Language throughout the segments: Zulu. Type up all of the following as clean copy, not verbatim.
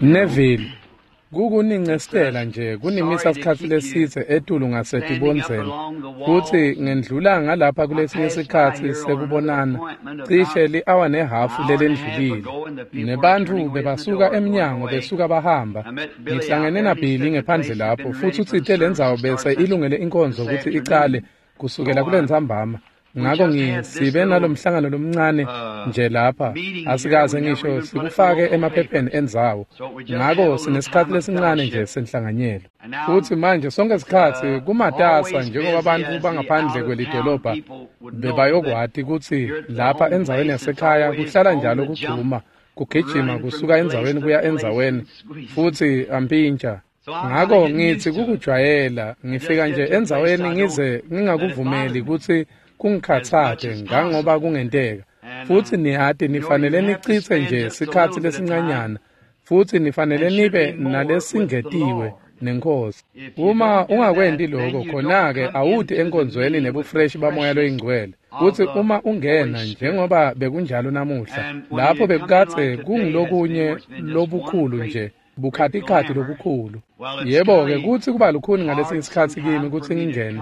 Neville kukuninqestela nje kunimisa sikhathi lesithe etulu ngasedibonzeni futhi ngendlula ngalapha kulesinye isikhathi sekubonana cishe li-hour nehafu lelendlulile nebantu bebasuka eminyango besuka bahamba ngihlangene naBilly ngephandle lapho futhi utsithe lendzawo bese ilungele inkonzo ukuthi icale kusukela kule nzambama ngako ngisibe nalomhlangano lomncane nje lapha asikaze ngisho sikufake emaphepheni enzawo ngako sinesikhathi lesincane nje senhlanganyelo futhi manje sonke isikhathi kumatasa njengoba abantu bangaphandle kwelidolobha bebayokwati ukuthi lapha enzaweni yasekhaya kuhlala njalo kugcuma kugijima kusuka enzaweni kuya enzaweni futhi ampintsha ngako ngithi kukujwayela ngifika nje enzaweni ngize ngingakuvumeli ukuthi kungikhathate ngangoba kungenteka futhi nihade nifanele nichithe nje isikhathi lesincanyana futhi nifanele nibe nalesingetiwe nenkosi uma ungakwendi lokho khona-ke awuthi enkonzweni nebufresh bamoya loyingcwele futhi uma ungena njengoba bekunjalo namuhla lapho bekukade kungilokunye lobukhulu nje bukhathi lobukhulu yebo-ke kuthi kuba lukhuni ngalesi isikhathi kimi ukuthi ngingene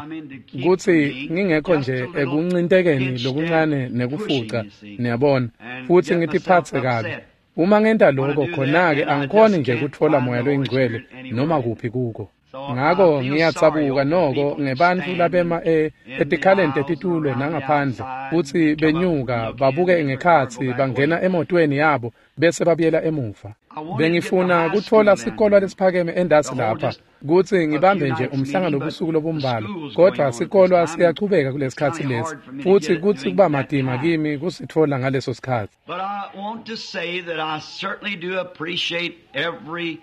kuthi ngingekho nje ekuncintekeni lokuncane nekufuca niyabona futhi ngithi phathe kabi uma ngenta lokho khona-ke angikhoni nje ukuthola moya loyingcwele noma kuphi kuko ngako ngiyatsabuka noko ngebantu labema etikhaleni tetitulo nangaphandle futhi benyuka babuke ngekhathi bangena emotweni yabo bese babuyela emuva bengifuna kuthola sikolwa lesiphakeme endasi lapha kuthi ngibambe nje umhlangano wobusuku lobumbalo kodwa sikolwa siyachubeka kulesikhathi lesi futhi kuthi kuba madima kimi kusithola ngaleso sikhathi But I want to say that I certainly do appreciate every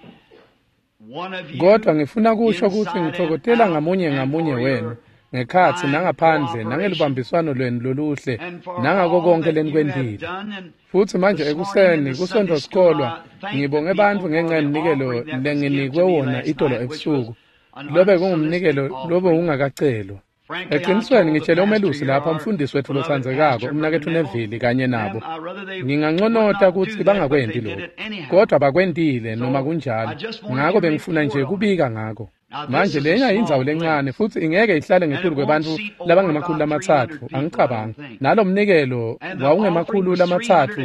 kodwa ngifuna kusho ukuthi ngithokotela ngamunye wenu ngekhathi nangaphandle nangelubambiswano lwenu loluhle nangako konke leni kwendile futhi manje ekuseni kusondwa sikolwa ngibonge abantu ngenxa yomnikelo lenginikwe wona idolo ebusuku lobe kungumnikelo lobe ungakacelwa eqinisweni ngitshele umelusi lapha umfundisi wethu lothandzekako umnakethu Neville kanye nabo nginganconota ukuthi bangakwendi lokho kodwa bakwendile noma kunjalo ngako bengifuna nje kubika ngako manje lenya indzawo lencane futhi ingeke ihlale ngetulu kwebantu labangemakhulu amathathu angicabangi nalo mnikelo wawungemakhulu amathathu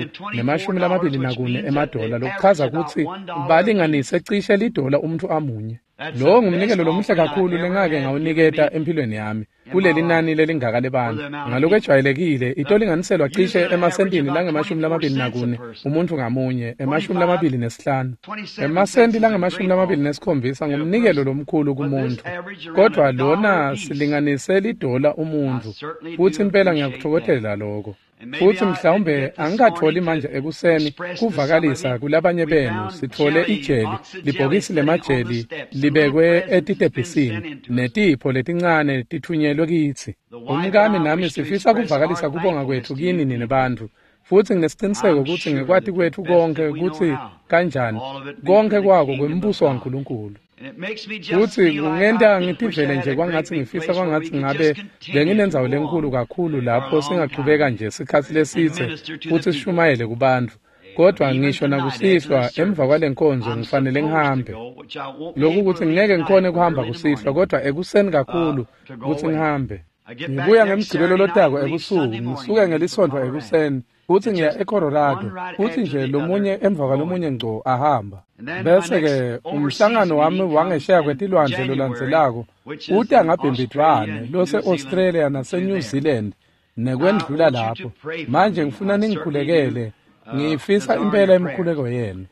ne24 emadola lokuchaza ukuthi balinganise cishe lidola umuntu amunye lo ngumnikelo lomuhle kakhulu lengake ngawuniketa empilweni yami kuleli nani lelingaka lebantu ngaloko ejwayelekile itolinganiselwa cishe emasentini lange24 umuntu ngamunye ema25 emasenti lange27 ngumnikelo lomkhulu kumuntu kodwa lona silinganisela idola umuntu futhi impela ngiyakuthokothela lokho futhi mhlawumbe angikatholi manje ekuseni kuvakalisa kulabanye benu sithole ijeli libhokisi lemajeli libekwe etitebhisini netipho letincane tithunyelwe kithi umkami nami sifisa kuvakalisa kubonga kwethu kini nini bantu futhi nginesiqiniseko ukuthi ngekwati kwethu konke ukuthi kanjani konke kwako kwembuso kaNkulunkulu futhi kungenta ngithivele nje kwangathi ngifisa kwangathi ngabe benginenzawo lenkulu kakhulu lapho singaqhubeka nje isikhathi lesithe futhi sishumayele kubantu kodwa ngisho nakusihlwa emva kwalenkonzo ngifanele ngihambe lokhu ukuthi ngeke ngikhone kuhamba kusihlwa kodwa ekuseni kakhulu ukuthi ngihambe ngibuya ngemgcibelo lotako ebusuku ngisuke ngelisonto ekuseni futhi ngiya eColorado futhi nje lomunye emva kwalomunye ngco ahamba bese-ke umhlangano wami wangesheya kwetilwandle lolandzelako ude angabhembidwane lose-Australia nase-New Zealand nekwendlula lapho manje ngifuna ningikhulekele ngifisa impela imikhuleko yenu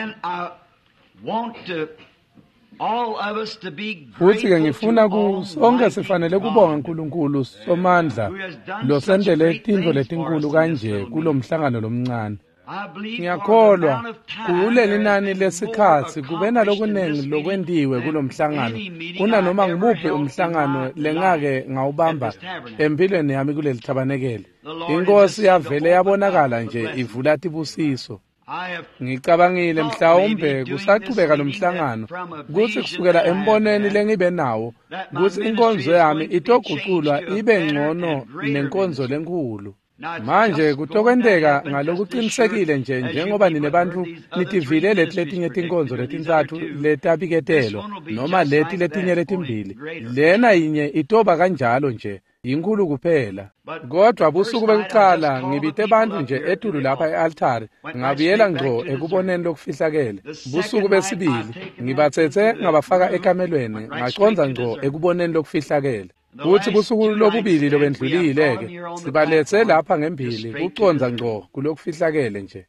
futhi-ke ngifuna sonke sifanele kubonga uNkulunkulu Somandla losendele tintfo letinkulu kanje kulo mhlangano lomncane ngiyakholwa kuleli nani lesikhathi kube nalokunengi lokwendiwe kulo mhlangano kunanoma ngibuphi umhlangano lengake ngawubamba empilweni yami kuleli thabanekele inkosi yavele yabonakala nje ivula tibusiso ngicabangile mhlawumbe kusaqhubeka lo mhlangano ukuthi kusukela embonweni lengibe nawo ukuthi inkonzo yami itoguqulwa ibe ngcono nenkonzo lenkulu manje kutokwendeka ngalokuqinisekile nje njengoba ninebantu nitivile letinye tinkonzo letintathu letabiketelo noma letinye letimbili lena yinye itoba kanjalo nje inkulu kuphela kodwa busuku bekuqala ngibite abantu nje etulu lapha e-altari ngabiyela ngco ekuboneni lokufihlakele busuku besibili ngibathethe ngabafaka ekamelweni ngaconza ngco ekuboneni lokufihlakele kuthi busuku lobubili lobendlulile-ke sibalethe lapha ngembili kuconza ngco kulokufihlakele nje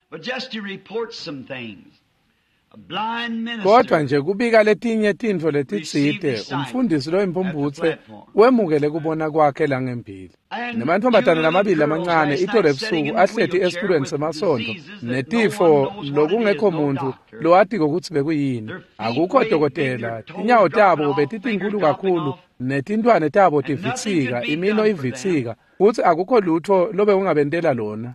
kodwa nje kubika letinye tintfo letitsite umfundisi loyimpumbutse wemukele kubona kwakhe langembili nemantfombatana lamabili lamancane itolo ebusuku ahleti esitulweni semasonto netifo lokungekho muntu lowatiko ukuthi bekuyini akukho dokotela tinyawo tabo betitinkulu kakhulu netintwane tabo tivitsika imino ivitsika kuthi akukho lutho lobe ungabentela lona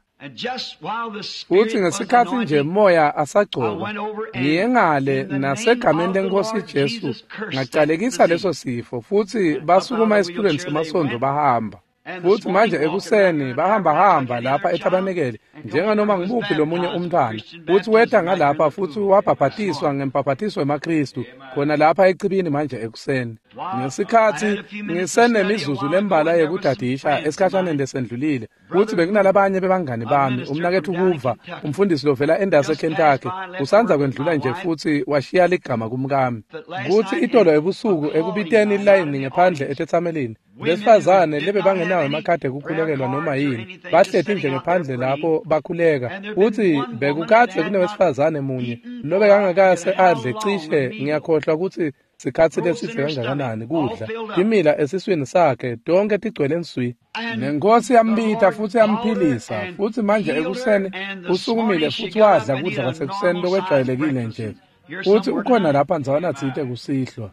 futhi ngesikhathi nje moya asagcoba ngiye ngale nasegameni lenkosi Jesu ngacalekisa leso sifo futhi basukuma esitulweni semasonto bahamba futhi manje ekuseni bahamba lapha ethabanekele njenganoma ngibuphi lomunye umntwana futhi weta ngalapha futhi wabhabhatiswa ngemphabhatiso emaKristu khona lapha ecibini manje ekuseni ngesikhathi ngisenemizuzu lembala yekudadisha esikhatshane ndesendlulile futhi bekunalabanye bebangani bami umnakethu kuva umfundisi lovela endase Kentucky usanza kwendlula nje futhi washiya ligama kumkami kuthi itolo ebusuku ekubiteni ilayini ngephandle etethamelini besifazane lebe bangenawo emakhadi ekukhulekelwa noma yini bahlethi nje ngephandle lapho bakhuleka futhi bekukade kunewesifazane munye lobe kangakase adle cishe ngiyakhohlwa ukuthi sikhathi leside kangakanani kudla imila esiswini sakhe donke tigcwele nswi nenkosi yambita futhi yamphilisa futhi manje ekuseni usukumile futhi wadla kudla kwasekuseni lokwejwayelekile nje futhi ukhona lapha nzawana tsite kusihlwa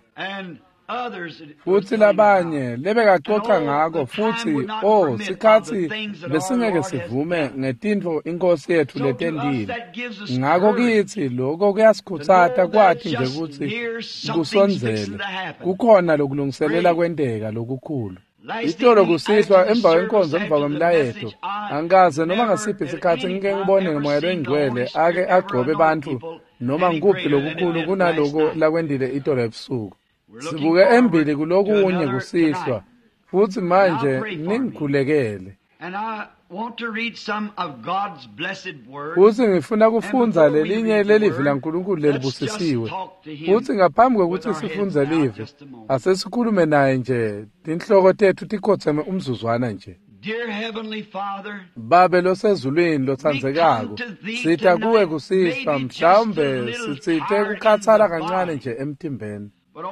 futhi labanye lebekacoca ngako futhi sikhathi besingeke sivume ngetintfo inkosi yethu letendile ngako kithi lokho kuyasikhutsata kwathi nje ukuthi kusonzele kukhona lokulungiselela kwenteka lokukhulu itolo kusihlwa emva kwenkonzo emva kwemlayeto angikaze noma ngasiphi isikhathi ngike ngibone ngomoya lwengcwele ake agcobe abantu noma ngikuphi lokukhulu kunaloko lakwendile itolo ebusuku sibuke embili kulokunye kusihlwa futhi manje ningikhulekele futhi ngifuna kufunza lelinye lelivi laNkulunkulu lelibusisiwe futhi ngaphambi kokuthi sifunze live asesikhulume naye nje tinhloko tethu tikhotheme umzuzwana nje Babe losezulwini lothandzekako sitha kuwe kusihlwa mhlawumbe sitsite kukhathala kancane nje emtimbeni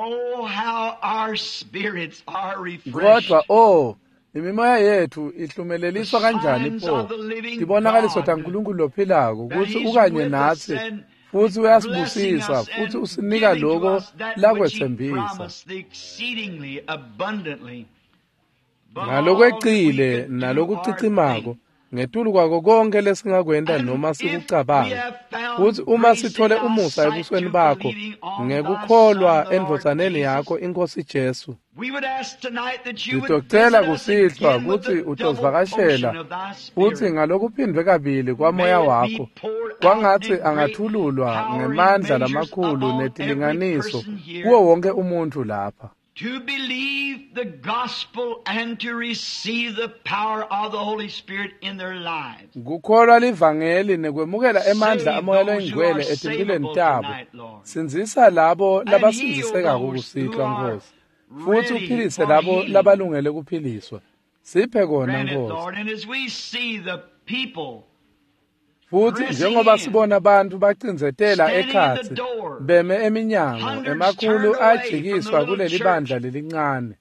kodwa imimoya yethu ihlumeleliswa kanjani pho tibonakaliso taNkulunkulu lophilako ukuthi ukanye nathi futhi uyasibusisa futhi usinika lokho lakwethembisa ngalokweqile nalokucicimako ngetulu kwako konke lesingakwenda noma sikucabanga futhi uma sithole umusa ebusweni bakho ngekukholwa endvotsaneni yakho inkosi Jesu ngitocela kusihlwa ukuthi utosivakashela futhi ngalokuphindwe kabili kwamoya wakho kwangathi angathululwa ngemandla lamakhulu netilinganiso kuwo wonke umuntu lapha to believe the gospel and to receive the power of the Holy Spirit in their lives. Kukholwa livangeli nekwemukela emandla amoya lwengcwele etimpilweni tabo. Sinzisa labo labasinziseka kusihlwa Nkosi. Futhi uphilise labo labalungele kuphiliswa. Siphe kona Nkosi. And as we see the people futhi njengoba sibona abantu bacindzetela ekhatsi beme eminyango emakhulu ajikiswa kuleli bandla lelincane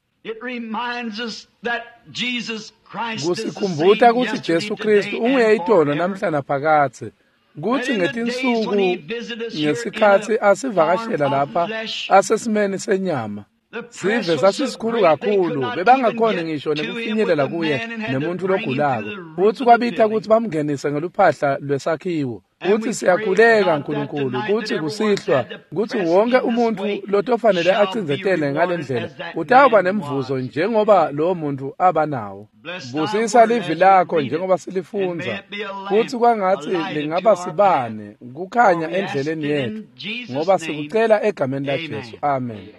kusikhumbuta ukuthi Jesu Kristu unguye itolo namhla naphakatsi kuthi ngetinsuku ngesikhathi asivakashela lapha asesimeni senyama sive sasisikhulu kakhulu bebangakhona ngisho nekufinyelela kuye nemuntu logulako futhi kwabitha ukuthi bamngenise ngeluphahla lwesakhiwo kuthi siyakhuleka nkulunkulu kuthi kusihlwa kuthi wonke umuntu lotofanele acinzetele ngalendlela utawuba nemvuzo njengoba lo muntu abanawo. Busisa livi lakho njengoba silifunza kuthi kwangathi lingaba sibane kukhanya endleleni yethu ngoba sikucela egameni laJesu. Amen.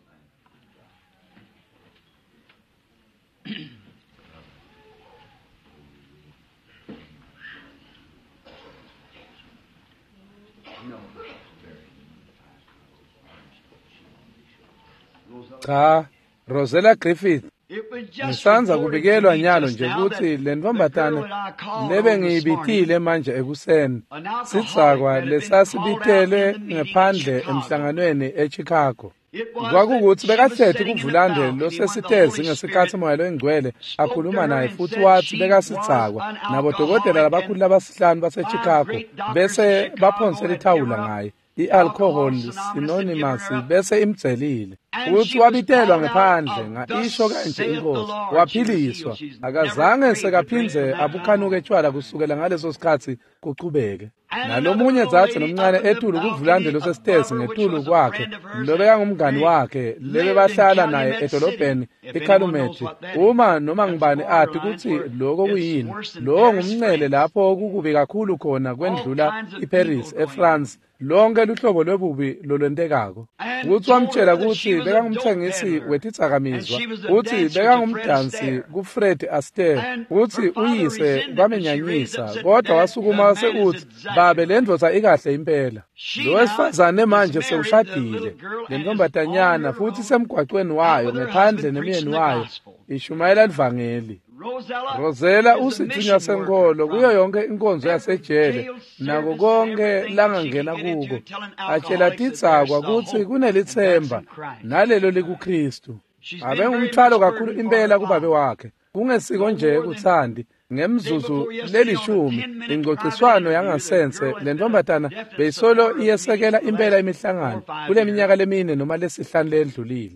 Cha, Rosella Griffith ngisanza kubikelwa nyalo nje ukuthi le ntombatana lebe ngiyibithile manje ekuseni sitsakwa lesasibithelwe ngaphandle emhlanganweni eChicago. Kwakukuthi bekathethe kuVulandeli losesitezi ngesikhathi moya loingcwele akhuluma naye futhi wathi bekasitsakwa nabodokotela labakhulu labasihlanu baseChicago bese baphonsela ithawula ngaye i-alcohol synonymous bese imtselile uthi wabitelwa ngaphandle ngaisho kanje inkosi waphiliswa akazange sekaphinze abukhanuke etshwala kusukela ngaleso sikhathi kuqhubeke. Nalomunye zathi nomncane etulu kuVulandeli losesitezi ngetulu kwakhe lobeka ngumngani wakhe lebe bahlala naye edolobheni eCalumet. Uma noma ngibani athi ukuthi lokho kuyini lo ngumncele lapho kukubi kakhulu khona kwendlula iParis eFrance lonke luhlobo lwebubi lolwentekako. Uthi wamtshela ukuthi bekangumthengisi wetitsakamizwa uthi bekangumdansi kuFred Astaire uthi uyise kwamenyanyisa kodwa wasukuma seuthi babe lendvodza ikahle impela. Lo wesifazane manje sewushadile lentombatanyana futhi semgwaqweni wayo ngaphandle nemyeni wayo ishumayela livangeli. Rosella usithunywa senkolo kuyo yonke inkonzo yasejele nako konke langangena kuko atshela titsakwa kuthi kunelithemba nalelo likuKristu. Abengumthwalo kakhulu impela kubabe wakhe kungesiko nje kuthandi ngemzuzu lelishumi ingcociswano yangasense lentombatana beyisolo iyesekela impela imihlangano kule minyaka lemine noma lesihlanu ledlulile.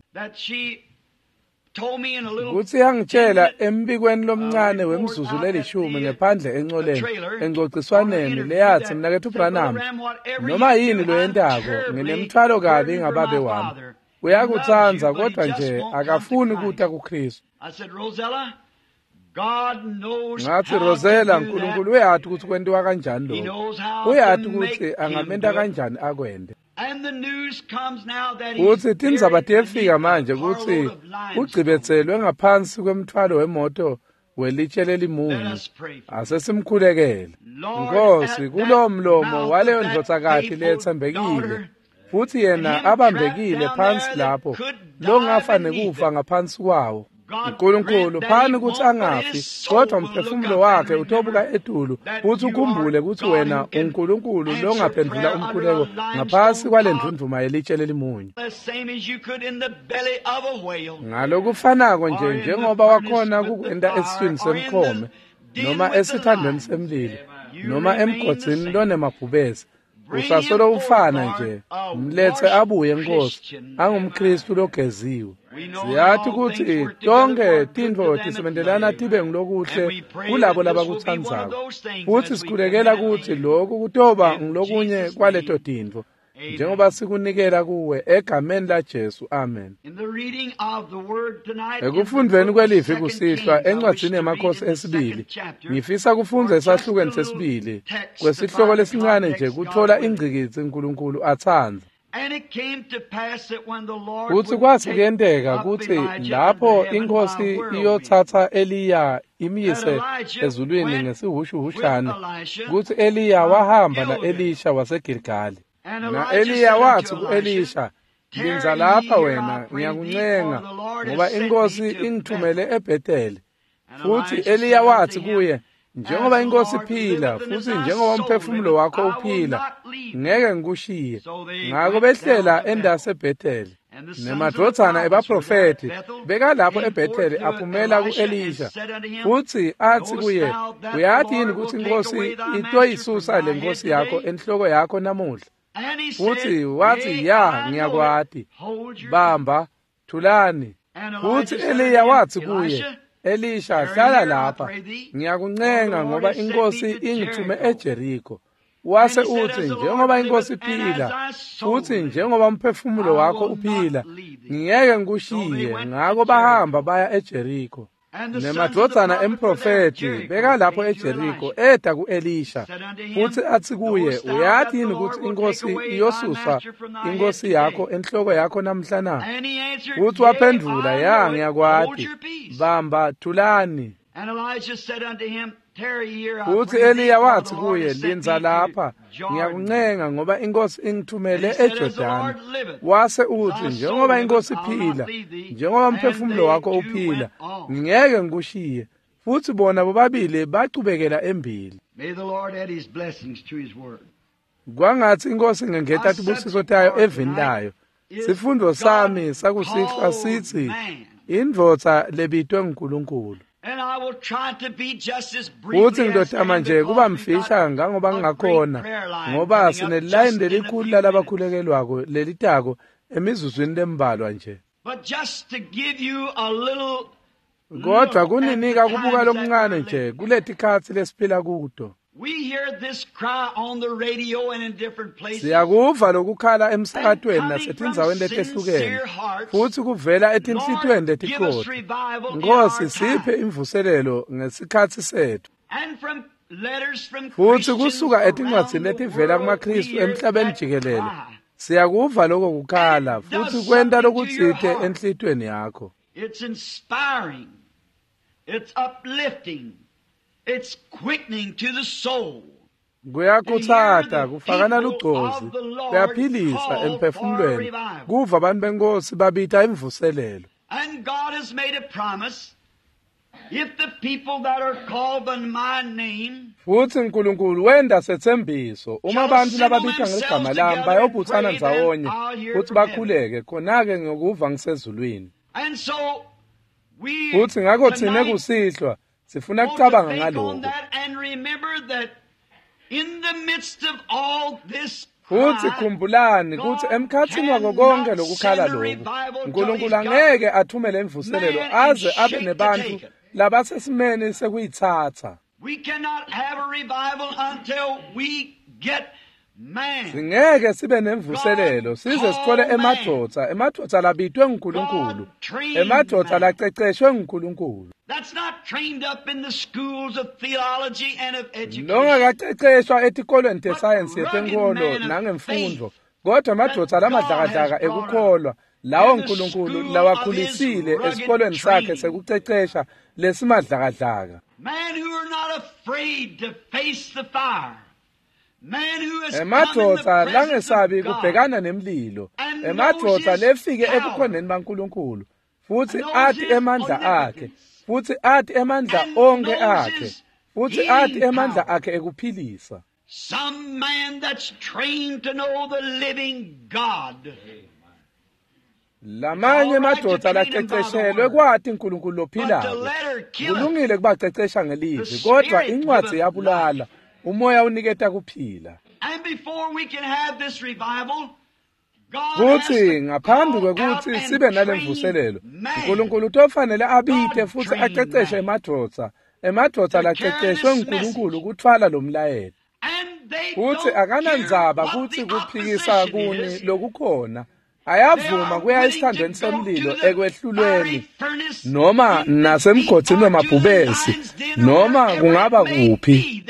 Kuthi yangitshela embikweni lomncane wemzuzu lelishumi ngaphandle encoleni engcociswaneni leyathi mina kethu Branham noma yini lo yentako nginemthwalo kabi ngababe wami uyakutsanza kodwa nje akafuni kuta kuKristu. Ngathi Rosella uNkulunkulu uyathi ukuthi kwentiwa kanjani lokho uyathi ukuthi angamenta kanjani akwende. Uthi tindzaba tiyefika manje ukuthi ugcibethelwe ngaphansi kwemthwalo wemoto welitshe lelimunyu asesimkhulekele. Nkosi kulo mlomo waleyo ndvodzakazi lethembekile futhi yena abambekile phansi lapho longafa nekufa ngaphansi kwawo. uNkulunkulu phani ukuthi angafi kodwa umphefumulo wakhe uthobuka etulu uthi ukhumbule ukuthi wena uNkulunkulu longaphendula umkhuleko ngaphasi kwalendunduma yelitshe lelimunyu. Ngalokufanako nje njengoba wakhona kukwenda esiswini semkhome noma esithandweni semlilo noma emgodzini lonemabhubesi usasolo ufana nje mlethe abuye Nkosi angumKristu logeziwe. Siyathi ukuthi tonke tintfo tisimendelana tibe ngilokuhle kulabo labakutsandzako futhi sikhulekela ukuthi lokhu kutoba ngilokunye kwaleto tintfo njengoba sikunikela kuwe egameni laJesu. Amen. Ekufundweni kwelivi kusihlwa encwadzini yamakhosi esibili ngifisa kufundza esahlukweni sesibili kwesihloko lesincane nje kuthola ingcikitsi uNkulunkulu athandza. Kuthi kwasi kuyenteka kuthi lapho inkosi iyothatha Eliya imyise ezulwini ngesihushana kuthi Eliya wahamba na Elisha waseGilgali. Na Eliya wathi ku-Elisha, linza lapha wena ngiyakuncenga ngoba inkosi ingithumele eBhetheli. Futhi Eliya wathi kuye, njengoba inkosi iphila futhi njengoba umphefumulo wakho uphila ngeke ngikushiye. Ngakho behlela endase eBhetheli nemadvodzana ebaprofeti beka lapho eBhetheli aphumela ku-Elisha futhi athi kuye, uyathi yini ukuthi inkosi itoyisusa le nkosi yakho enhloko yakho namuhla? Futhi wathi ya ngiyakwati, bamba thulani. Futhi Eliya wathi kuye, Elisha hlala lapha ngiyakuncenga ngoba inkosi ingithume eJeriko. wase uthi njengoba inkosi iphila futhi njengoba umphefumulo wakho uphila ngiyeke ngikushiye. Ngakho bahamba baya eJeriko. Nemadodana emprofeti beka lapho eJeriko eda ku-Elisha futhi athi kuye, uyathi yini ukuthi inkosi iyosusa inkosi yakho enhloko yakho namhla na? Futhi waphendula, ya ngiyakwati, bamba thulani. Futhi Eliya wathi kuye, linza lapha, ngiyakuncenga ngoba inkosi ingithumele eJordani. Wase uthi, njengoba inkosi iphila, njengoba umphefumulo wakho uphila, ngeke ngikushiye. Futhi bona bobabili baqhubekela embili. Kwangathi inkosi ngengethatha ubusiso tayo evini layo. Sifundo sami sakusihla sithi, indvodza lebitwe uNkulunkulu. Futhi ngidotama nje kuba mfisha ngoba ngingakhona ngoba sineline lelikhulu labakhulekelwako lelitako emizuzwini lembalwa nje. Kodwa kuninika kubuka lokuncane nje kulethi khathi lesiphila kudo. Siyakuva lokukhala emsakatweni nasetindzaweni letehlukene futhi kuvela etinhlitweni letiqotho. Nkosi siphe imvuselelo ngesikhathi sethu. Futhi kusuka etincwadzini letivela kumaKristu emhlabeni jikelele siyakuva lokho kukhala futhi kwenta lokutsite enhlitweni yakho. It's inspiring. It's uplifting. It's quickening to the soul. Kuyakuthata kufakana lugcozi kuyaphilisa emphefumulweni kuva abantu benkosi babita imvuselelo. And God has made a promise, if the people that are called by my name futhi uNkulunkulu wenda sethembiso uma abantu lababitha ngeligama lami bayobuthana ndzawonye futhi bakhuleke khona-ke ngokuva ngisezulwini. And so we futhi ngakho thina kusihlwa sifuna kucabanga ngalokho. Futhi khumbulani ukuthi emkhathini wako konke lokukhala lokhu uNkulunkulu angeke athumele imvuselelo aze abe nebantu labasesimeni sekuyithatha. Singeke sibe nemvuselelo size sithole emadvodza labitwe nguNkulunkulu, emadvodza laceceshwe nguNkulunkulu. That's not trained up in the schools of theology and of education. Longakaceceshwa etikolweni tesayensi yetenkolo nangemfundo, kodwa amadvodza lamadlakadlaka ekukholwa lawo uNkulunkulu lawakhulisile esikolweni sakhe sekucecesha lesimadlakadlaka. Men who are not afraid to face the fire. Emadvodza langesabi kubhekana nemlilo, emadvodza lefike ebukhoneni baNkulunkulu futhi athi emandla akhe, futhi athi emandla onke akhe, futhi athi emandla akhe ekuphilisa. Some man that's trained to know the living God. Lamanye emadvodza laceceshelwe kwathi uNkulunkulu lophilayo. Kulungile kubacecesha ngelizwi, kodwa incwadzi yabulala. Umoya uniketa kuphila. Futhi ngaphambi kwekuthi sibe nalemvuselelo uNkulunkulu utofanele abite futhi aceceshe emadvodza laceceshwe uNkulunkulu ukuthwala lomlayelo. Futhi akanandzaba kuthi kuphikisa kuni lokukhona ayavuma kuya esithandweni semlilo ekwehlulweni noma nasemgodini wemabhubesi noma kungaba kuphi.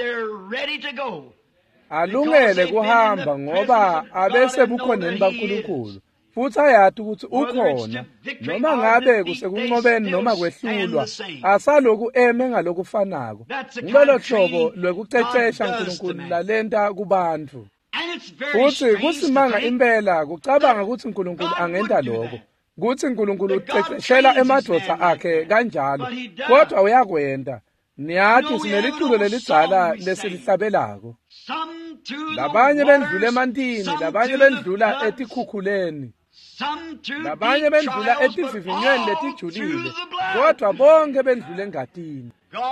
Alungele kuhamba ngoba abese bukhoneni baNkulunkulu futhi ayathi ukuthi ukhona noma ngabe kusekunqobeni noma kwehlulwa asaloku eme ngalokufanako. Ngilolo hlobo lwekucecesha uNkulunkulu lalenta kubantu. Futhi kusimanga impela kucabanga ukuthi uNkulunkulu angenda lokho, kuthi uNkulunkulu uceceshela emadvodza akhe kanjalo, kodwa uyakwenda. Niyathi sineliculo lelidzala lesilihlabelako. Labanye bendlula emantini, labanye bendlula etikhukhuleni, labanye bendlula etivivinyweni letijulile, kodwa bonke bendlula engatini.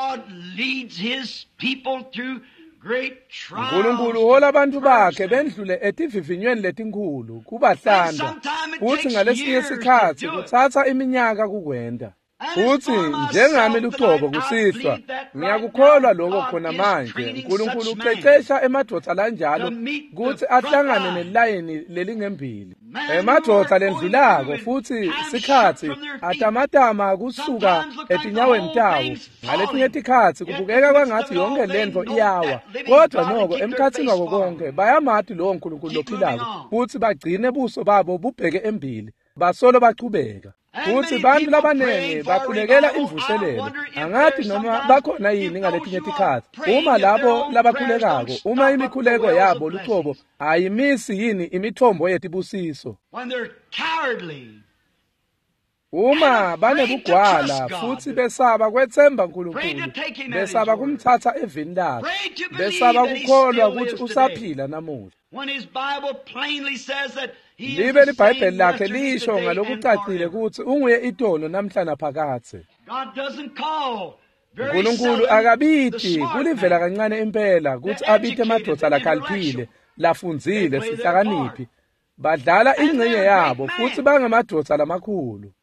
uNkulunkulu hola abantu bakhe bendlule etivivinyweni letinkulu kubahlanda, futhi ngalesinye isikhathi kuthatha iminyaka kukwenda. futhi njengami luqobo kusihlwa ngiyakukholwa lokho khona manje uNkulunkulu uqeqesha emadoda lanjalo ukuthi ahlangane nelayini lelingembili emadoda lendlulako futhi sikhathi atamatama kusuka etinyaweni tawo ngaletinye tikhathi kubukeka kwangathi yonke lento iyawa kodwa noko emkhathini wako konke bayamathi lowo uNkulunkulu lophilako futhi bagcine buso babo bubheke embili basolo baqhubeka futhi bantu labanenge bakhulekela imvuselelo angathi noma bakhona yini ngaletinye tikhathi uma labo labakhulekako uma imikhuleko yabo luqobo ayimisi yini imithombo yetibusiso uma banebugwala futhi besaba kwethemba uNkulunkulu besaba kumthatha evini lakhe besaba kukholwa ukuthi usaphila namuhla libe iBhayibheli lakhe lisho ngalokucacile ukuthi unguye itono namhlanje phakathe uNkulunkulu akabithi kulivela kancane impela ukuthi abithe amadoda lakhaliphile lafunzile sihlakaniphi badlala ingcenye yabo futhi bangamadoda lamakhulu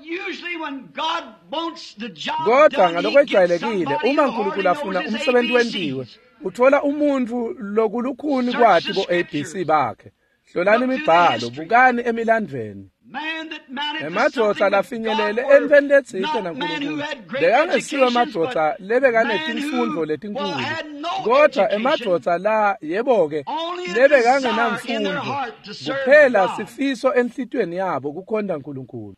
kodwa ngalokwejwayelekile uma uNkulunkulu afuna umsebenzi wenziwe uthola umuntu lokulukhuni kwathi bo-ABC bakhe hlolani imibhalo bukani emilandweni emadoda lafinyelele entweni lethile naNkulunkulu bekangesiwe amadoda lebekanezimfundo letinkulu kodwa emadoda la yebo-ke lebekangenamfundo kuphela sifiso enhlitweni yabo kukhonda uNkulunkulu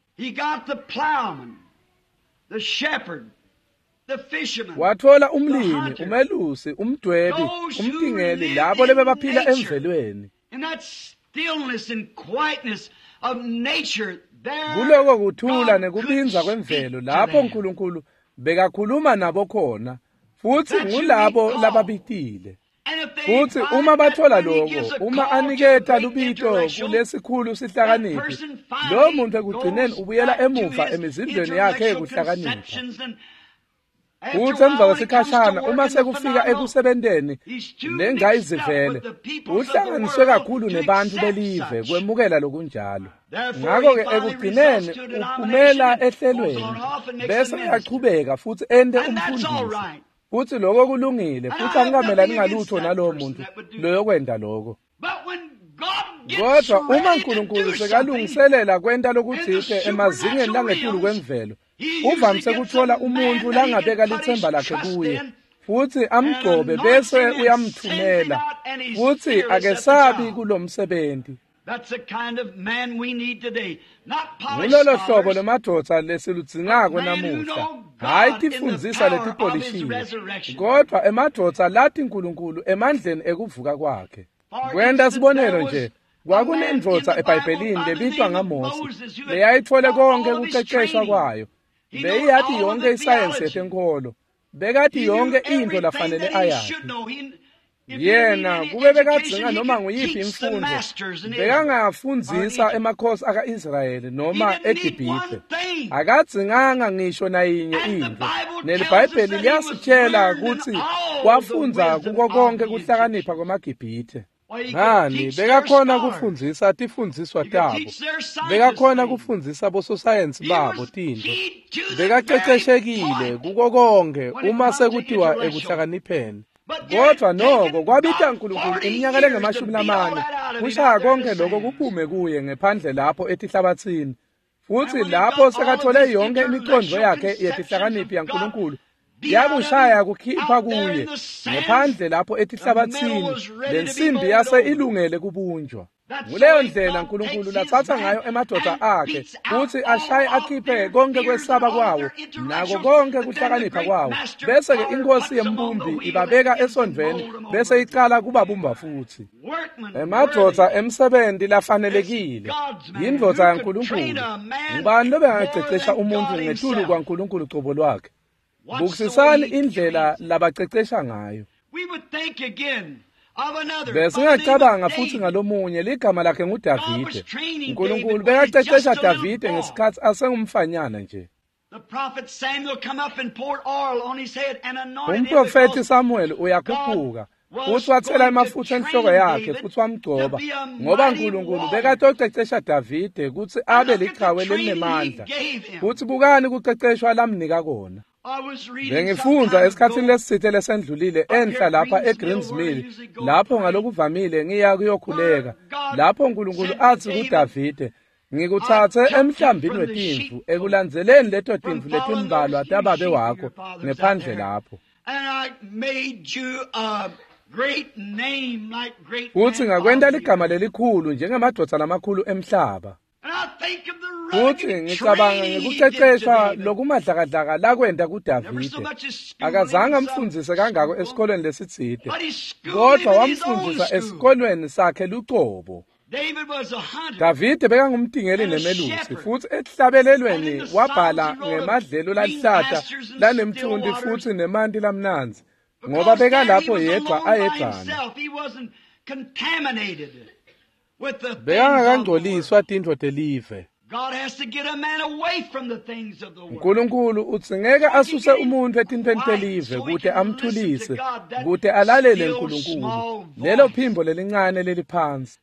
wathola umlimi umelusi umdwebi umdingeli labo lebe baphila emvelweni kuloko kuthula nekubinza kwemvelo lapho uNkulunkulu bekakhuluma nabo khona futhi ngulabo lababitile futhi uma bathola lokho uma aniketa lubito kulesikhulu sihlakaniphi lo muntu ekugcineni ubuyela emuva emizindweni yakhe ekuhlakanipha futhi emva kwesikhashana uma sekufika ekusebenteni lengayizivele uhlanganiswe kakhulu nebantu belive kwemukela lokunjalo ngakho-ke ekugcineni uphumela ehlelweni bese uyachubeka futhi ente umfundisi futhi lokho kulungile futhi angamelani ngalutho nalowo muntu loyokwenda lokho kodwa uma uNkulunkulu sekalungiselela kwenta lokuthithe emazingeni langetulu kwemvelo uvamise kuthola umuntu langabeka lithemba lakhe kuye futhi amgcobe bese uyamthumela futhi akesabi kulomsebenzi ngilolo hlobo lemadoda lesiludzingako namuhla hayi tifundzisa letipolishiwe kodwa emadoda lathi uNkulunkulu emandleni ekuvuka kwakhe kwenta sibonelo nje kwakunendoda eBhayibhelini lebitwa ngaMose leyayithole konke ukuqeqeshwa kwayo beyathi yonke isayensi yetenkolo bekathi yonke into lafanele ayazi yena kube bekadzinga noma nguyiphi imfundo bekangafundzisa emakhosi aka-Israyeli noma eGibhithe akadzinganga ngisho nayinye into nelibhayibheli liyasitshela ukuthi wafunza kuko konke kuhlakanipha kwamaGibhithe ngani bekakhona kufundzisa tifundziswa tabo bekakhona kufundzisa bososayensi babo tinto bekaqeqeshekile kuko konke uma sekutiwa ekuhlakanipheni kodwa noko kwabita uNkulunkulu iminyaka lengamashumi kushaya konke lokho kuphume kuye ngephandle lapho etihlabathini futhi lapho sekathole yonke imiqondo yakhe yetihlakaniphi yaNkulunkulu yabushaya kukhipha kuye ngephandle lapho etihlabathini lensimbi yase ilungele kubunjwa nguleyo ndlela uNkulunkulu lathatha ngayo emadoda akhe futhi ashaye akhiphe konke kwesaba kwawo nako konke kuhlakanipha kwawo bese-ke inkosi yembumbi ibabeka esondweni bese icala kubabumba futhi emadoda emsebenzi lafanelekile yindoda yaNkulunkulu ngubani lobengaqeqesha umuntu ngetulu kwaNkulunkulu cobo lwakhe bukusisani indlela labaqeqesha ngayo besingacabanga futhi ngalomunye ligama lakhe nguDavide uNkulunkulu bekaqeqesha Davide ngesikhathi asengumfanyana nje umprofethi Samuel uyakhuphuka futhi wathela amafutha enhloko yakhe futhi wamgcoba ngoba uNkulunkulu bekade uqeqesha Davide ukuthi abe liqhawe elinemandla futhi bukani kuqeqeshwa lamnika kona. Bengifunda esikhathini lesithe lesendlulile enhla lapha eGreensmill lapho ngalokuvamile ngiya kuyokhuleka lapho uNkulunkulu athi kuDavide ngikuthathe emhlambini wetimvu ekulandzeleni leto timvu letimbalwa tababe wakho ngephandle lapho futhi ngakwenda ligama lelikhulu njengamadoda lamakhulu emhlaba. Futhi ngicabanga ngekuqeqeshwa lokumadlakadlaka lakwenda kuDavide akazange amfundise kangako esikolweni lesithide kodwa wamfundisa esikolweni sakhe luqobo. Davide bekangumtingeli nemelusi futhi esihlabelelweni wabhala ngemadlelo lalihlata lanemthundi futhi nemanti lamnanzi ngoba beka lapho yedwa ayedwana. Bekangakangcoliswa tintfo telive. uNkulunkulu uthi ngeke asuse umuntu etintweni telive kude amthulise kude alalele uNkulunkulu lelo phimbo lelincane leliphansi.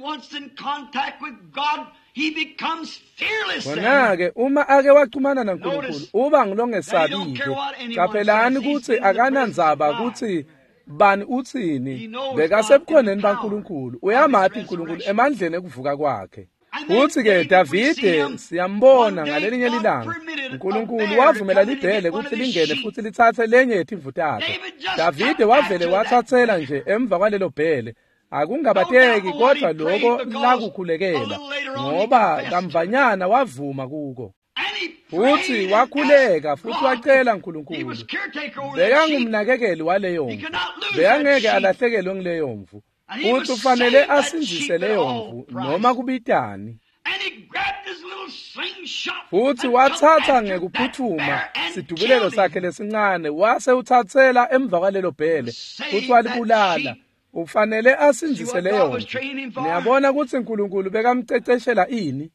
Konake uma ake wachumana naNkulunkulu uba ngilongesabike caphelani ukuthi akanandzaba ukuthi bani uthini bekasebukhoneni baNkulunkulu uyamathi uNkulunkulu emandleni ekuvuka kwakhe. Futhi ke Davide siyambona ngalelinye ilanga uNkulunkulu wavumela libhele ukuthi lingene futhi lithathe lenye yetimvu takhe. Davide wavele wathathela nje emva kwalelo bhele akungabateki kodwa lokho lakukhulekela ngoba kamvanyana wavuma kuko. Futhi wakhuleka futhi wacela uNkulunkulu bekangumnakekeli waleyo mvu bekangeke alahlekelwe ngileyo mvu futhi ufanele asinzise leyo mvu noma kubitani. Futhi wathatha ngekuphuthuma sidubulelo sakhe lesincane wase uthathela emva kwalelo bhele futhi walibulala. Ufanele asinzise leyo mvu. Niyabona ukuthi uNkulunkulu bekamceceshela ini.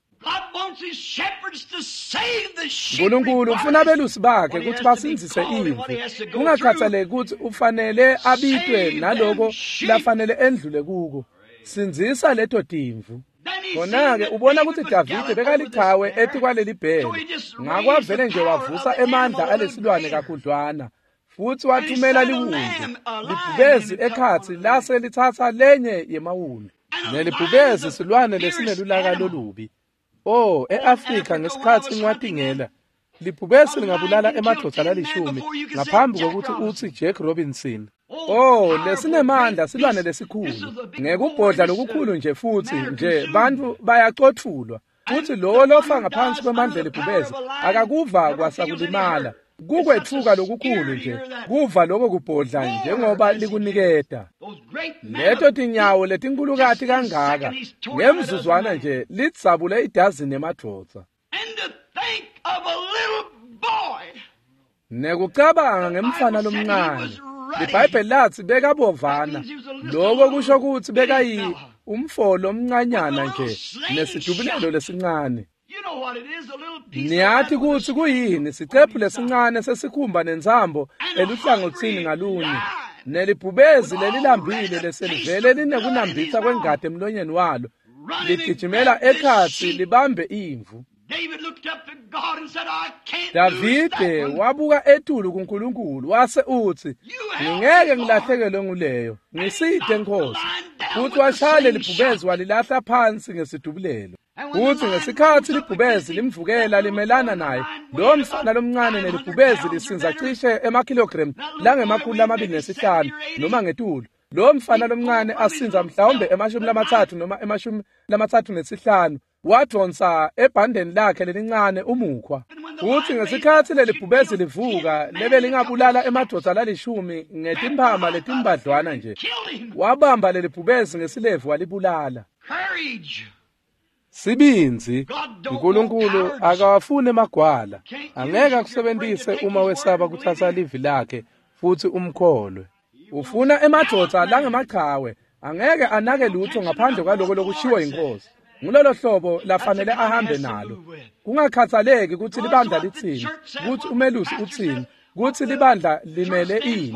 uNkulunkulu ufuna abelusi bakhe ukuthi basinzise imvu kungakhathaleki ukuthi ufanele abitwe naloko lafanele endlule kuko. Sinzisa leto timvu. Khona-ke ubona ukuthi Davide bekalichawe ethi kwaleli bhele ngakwavele nje wavusa emandla alesilwane kakhudlwana futhi wathumela liwundu libhubezi ekhathi lase lithatha lenye yemawulu nelibhubezi silwane lesinelulaka lolubi. E-Afrika ngesikhathi incwadingela libhubesi lingabulala emadoda lalishumi ngaphambi kokuthi uthi Jack Robinson. Lesinemandla silwane lesikhulu ngekubhodla lokukhulu nje futhi nje bantu bayacothulwa futhi lo lofa ngaphansi kwemandla libhubezi akakuva kwasakulimala kukwethuka lokukhulu nje kuva lokho kubhodla njengoba likunikeda. Leto tinyawo letinkulukathi kangaka ngemzuzwana nje litsabule idazini emadoda. Nekucabanga ngemfana lomncane iBhayibheli lathi bekabovana lokho kusho ukuthi bekayi umfolo omncanyana nje nesidubulelo lesincane. Niyathi kuthi kuyini sicephu lesincane sesikhumba nenzambo eluhlangothini ngalunye nelibhubezi lelilambile leselivele linekunambitha kwengadi emlonyeni walo ligijimela ekhathi libambe imvu. Davide wabuka etulu kuNkulunkulu wase uthi ngingeke ngilahlekelwe nguleyo ngiside Nkosi futhi washaya libhubezi walilahla phansi ngesidubulelo. Futhi ngesikhathi libhubezi limvukela limelana naye lo mfana lomncane nelibhubezi lisinza cishe emakilogram langama225 noma ngetulu. Lo mfana lomncane asinza mhlawumbe ema30 noma ema35 wadonsa ebhandeni lakhe lelincane umukhwa. Futhi ngesikhathi lelibhubezi livuka lebe lingabulala emadoda lalishumi ngetimpama letimbadlwana nje wabamba lelibhubezi ngesilevu walibulala. Sibinzi uNkulunkulu akawafune magwala angeke akusebenzise uma wesaba kuthatha livi lakhe futhi umkholwe. Ufuna emadoda langemaqhawe angeke anake lutho ngaphandle kwaloko lokushiwa inkosi. Ngilolo hlobo lafanele ahambe nalo kungakhathaleki ukuthi libandla lithini ukuthi umelusi uthini kuthi libandla limele ini.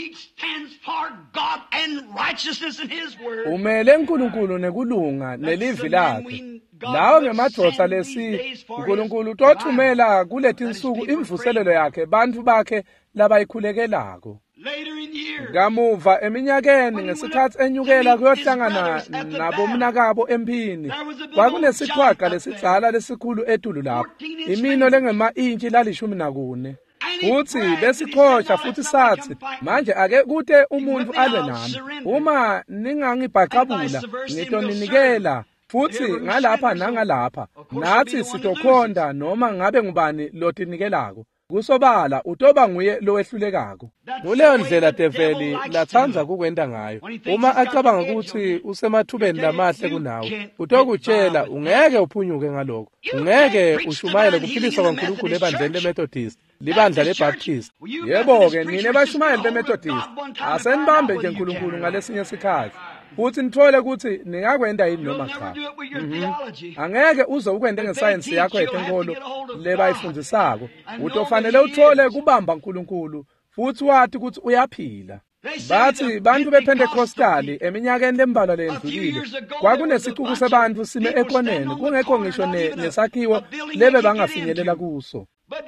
Umele uNkulunkulu nekulunga nelivi lakhe. Lawo ngemadoda lesi uNkulunkulu utothumela kulethi insuku imvuselelo yakhe bantu bakhe labayikhulekelako. Kamuva eminyakeni ngesikhathi enyukela kuyohlangana nabomnakabo empini kwakunesiqhwaqa lesicala lesikhulu etulu lapho imino lengema intshi lalishumi nakune futhi lesikhosha futhi sathi manje ake kude umuntu alwe nami uma ningangibhaqabula ngitoninikela futhi ngalapha nangalapha nathi sitokhonda noma ngabe ngubani lotinikelako kusobala utoba nguye lowehlulekako. Kuleyo ndlela develi lathanza kukwenda ngayo. Uma acabanga ukuthi usemathubeni lamahle kunawe, utokutshela ungeke uphunyuke ngalokho. Ungeke ushumayele kuphilisa kwaNkulunkulu ebandleni leMethodist, libandla leBaptist. Yebo-ke nina bashumayeli beMethodist, asenibambe nje uNkulunkulu ngalesinye isikhathi. Futhi nithole ukuthi ningakwenda yini noma cha. Angeke uze ukwende ngesayensi yakho yetenkolo lebayifundisako. Utofanele uthole kubamba uNkulunkulu futhi wathi ukuthi uyaphila. Bathi bantu bePentecostali eminyakeni lembalwa lendlulile kwakunesixuku sebantu sime ekoneni kungekho ngisho nesakhiwo lebe bangafinyelela kuso.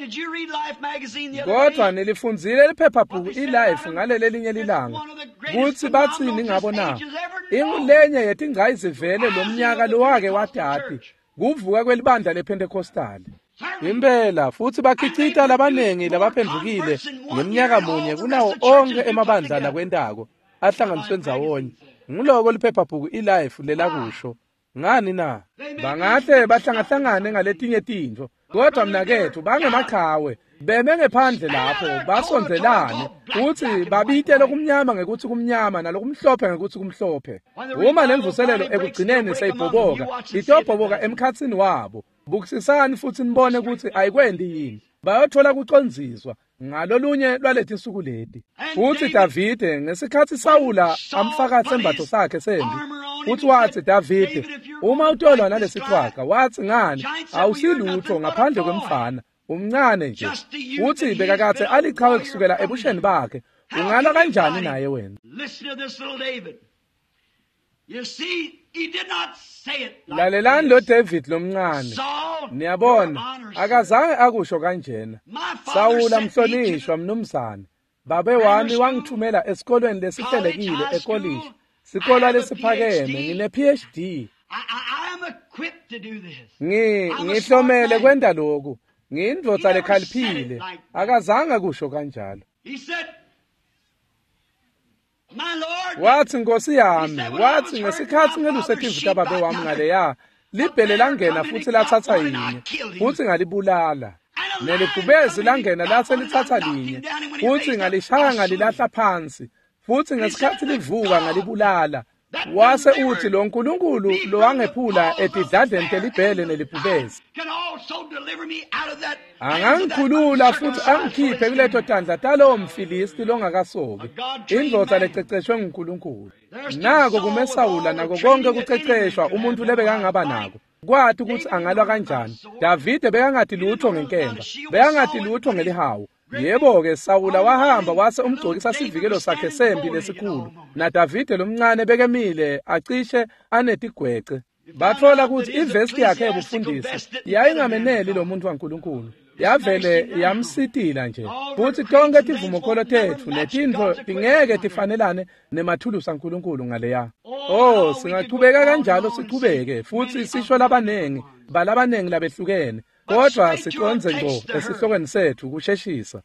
Kodwa nilifundzile liphephabhuku iLife ngaleli linye lilanga kuthi bathi ningabona ingulenye yetingcayi zivele lomnyaka lowake wadati kuvuka kwelibandla lePentecostali. Impela futhi bakhicita labanengi labaphendukile ngeminyaka munye kunawo onke emabandla lakwentako ahlanganiswe ndzawonye. Ngiloko liphephabhuku iLife lelakusho. Ngani na? Bangahle bahlangahlangane ngaletinye tintfo. Kodwa mnakethu bangemaqhawe beme ngephandle lapho basondelane futhi babite lokumnyama ngekuthi kumnyama nalokumhlophe ngekuthi kumhlophe. Uma lemvuselelo ekugcineni seyibhoboka itobhoboka emkhatsini wabo. Bukisisani futhi nibone ukuthi ayikwendi yini. Bayothola kucondziswa ngalolunye lwalethi insuku leti. Futhi Davide ngesikhathi Sawula amfaka sembatho sakhe sembi futhi wathi Davide uma utolwa nalesixhwaqa wathi ngani awusilutho ngaphandle kwemfana umncane nje futhi bekakathe alichawe kusukela ebusheni bakhe ungala kanjani naye wena. Lalelani lo David lomncane. Niyabona akazange akusho kanjena. Sawula mhlonishwa mnumzane. Babe wami wangithumela esikolweni lesihlelekile ecollege. Sikolo lesiphakeme ngine PhD. Ngihlomele kwenda lokho. Ngindvodza lekhaliphile. Akazange kusho kanjalo. Wathi Nkosi yami, wathi ngesikhathi ngelusethi babe wami ngaleya, libhele langena futhi lathatha yinye, futhi ngalibulala. Nelibhubezi langena lase lithatha linye, futhi ngalishaya ngalilahla phansi, futhi ngesikhathi livuka ngalibulala. Wase uthi lo Nkulunkulu lo wangephula etidladleni telibhele nelibhubezi. Angangikhulula futhi angikhiphe kuleto tandla talo mfilisti longakasoki. Indvodza lececeshwe nguNkulunkulu. Nako kumeSawula nako konke kuceceshwa umuntu lebekangaba nako. Kwathi ukuthi angalwa kanjani. Davide bekangathi lutho ngenkemba, bekangathi lutho ngelihawu. Yebo-ke Sawula wahamba wase umgcokisa sivikelo sakhe sembi lesikhulu. Na Davide lomncane bekemile acishe anetigwece. Bathola ukuthi ivesti yakhe yobufundisi yayingameneli lo muntu kaNkulunkulu. Yavele yamsitila nje. Futhi tonke tivumokholo tethu netintfo tingeke tifanelane nemathulusi kaNkulunkulu ngaleya. Oh, singaqhubeka kanjalo siqhubeke futhi sisho labanengi, balabanengi labehlukene. Kodwa siconze ngo esihlokweni sethu kusheshisa.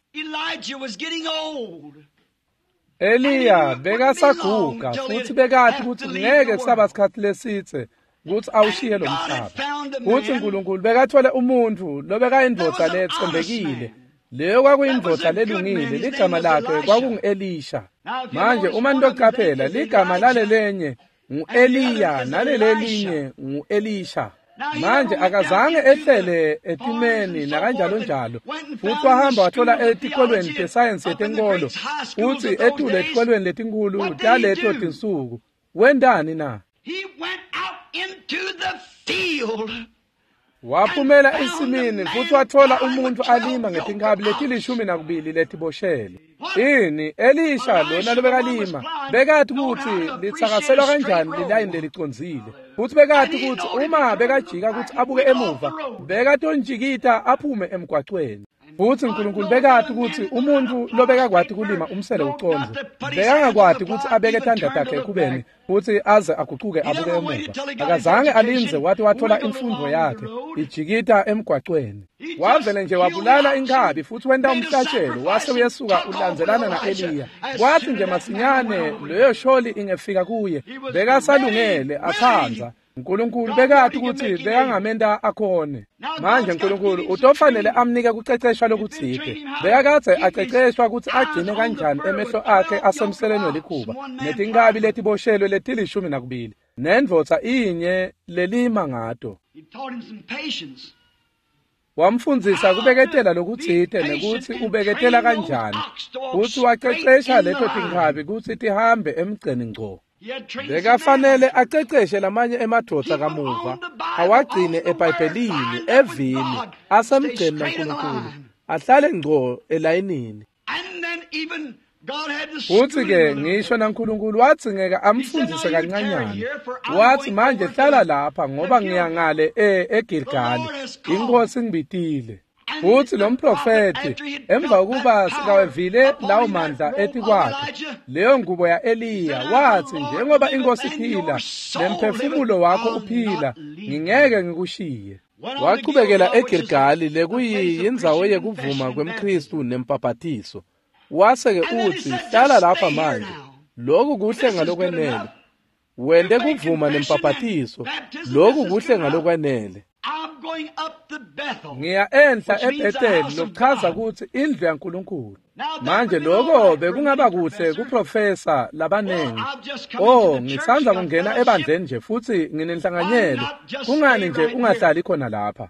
Eliya bekasaguga futhi bekathi ukuthi ngeke kusaba isikhathi lesithe ukuthi awushiye lo mhlaba. Futhi uNkulunkulu bekathole umuntu lobekayindvodza lethembekile. Leyo kwakuyindvodza lelungile, ligama lakhe kwakungu-Elisha. Manje uma nitoqaphela ligama lalelenye ngu-Eliya nalelelinye ngu-Elisha. Manje akazange ehlele etimeni nakanjalo njalo. Futhi wahamba wathola etikolweni tesayensi yetenkolo. Futhi etule etikolweni letinkulu taleto tinsuku. Wendani na? waphumela ensimini futhi wathola umuntu alima ngetinkhabi leti12 letiboshele. Ini Elisha lona lobekalima bekathi ukuthi litsakaselwa kanjani lilayini leliconzile. Futhi bekathi ukuthi uma bekajika ukuthi abuke emuva bekatonjikita aphume emgwaqweni. Futhi uNkulunkulu bekathi ukuthi umuntu lobekakwathi kulima umsele uconze bekangakwathi ukuthi abeke tandla takhe kubeni futhi aze aguquke abuke emuva. Akazange alinze wathi wathola imfundo yakhe ijikita emgwaqweni. Wavele nje wabulala inkhabi futhi wenda umhlatshelo wase uyesuka ulandelana naEliya. Kwathi nje masinyane leyo sholi ingefika kuye bekasalungele akhanza. uNkulunkulu bekathi ukuthi bekangamenda akhone. Manje uNkulunkulu utofanele amnike kuceceshwa lokuthide. Bekakade aceceshwa ukuthi agcine kanjani emehlo akhe asemseleni welikhuba netinkabi letiboshelwe leti12 nendvodza inye lelima ngato. Wamfundzisa kubeketela lokuthide nekuthi ubeketela kanjani futhi wacecesha leto tinkhabi ukuthi tihambe emgceni ngco. Bekafanele aceceshe lamanye emadvodza kamuva awagcine eBhayibhelini evini asemgceni kaNkulunkulu ahlale ngco elayinini. Futhi ke ngisho naNkulunkulu wathi ngeke amfundise kancanyana. Wathi manje hlala lapha ngoba ngiyangale eGilgali inkosi ngibitile. Futhi lo mprofeti emva kuba sikawevile lawo mandla ethi kwakhe leyo ngubo ya Eliya wathi njengoba inkosi iphila nemphefumulo wakho uphila ngingeke ngikushiye. Waqhubekela eGilgali lekuyindzawo yekuvuma kwemKristu nempapathiso. Waseke uthi hlala lapha manje lokhu kuhle ngalokwenele wende kuvuma nempapathiso lokhu kuhle ngalokwenele. Ngiya enhla eBhetheli lokuchaza ukuthi indlu yaNkulunkulu. Manje lokho bekungaba kuhle kuprofesa labanengi. Ngisanza kungena ebandleni nje futhi nginenhlanganyelo. Kungani nje ungahlali khona lapha?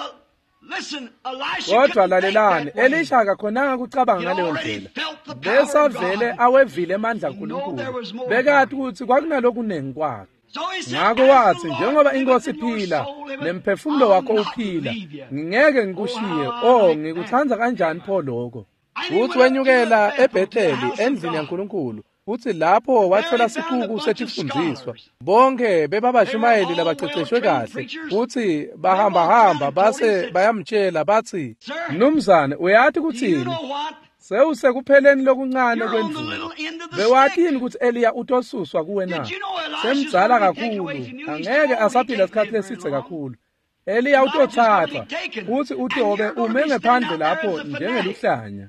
Kodwa lalelani, Elisha akakhonanga kucabanga ngaleyo ndlela. Besavele awevile amandla kaNkulunkulu. Bekathi ukuthi kwakunalokunengi kwakhe. Ngakho wathi njengoba inkosi iphila nemphefumulo wakho uphila ngingeke ngikushiye. Ngikuthanza kanjani pho lokho? Futhi wenyukela eBhetheli endlini yaNkulunkulu. Futhi lapho wathola sikhulu sesifundiswa. Bonke bebabashumayeli labaceceshwe kahle. Futhi bahamba base bayamtshela bathi, "Mnumzane, uyathi kuthini? Sewusekupheleni lokuncane kwendlela. Bewathini ukuthi Eliya utosuswa kuwe na? Semdzala kakhulu, angeke asaphila isikhathi lesithe kakhulu. Eliya utothatha, futhi utobe ume ngaphandle lapho njengeluhlanya."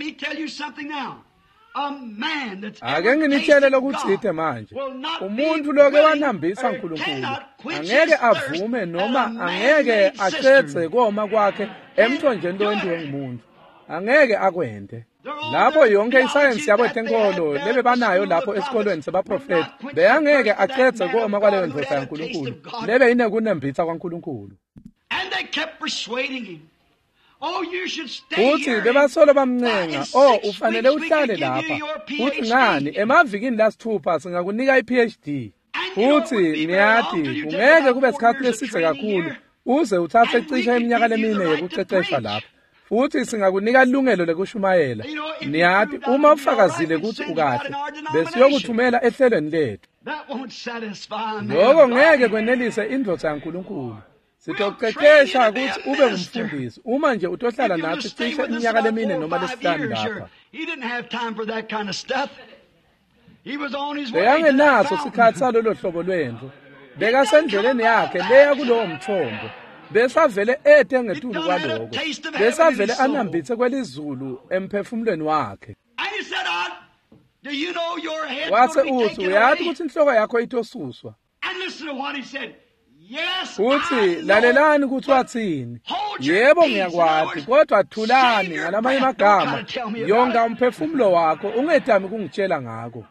Ake nginitshele lokuthide manje. Umuntu loke wanambisa uNkulunkulu angeke avume noma angeke acetse koma kwakhe emthonjeni lowendiwe ngumuntu. Angeke akwende. Lapho yonke isayensi yabo etenkolo lebe banayo lapho esikolweni sebaprofeti beyangeke acetse koma kwaleyo ndvodza yaNkulunkulu lebe inekunambitsa kwaNkulunkulu. Futhi bebasolo bamncenga, ufanele uhlale lapha. Futhi ngani emavikini lasithupha singakunika iPhD. Futhi ngiyathi ungeke kube isikhathi lesithe kakhulu uze uthathe cishe iminyaka lemine yokuceceshwa lapha. Futhi singakunika ilungelo lekushumayela. Niyathi uma ufakazile ukuthi ukahle besiyokuthumela ehlelweni lethu. Lokho ngeke kwenelise indvodza yaNkulunkulu. Sitokucecesha ukuthi ube ngumfundisi uma nje utohlala nathi cishe iminyaka lemine noma lesihlanu lapha. Beyangenaso sikhathi salolo hlobo lwendlu. Bekasendleleni yakhe leya kulowo mthombo. Besavele ethe ngetulu kwaloko. Besavele anambithe kwelizulu emphefumulweni wakhe. Wase uthi uyathi ukuthi inhloko yakho itosuswa. Uthi lalelani ukuthi wathini. Yebo ngiyakwazi kodwa thulani ngalamanye amagama yonga umphefumulo wakho ungethami kungitshela ngako.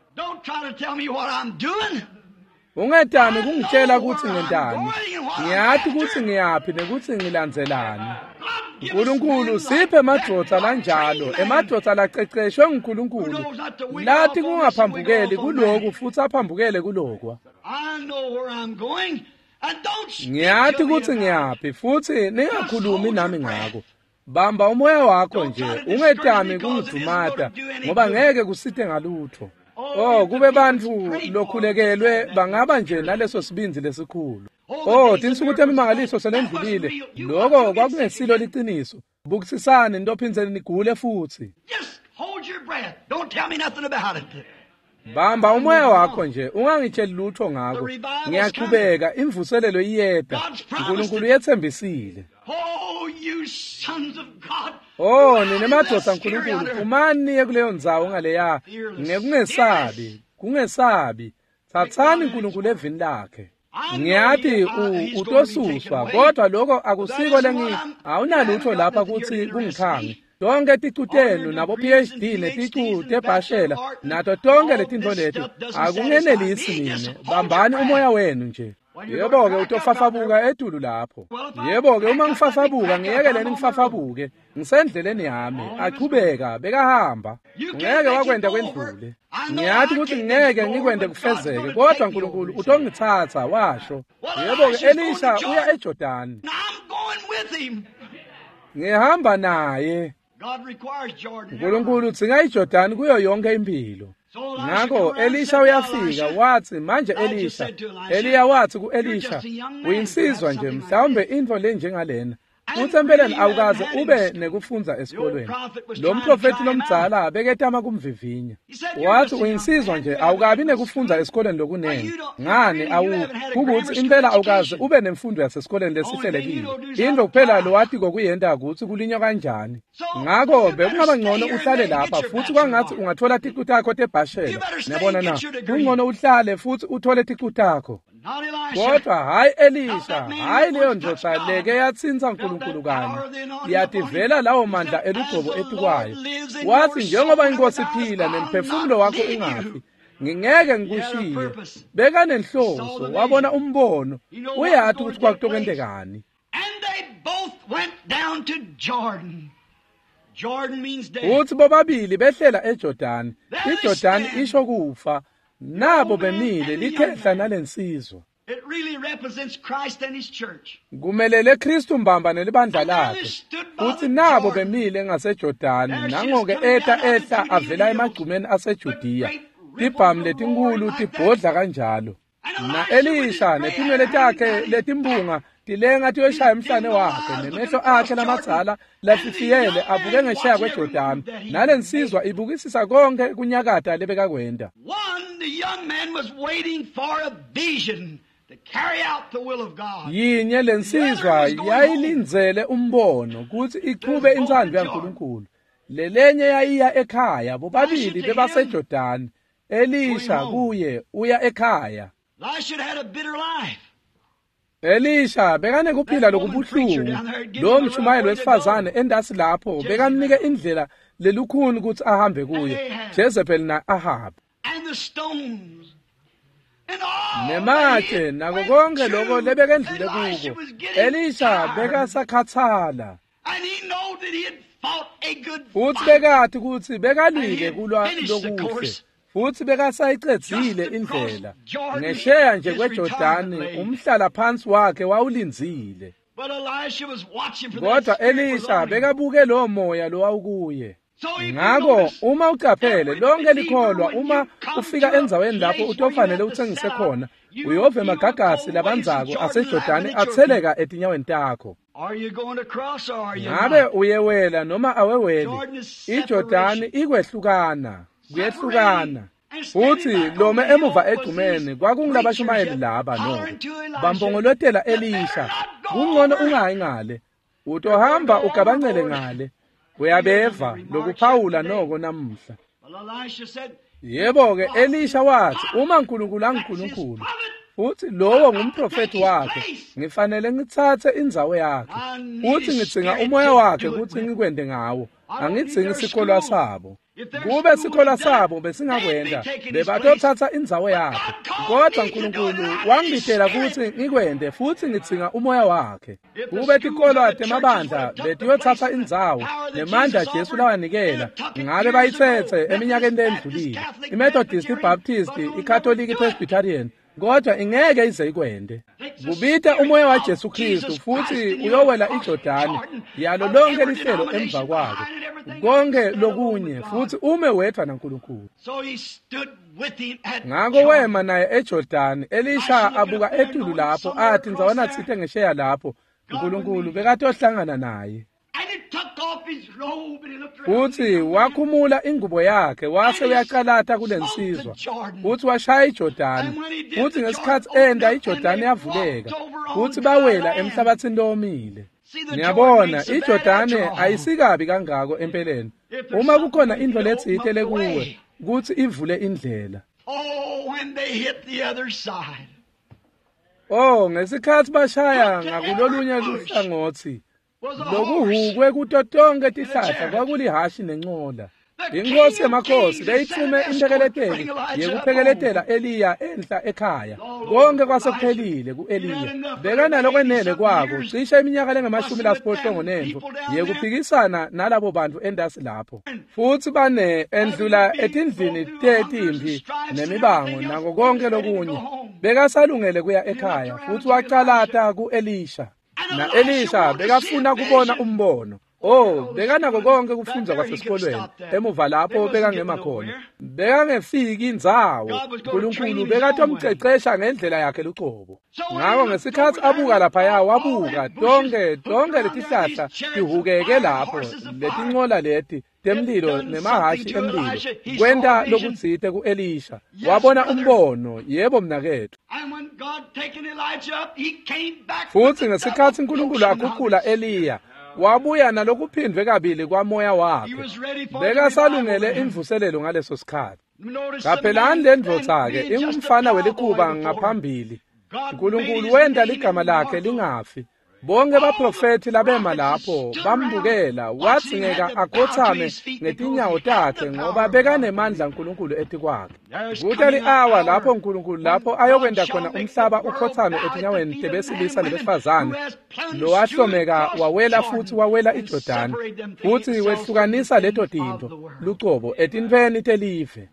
Ungethami kungitshela ukuthi ngentani. Ngiyathi ukuthi ngiyaphi nekuthi ngilandzelani. uNkulunkulu siphe emadvodza lanjalo emadvodza laceceshwe nguNkulunkulu lathi kungaphambukeli kuloko futhi aphambukele kulokwa. Ngiyathi ukuthi ngiyaphi futhi ningakhulumi nami ngako. Bamba umoya wakho nje, ungetami kungidumata ngoba ngeke kusithe ngalutho. Oh, kube bantu lokhulekelwe bangaba nje naleso sibinzi lesikhulu. Oh, tinsuku temimangaliso selendlulile. Lokho kwakungesilo liqiniso. Bukisisane ntophindze nigule futhi. Just hold your breath. Don't tell me nothing about it. Bamba umoya wakho nje, ungangitsheli lutho ngako. Ngiyaqhubeka, imvuselelo iyeda. uNkulunkulu uyethembisile. Oh, you sons of God. Oh, nina madoda uNkulunkulu, phumani niye kuleyo ndzawo ngaleya. Kungesabi. Thathani uNkulunkulu evini lakhe. Ngiyathi utosuswa, kodwa lokho akusiko awunalutho lapha kuthi kungikhange. Tonke ticutenu nabo PhD neticu tebhashela nato tonke letintfo leti akungenelisi mina. Bambani umoya wenu nje. Yebo-ke utofafabuka etulu lapho. Yebo-ke uma ngifafabuka ngiyekeleni ngifafabuke. Ngisendleleni yami, aqhubeka bekahamba. Ngeke wakwenda kwendlule. Ngiyathi ukuthi ngeke ngikwende kufezeke, kodwa uNkulunkulu utongithatha washo. Yebo-ke Elisha uya eJordani. Ngihamba naye. uNkulunkulu udzinga iJordani kuyo yonke impilo. Ngakho Elisha uyafika wathi manje Eliya wathi ku-Elisha, uyinsizwa nje mhlawumbe into le njengalena. Uthi empeleni awukaze ube nekufunza esikolweni. Lo mprofeti lomdzala beketama kumvivinya. Wathi uyinsizwa nje awukabi nekufunza esikolweni lokunene. Ngani ukuthi impela awukaze ube nemfundo yasesikolweni lesihlelekile. Into kuphela lo wathi kokuyenda ukuthi kulinywa kanjani. Ngakho bekungaba ngcono uhlale lapha futhi kwangathi ungathola ticu takho tebhashela. Nabona na, kungcono uhlale futhi uthole ticu takho. Kodwa hayi Elisha, hayi leyo ndoda leke yatsinza uNkulunkulu kanye. Yativela lawo mandla elugcobo etukwayo. Wathi njengoba inkosi iphila nemphefumulo wakho ungafi, ngingeke ngikushiye. Beka nenhloso, wabona umbono, uyathi ukuthi kwakutokwendekani. And they both went down to Jordan. Jordan means death. Uthi bobabili behlela eJordani. iJordani isho kufa. Nabo bemile likhehla nalensizwa. It really represents Christ and his church. Kumelele Kristu mbamba nelibandla lakhe. Uthi nabo bemile ngaseJordani nangoke ehla avela emagcumeni aseJudiya. Tibhamu letinkulu tibhodla kanjalo. Na Elisha netinwele takhe letimbunga tilenga tiyoshaya emhlane wakhe nemehlo akhe lamadzala lafifiyele abuke ngeshaya kweJordani. Nalensizwa ibukisisa konke kunyakata lebekakwenda. The young man was waiting for a vision to carry out the will of God. Yinye lensizwa yayilindzele umbono ukuthi iqhube intsandvo yaNkulunkulu. Lelenye yayiya ekhaya, bobabili bebaseJordani. Elisha kuye uya ekhaya. Elisha had a bitter life. Elisha bekane kuphila lokubuhlungu. Lo mshumayeli wesifazane endasi lapho bekamnike indlela lelukhuni ukuthi ahambe kuye. Jezebel na Ahab. And the stones and all nematshe nako konke lokho lebekendlule kubo. Elisha bekasakhathala. And he know that he had fought a good futhi bekathi ukuthi bekalile kulwa lokuhle. Futhi bekasayiqedzile indlela. Ngesheya nje kweJordani umhlala phansi wakhe wawulinzile. But Elisha was watching for kodwa Elisha bekabuke lo moya lo awukuye. Ngakho uma ucaphele lonke likholwa uma ufika enzaweni lapho utofanele uthengise khona uyove magagasi labanzako aseJordani atheleka etinyaweni takho. Ngabe uyewela noma aweweli iJordani ikwehlukana kuyehlukana. Futhi lome emuva egcumeni kwakungilabashumayeli laba noko bambongolotela Elisha kungcono ungayi ngale utohamba ugabancele ngale. Uyabeva lokuphawula noko namuhla. Yebo-ke Elisha wathi uma uNkulunkulu anguNkulunkulu futhi lowo ngumprofeti wakhe ngifanele ngithathe indzawo yakhe futhi ngidzinga umoya wakhe ukuthi ngikwende ngawo angidzingi isikholwa sabo. Kube sikholwa sabo besingakwenda bebatothatha indzawo yakhe kodwa uNkulunkulu wangibitela ukuthi ngikwende futhi ngidzinga umoya wakhe. Kube tikholwa temabandla betiyothatha indzawo nemandla Jesu lawanikela ngabe bayithethe eminyakeni endlulile. iMethodist, iBaptist, iCatholic, iPresbyterian kodwa ingeke ize ikwende. Kubita umoya waJesu Kristu futhi uyowela iJordani yalo lonke lihlelo emva kwakhe konke lokunye futhi ume wedwa naNkulunkulu. Ngakho wema naye eJordani. Elisha abuka etulu lapho athi ngizawana thithe ngesheya lapho uNkulunkulu bekade ohlangana naye. Futhi wakhumula ingubo yakhe wase uyaqalatha kulensizwa futhi washaya iJordani futhi ngesikhathi enda iJordani yavuleka futhi bawela emhlabathini lomile. Ngiyabona iJordani ayisikabi kangako empeleni uma kukhona into lethithele kuwe ukuthi ivule indlela. Ngesikhathi bashaya ngakulolunye luhlangothi lokuhukwe kuto tonke tihlahla kwakulihashi nencola. Inkosi yamakhosi beyithume intekeleteli yekuphekeletela Eliya enhla ekhaya. Konke kwasekuphelile ku-Eliya. Bekana lokwenele kwako cishe iminyaka lengama-80 yekuphikisana nalabo bantu endasi lapho. Futhi bane endlula etindlini tetimpi nemibango nako konke lokunye. Bekasalungele kuya ekhaya futhi waqalata ku-Elisha. Na Elisha bekafuna kubona umbono. Bekanako konke kufundza kwasesikolweni. Emuva lapho bekangema khona. Bekangefiki indzawo. uNkulunkulu bekatomcecesha ngendlela yakhe luqobo. Ngakho ngesikhathi abuka lapha wabuka tonke letihlahla tihukeke lapho. Letincola leti temlilo nemahashi emlilo. Kwenta lokutsite ku-Elisha. Wabona umbono, yebo mnakethu. Futhi ngesikhathi uNkulunkulu akhuphula Eliya wabuya nalokuphindwe kabili kwamoya wakhe. Bekasalungele imvuselelo ngaleso sikhathi. Kaphelani lendvodza-ke ingumfana welikhuba ngaphambili. uNkulunkulu wenda ligama lakhe lingafi. Bonke baprofethi labema lapho bambukela watsingeka akhothame ngetinyawo takhe ngoba bekanemandla uNkulunkulu ethi kwakhe. Kuthe li-hour lapho uNkulunkulu lapho ayokwenda khona umhlaba ukhothame etinyaweni tebesilisa nebesifazane. Lo wahlomeka wawela futhi wawela iJordani futhi wehlukanisa leto tinto luqobo etintweni telive.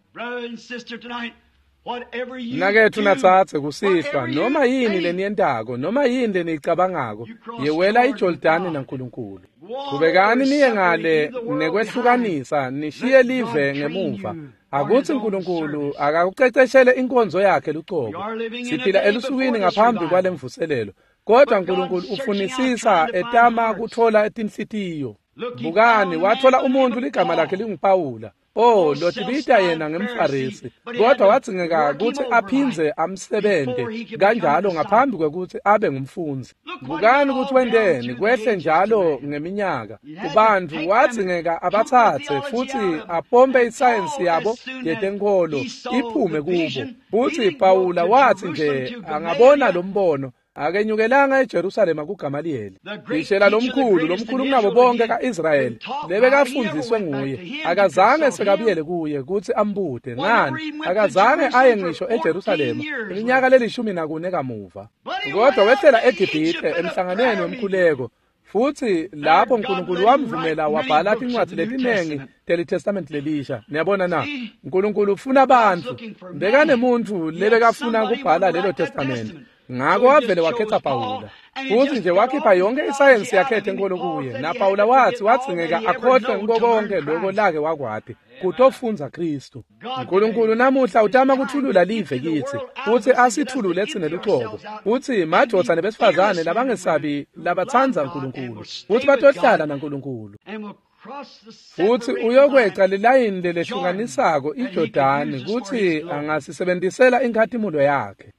Nakethu natsatse kusihlwa noma yini leniyentako noma yini leniyicabangako yewela iJordani naNkulunkulu. Kubekani niye ngale nekwehlukanisa nishiye live ngemuva. Akuthi uNkulunkulu akakuceceshele inkonzo yakhe luqobo. Siphila elusukwini ngaphambi kwalemvuselelo. Kodwa uNkulunkulu ufunisisa etama kuthola etinhlitiyo. Bukani wathola umuntu ligama lakhe linguPawula. Lotibita yena ngemfarisi. Kodwa watsingeka ukuthi aphinze amsebente kanjalo ngaphambi kwekuthi abe ngumfunzi. Bukani ukuthi wendeni kwehle njalo ngeminyaka. Kubantu watsingeka abathathe futhi apombe isayensi yabo yetenkolo iphume kubo. Futhi Pawula wathi nje angabona lo mbono akenyukelanga eJerusalema kuGamaliyeli. Ishela lomkhulu kunabo bonke kaIsrayeli lebekafundiswe nguye. Akazange sekabiyele kuye kuthi ambude ngani. Akazange aye ngisho eJerusalema iminyaka le14 kamuva. Kodwa wehlela eGibhithe emhlanganweni wemkhuleko. Futhi lapho uNkulunkulu wamvumela wabhala incwadi letinengi teLitestament lelisha. Niyabona na? uNkulunkulu ufuna abantu. Bekanemuntu lebekafuna ukubhala lelo testament. Ngakho wavele wakhetha Pawula. Futhi nje wakhipha yonke isayensi yakhe enkolo kuye. Na Pawula watsingeka akhohlwe konke lokho lake wakwade kutofunza Kristu. uNkulunkulu namuhla utama kuthulula live kithi futhi asithulule thine luqobo. Futhi madodza nebesifazane labangesabi labathanza uNkulunkulu futhi batohlala naNkulunkulu. Futhi uyokweqa lilayini lelehlukanisako iJordani kuthi angasisebenzisela inkathimulo yakhe.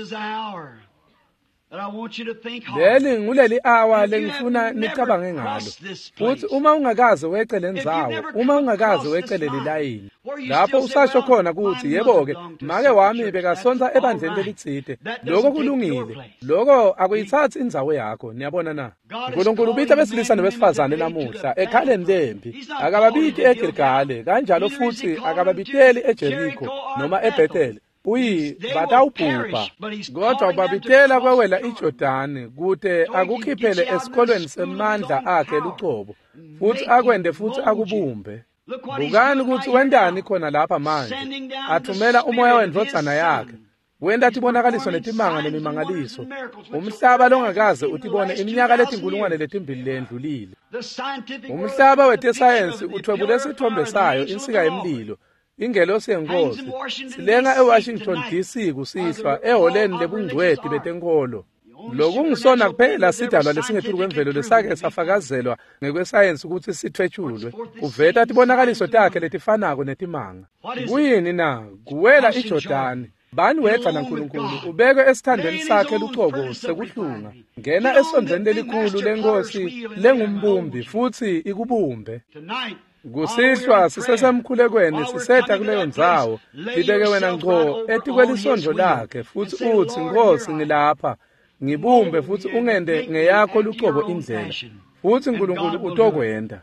Leli nguleli hour lengifuna nicabange ngalo. Futhi uma ungakaze weqe lendzawo, uma ungakaze weqe lilayini, lapho usasho khona ukuthi yebo-ke make wami bekasonza ebandleni lelitsite. Lokho kulungile. Lokho akuyithathi indzawo yakho. Niyabona na? uNkulunkulu ubita besilisa nebesifazane namuhla ekhaleni lempi. Akababithi eGilgale kanjalo futhi akababiteli eJerikho noma eBhetheli. Batawubhubha. Kodwa ubabitela kwewela iJordani kude akukhiphele esikolweni semandla akhe luqobo futhi akwende futhi akubumbe. Bukani ukuthi wendani khona lapha manje. Athumela umoya wendvodzana yakhe. wenda tibonakaliso netimanga nemimangaliso umhlaba longakaze utibone iminyaka letinkulungwane letimbili lendlulile. Umhlaba wetesayensi uthwebule isithombe sayo insika yemlilo ingelosi yenkosi silenga eWashington DC kusihlwa eholeni lebungcweti betenkolo. Lokungisona kuphela sidalwa lesingethulu kwemvelo lesake safakazelwa ngekwesayensi ukuthi sithwetshulwe uveta tibonakaliso takhe letifanako netimanga. Kuyini na kuwela iJordani bani wedwa naNkulunkulu ubekwe esithandweni sakhe lucobo sekuhlunga ngena esondzeni lelikhulu lenkosi lengumbumbi futhi ikubumbe. Kusihlwa sisesemkhulekweni sisetha kuleyo ndzawo libeke wena ngqo etikwelisondlo lakhe futhi uthi Nkosi ngilapha ngibumbe futhi ungende ngeyakho lucobo indlela futhi uNkulunkulu utokwenda.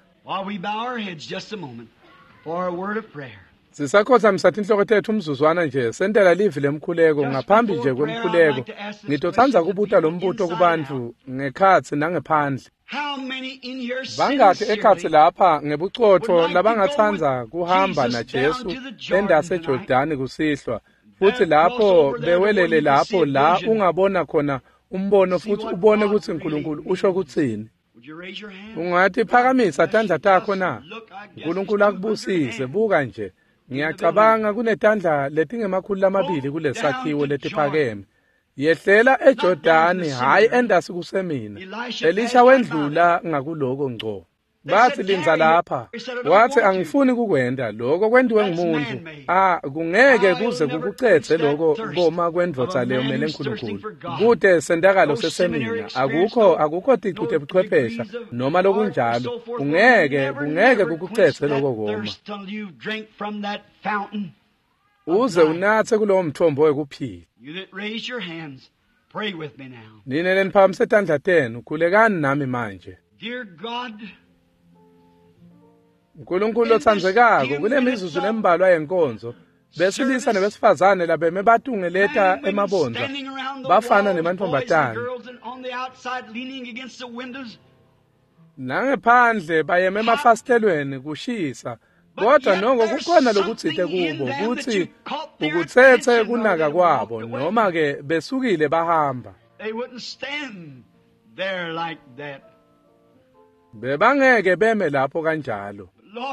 Sisakhotha msathi inhloko tethu umzuzwana nje sentela livi lemkhuleko ngaphambi nje kwemkhuleko ngitothanza kubuta lo mbuto kubantu ngekhatsi nangephandle. Bangakhe ekhatsi lapha ngebucotho labangathanza kuhamba naJesu endase eJordani kusihlwa futhi lapho bewelele lapho la ungabona khona umbono futhi ubone ukuthi uNkulunkulu usho kuthini. Ungathi phakamisa tandla takho na uNkulunkulu akubusise buka nje. Ngiyacabanga kunetandla letingemakhulu amabili kulesakhiwo letiphakeme. Yehlela eJordani hayi endasi kusemina. Elisha wendlula ngakuloko ngco. Bathi linza lapha. Wathi angifuni kukwenda lokho kwendiwe ngumuntu. Kungeke kuze kukucethe lokho boma kwendvodza leyo mele uNkulunkulu. Kude sendakalo sesemina. Akukho ticuthe buchwephesha noma lokunjalo. Kungeke kukucethe lokho koma. Uze unathe kulowo mthombo wekuphila. Nine leniphakamisa tandla tenu khulekani nami manje. uNkulunkulu othandzekako kule mizuzu lembalwa yenkonzo besilisa nebesifazane labeme batungeleta emabondza bafana nemantombazane nangephandle bayeme emafasitelweni kushisa kodwa noko kukhona lokutsite kubo ukuthi ukuthethe kunaka kwabo noma ke besukile bahamba bebangeke beme lapho kanjalo.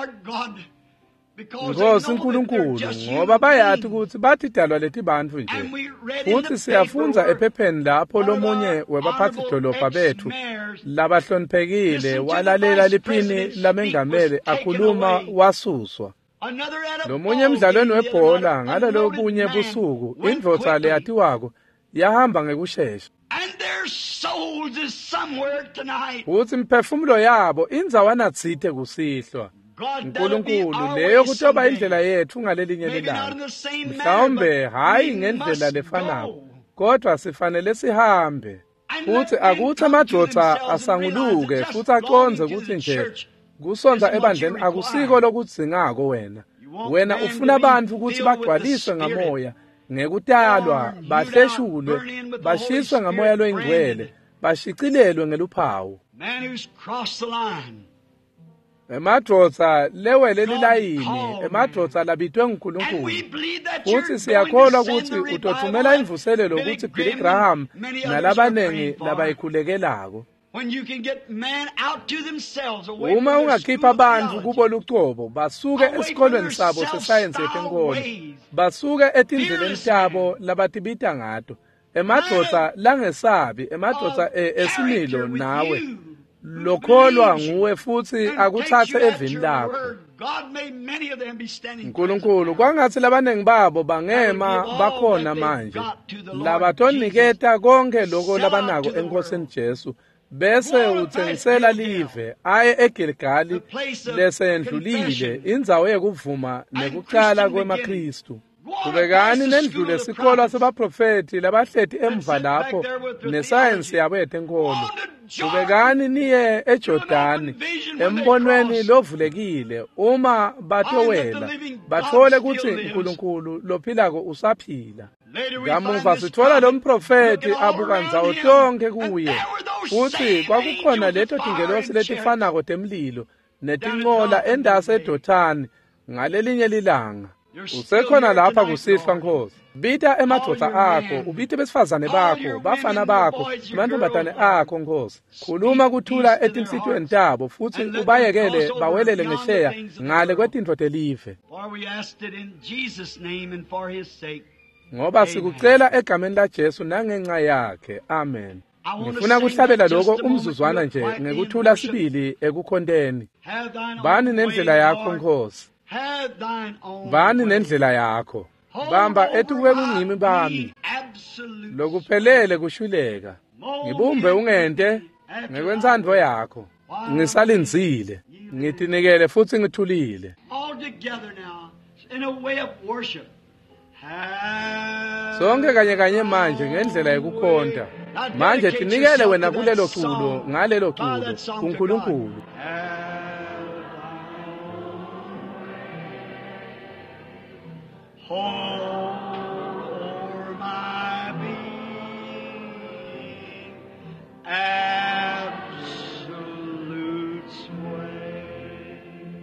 Nkosi uNkulunkulu ngoba bayathi ukuthi bathi dalwa leti bantu nje futhi siyafunza ephepheni lapho lomunye webaphathi dolobha bethu labahloniphekile walalela liphini lamengameli akhuluma wasuswa. Lomunye emdlalweni webhola ngalelo bunye busuku indvodza leyatiwako yahamba ngekusheshsha. Uthi imphefumulo yabo indzawana tsite kusihlwa. uNkulunkulu leyo kutoba indlela yethu ngalelinye lelanga. Mhlawumbe hayi ngendlela lefanako kodwa sifanele sihambe. Futhi akuthi amadvodza asanguluke futhi aconze ukuthi nje kusonza ebandleni akusiko lokudzingako wena ufuna abantu ukuthi bagcwaliswe ngamoya ngekutalwa bahleshulwe bashiswe ngamoya loyingcwele bashicilelwe ngeluphawu. Emadvodza lewele lilayini emadvodza labitwe nguNkulunkulu futhi siyakholwa ukuthi utothumela imvuselelo ukuthi Billy Graham nalabanengi labayikhulekelako. Uma ungakhipha abantu kubo lucobo basuke esikolweni sabo sesayensi yetenkolo basuke etindleleni tabo labatibita ngato emadvodza langesabi emadvodza esimilo nawe lokholwa nguwe futhi akuthathe evini lakho. uNkulunkulu kwangathi labanengi babo bangema bakhona manje labatoniketa konke lokho labanako enkosini Jesu bese uthengisela live aye eGilgali lesendlulile indzawo yekuvuma nekucala kwemaKristu. Kubekani nendlule esikholwa sebaprofeti labahleti emva lapho nesayensi yabo yetenkolo. Kubekani niye eJordani embonweni lovulekile uma batowela bathole ukuthi uNkulunkulu lophilako usaphila. Kamuva sithola lo mprofeti abuka ndzawo tonke kuye futhi kwakukhona leto tingelosi letifanako temlilo netinqola endase eDothani ngalelinye lilanga. Usekhona lapha kusihlwa Nkosi. Bita emadoda akho, ubite besifazane bakho, bafana bakho, amantombazane akho Nkosi. Khuluma kuthula etinhlitweni tabo futhi ubayekele bawelele ngesheya ngale kwetintfo telive. Ngoba sikucela egameni laJesu nangenxa yakhe. Amen. Ngifuna kuhlabela lokho umzuzwana nje ngekuthula sibili ekukhonteni. Bani nendlela yakho Nkosi. Bani nendlela yakho. Bamba etukubekungimi bami. Lokuphelele kushuleka. Ngibumbe ungente ngekwenzandvo yakho. Ngisalinzile. Ngitinikele futhi ngithulile. Sonke kanye manje ngendlela yokukhonta. Manje tinikele wena kulelo culo, ngalelo culo, kuNkulunkulu. O'er my being, absolute sway,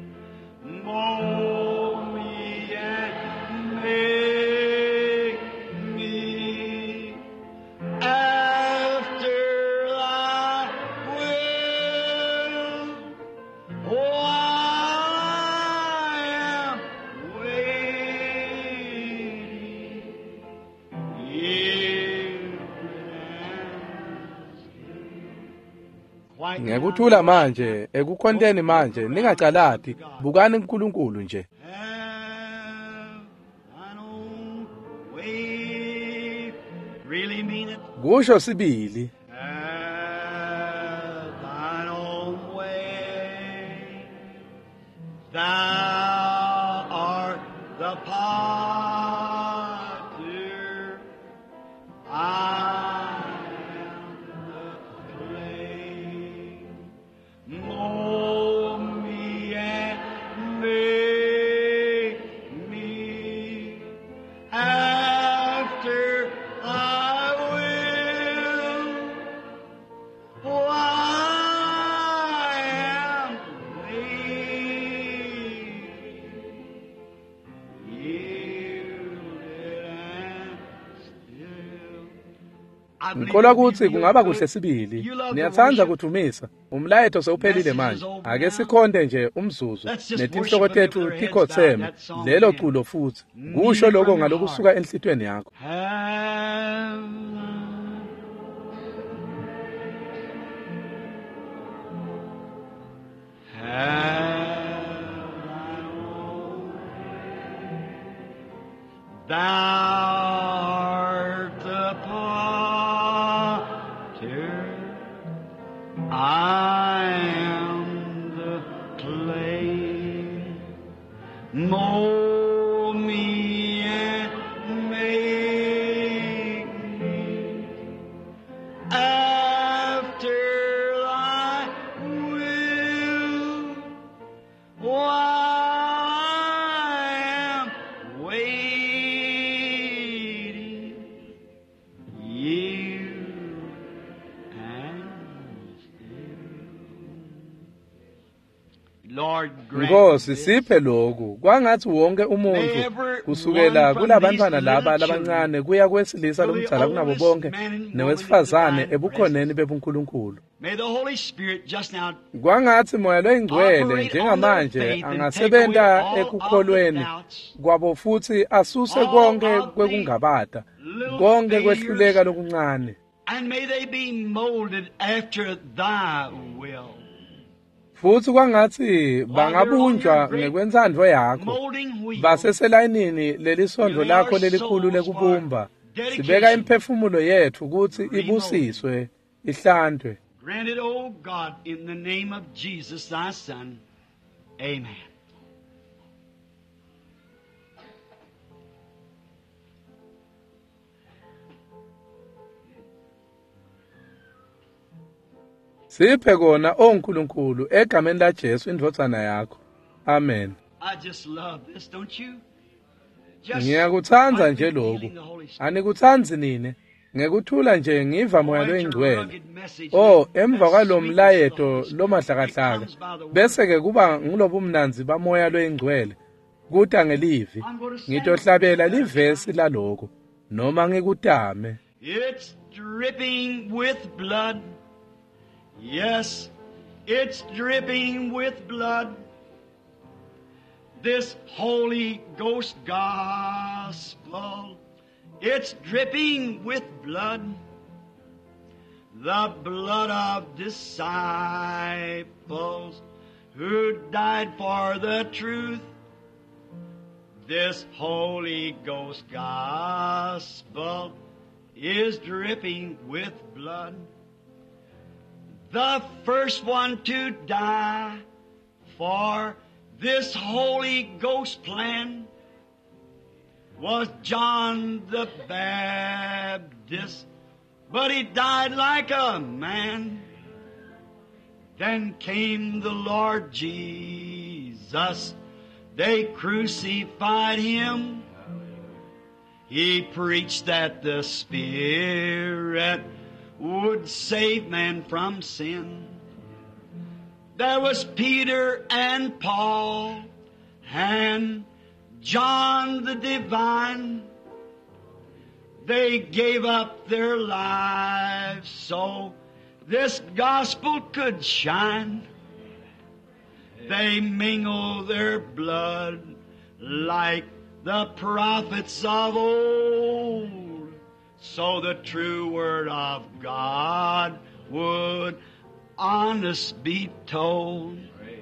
mold me and make me after thy will. Oh, I am Ngekuthula manje, ekukhonteni manje, ningacalati, bukani uNkulunkulu nje. Kusho sibili. Thou art the potter, I am the clay. Mold me and make me after thy will. Oh, I am Ngikholwa ukuthi kungaba kuhle sibili. Niyathanda kuthumisa. Umlayeto sewuphelile manje. Ake sikhonde nje umzuzu netinhloko tethu tikhotheme lelo culo futhi. Kusho lokho ngalokusuka enhlitweni yakho. Thou art the potter, I am the clay. Mold me and make me after thy will. Oh, I am waiting, yield and Lord, Nkosi siphe lokhu kwangathi wonke umuntu kusukela kulabantwana laba labancane kuya kwesilisa lomdala kunabo bonke newesifazane ebukhoneni bebuNkulunkulu. Kwangathi moya loyingcwele njengamanje angasebenta ekukholweni kwabo futhi asuse konke kwekungabata konke kwehluleka lokuncane. And may they be molded after thy will. Futhi kwangathi bangabunjwa ngekwenzandvo yakho. Baseselayinini lelisondlo lakho lelikhulu lekubumba. Sibeka imphefumulo yethu ukuthi ibusiswe, ihlandwe. Grant it, O God, in the name of Jesus, thy Son. Amen. Siphe kona oNkulunkulu egameni laJesu indvodzana yakho. Amen. I just love this, don't you? Ngiyakuthandza nje lokhu. Anikuthandzi nini? Ngekuthula nje ngiva moya loyingcwele. Emva kwalomlayeto lomadlakahlaka bese ke kuba ngilobumnanzi bamoya loyingcwele. kuta ngelivi ngitohlabela livesi laloko noma ngikutame. It's dripping with blood. Yes, it's dripping with blood. This Holy Ghost gospel, it's dripping with blood. The blood of disciples who died for the truth. This Holy Ghost gospel is dripping with blood. The first one to die for this Holy Ghost plan was John the Baptist, but he died like a man. Then came the Lord Jesus. They crucified him. He preached that the Spirit would save man from sin. There was Peter and Paul and John the Divine. They gave up their lives so this gospel could shine. They mingled their blood like the prophets of old, so the true word of God would honest be told.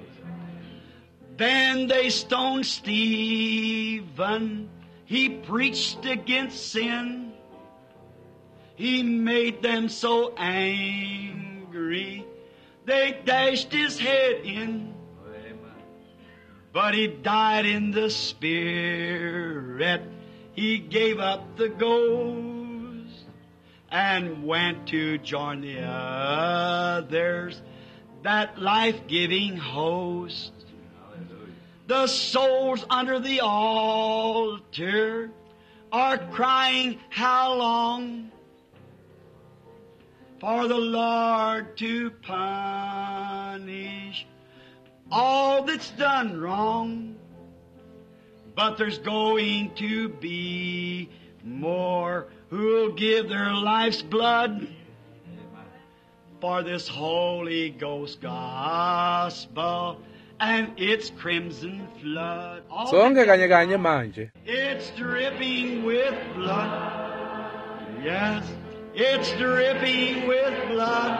Then they stoned Stephen. He preached against sin. He made them so angry, they dashed his head in. But he died in the Spirit. He gave up the ghost and went to join the others, that life-giving host. The souls under the altar are crying, how long? For the Lord to punish all that's done wrong. But there's going to be more who'll give their life's blood for this Holy Ghost gospel and its crimson flood. Sonke kanye kanye manje. It's dripping with blood. Yes, it's dripping with blood.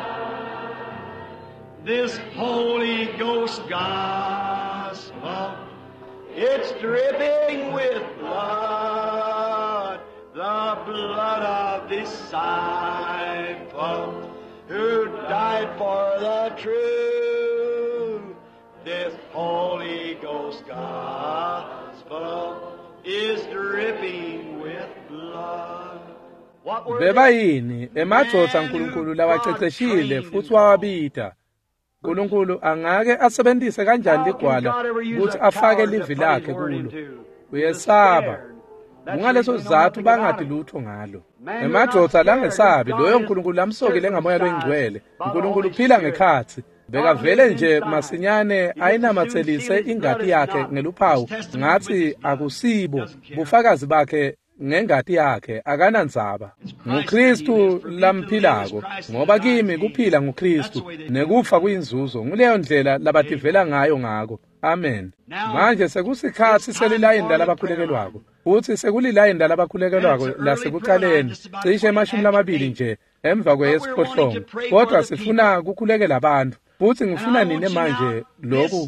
This Holy Ghost gospel, it's dripping with blood. The blood of disciples who died for the truth. This Holy Ghost gospel is dripping with blood. Beba yini emadvodza uNkulunkulu lawaceceshile futhi wawabita. uNkulunkulu angake asebenzise kanjani ligwala ukuthi afake livi lakhe kulo. Uyesaba. Ngaleso sizathu bangathi lutho ngalo. Emadvodza langesabi loyo uNkulunkulu amsokile ngamoya loyingcwele. uNkulunkulu uphila ngekhathi. Bekavele nje masinyane ayinamathelise ingadi yakhe ngeluphawu ngathi akusibo bufakazi bakhe ngengadi yakhe akanandzaba. NguKristu lamphilako ngoba kimi kuphila nguKristu nekufa kuyinzuzo nguleyo ndlela labativela ngayo ngako. Amen. Manje sekusikhathi selilayini labakhulekelwako futhi sekulilayini labakhulekelwako lasekuqaleni cishe 20 nje emva kweyesiphohlongo kodwa sifuna kukhulekela abantu futhi ngifuna nini manje lokhu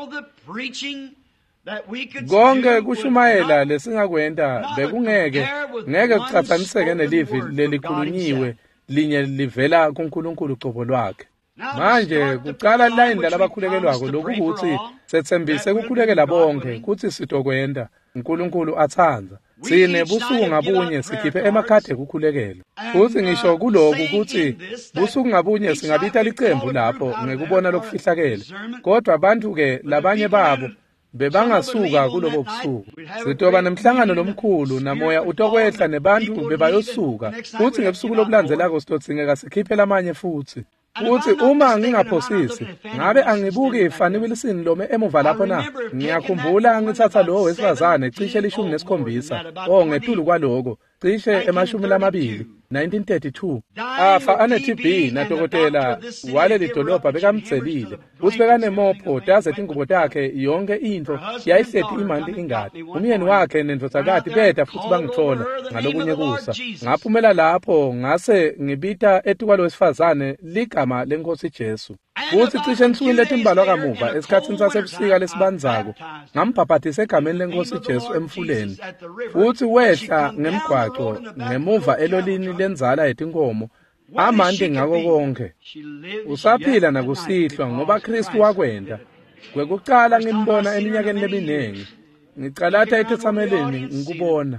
konke kushumayela lesingakwenda bekungeke kucatsaniseke nelivi lelikhulunyiwe linye livela kuNkulunkulu qobo lwakhe. Manje kuqala line labakhulekelwako lokuthi sethembise kukhulekela bonke kuthi sitokwenda uNkulunkulu athanza sine busuku ngabunye sikhiphe emakhade kukhulekela futhi ngisho kuloko ukuthi busuku ngabunye singabita licembu lapho ngekubona lokufihlakele kodwa abantu ke labanye babo bebangasuka kulobo busuku. Sitoba nemhlangano lomkhulu namoya utokwehla nebantu bebayosuka futhi ngebusuku lokulandzelako sitodzingeka sikhiphe lamanye futhi. Uthi uma ngingaphosisi ngabe angibuki iFanny Wilson lo emuva lapho na. Ngiyakhumbula ngithatha lo wesifazane cishe 17 ngetulu kwaloko cishe emashumi lamabili 1932 afa ane-TB nadokotela waleli dolobha bekamtselile uthi bekanemopho daze ingubo takhe yonke into yayihlethi imanti ingadi umyeni wakhe nendodakazi beda futhi bangithola ngalokunye kusa ngaphumela lapho ngase ngibita etukwalo wesifazane ligama lenkosi Jesu futhi cishe ensukwini letimbalwa kamuva esikhathini sasebusika lesibanzako ngambhabhathisa egameni lenkosi Jesu emfuleni futhi wehla ngemgwaqo ngemuva elolini lenzala yetinkomo amanti ngako konke usaphila nakusihlwa ngoba Kristu wakwenda kwekuqala ngimbona eminyakeni leminingi ngicalatha eTestamenteni ngikubona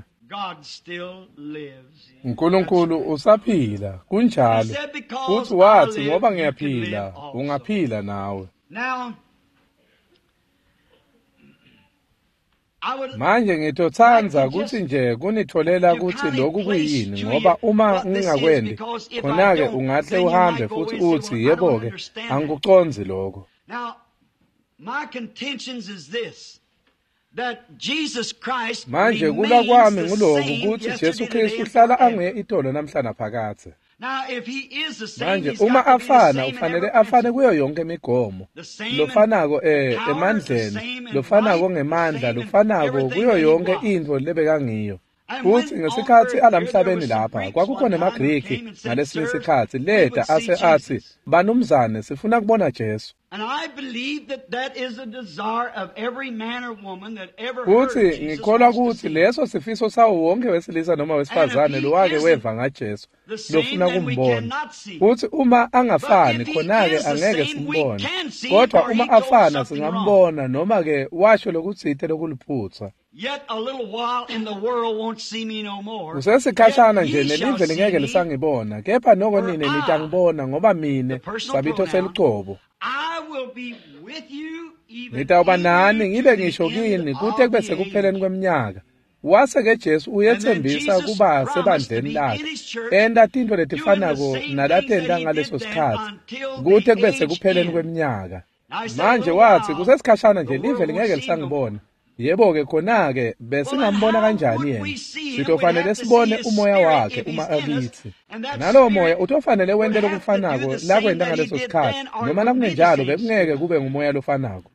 uNkulunkulu usaphila kunjalo futhi wathi ngoba ngiyaphila ungaphila nawe manje ngitothanza ukuthi nje kunitholela ukuthi lokhu kuyini ngoba uma ngingakwendi khona-ke ungahle uhambe futhi uthi yebo-ke angikuconzi lokho manje kula kwami nguloku ukuthi Jesu Kristu uhlala anguye itolo namhlanje phakathe manje uma afana ufanele afane kuyo yonke imigomo lofanako emandleni lofanako ngemandla lofanako kuyo yonke into lebekangiyo futhi ngesikhathi alamhlabeni lapha kwakukhona amaGriki ngalesinye isikhathi leda athi banumzane sifuna kubona Jesu futhi ngikholwa ukuthi leso sifiso sawo wonke wesilisa noma wesifazane lowake weva ngaJesu lofuna kumbona futhi uma angafani khona-ke angeke simbone kodwa uma afana singambona noma-ke washo lokutsithe lokuliphutha usesikhashana nje nelive lingeke lisangibona kepha noko nine nitangibona ngoba mine sabitho selicobo ngitawuba nani ngibe ngisho kini kude kube sekupheleni kweminyaka wase-ke Jesu uyethembisa kuba sebandleni lakhe enta tinto letifanako nalatenta ngaleso sikhathi kude kube sekupheleni kweminyaka manje wathi kusesikhashana nje live lingeke lisangibona yebo-ke khona-ke besingambona kanjani yena sitofanele sibone umoya wakhe uma akithi nalowo moya utofanele wente lokufanako lakwenta ngaleso sikhathi noma nakungenjalo bekungeke kube ngumoya lofanako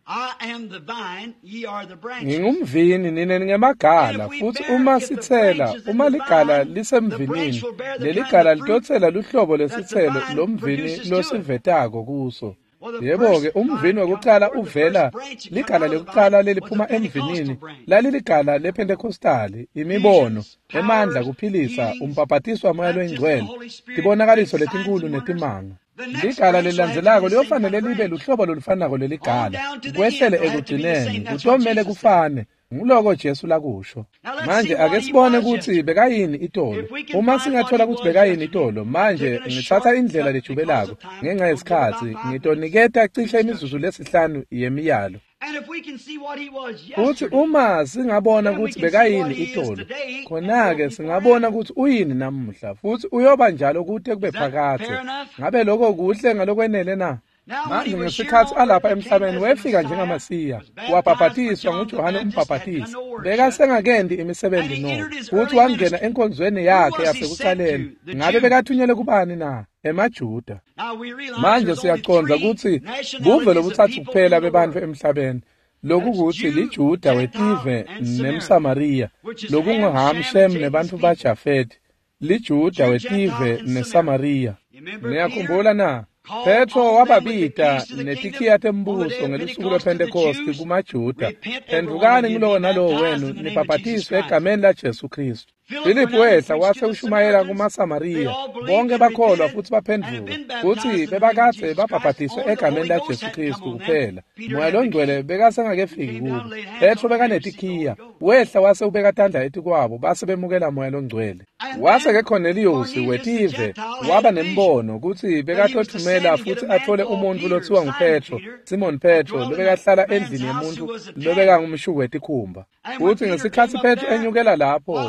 ngingumvini nine ningemagala futhi uma sithela uma ligala lisemvinini leligala litothela luhlobo lesithelo lomvini losivetako kuso yebo-ke umvini wokuqala uvela ligala lokuqala leliphuma emvinini laliligala lePentekostali imibono emandla kuphilisa umbhabhatiswa moya loyingcwele tibonakaliso letinkulu netimanga ligala lilandzelako liyofanele libe luhlobo lolufanako leligala kwehlele ekugcineni kutomele kufane nguloko Jesu lakusho manje ake sibone ukuthi bekayini itolo uma singathola ukuthi bekayini itolo manje ngithatha indlela lejubelako ngenxa yesikhathi ngitoniketa cishe imizuzu lesihlanu yemiyalo futhi uma singabona ukuthi bekayini itolo khona-ke singabona ukuthi uyini namuhla futhi uyoba njalo kude kube phakathe ngabe lokho kuhle ngalokwenele na manje ngesikhathi alapha emhlabeni wefika njengamasiya wabhabhatiswa nguJohane umbhabhatisi bekasengakendi imisebenzi no futhi wangena enkonzweni yakhe yasekuqaleni ngabe bekathunyelwe kubani na emaJuda manje siyaconza ukuthi buve lobuthathu kuphela bebantu emhlabeni lokhu ukuthi liJuda weTive nemSamariya lokunguHamshem nebantu baJafeti liJuda weTive neSamariya niyakhumbula na Petro wababita netikhiya tembuso ngelusuku lwePentekosti kumaJuda phendukani ngulowo nalowo wenu nibhabhathiswe egameni laJesu Kristu Philip wehla wase ushumayela kumaSamariya bonke bakholwa futhi baphenduka futhi bebakade babhabhathiswe egameni laJesu Kristu kuphela moya longcwele bekasengakefiki kubo Petro bekanetikhiya wehla wase ubekatandla ethi kwabo base bemukela moya longcwele wase ke Cornelius weTive waba nembono ukuthi bekathothumela futhi athole umuntu lothiwa nguPetro Simon Petro lobekahlala endlini yemuntu lobeka ngumshuku wetikhumba futhi ngesikhathi Petro enyukela lapho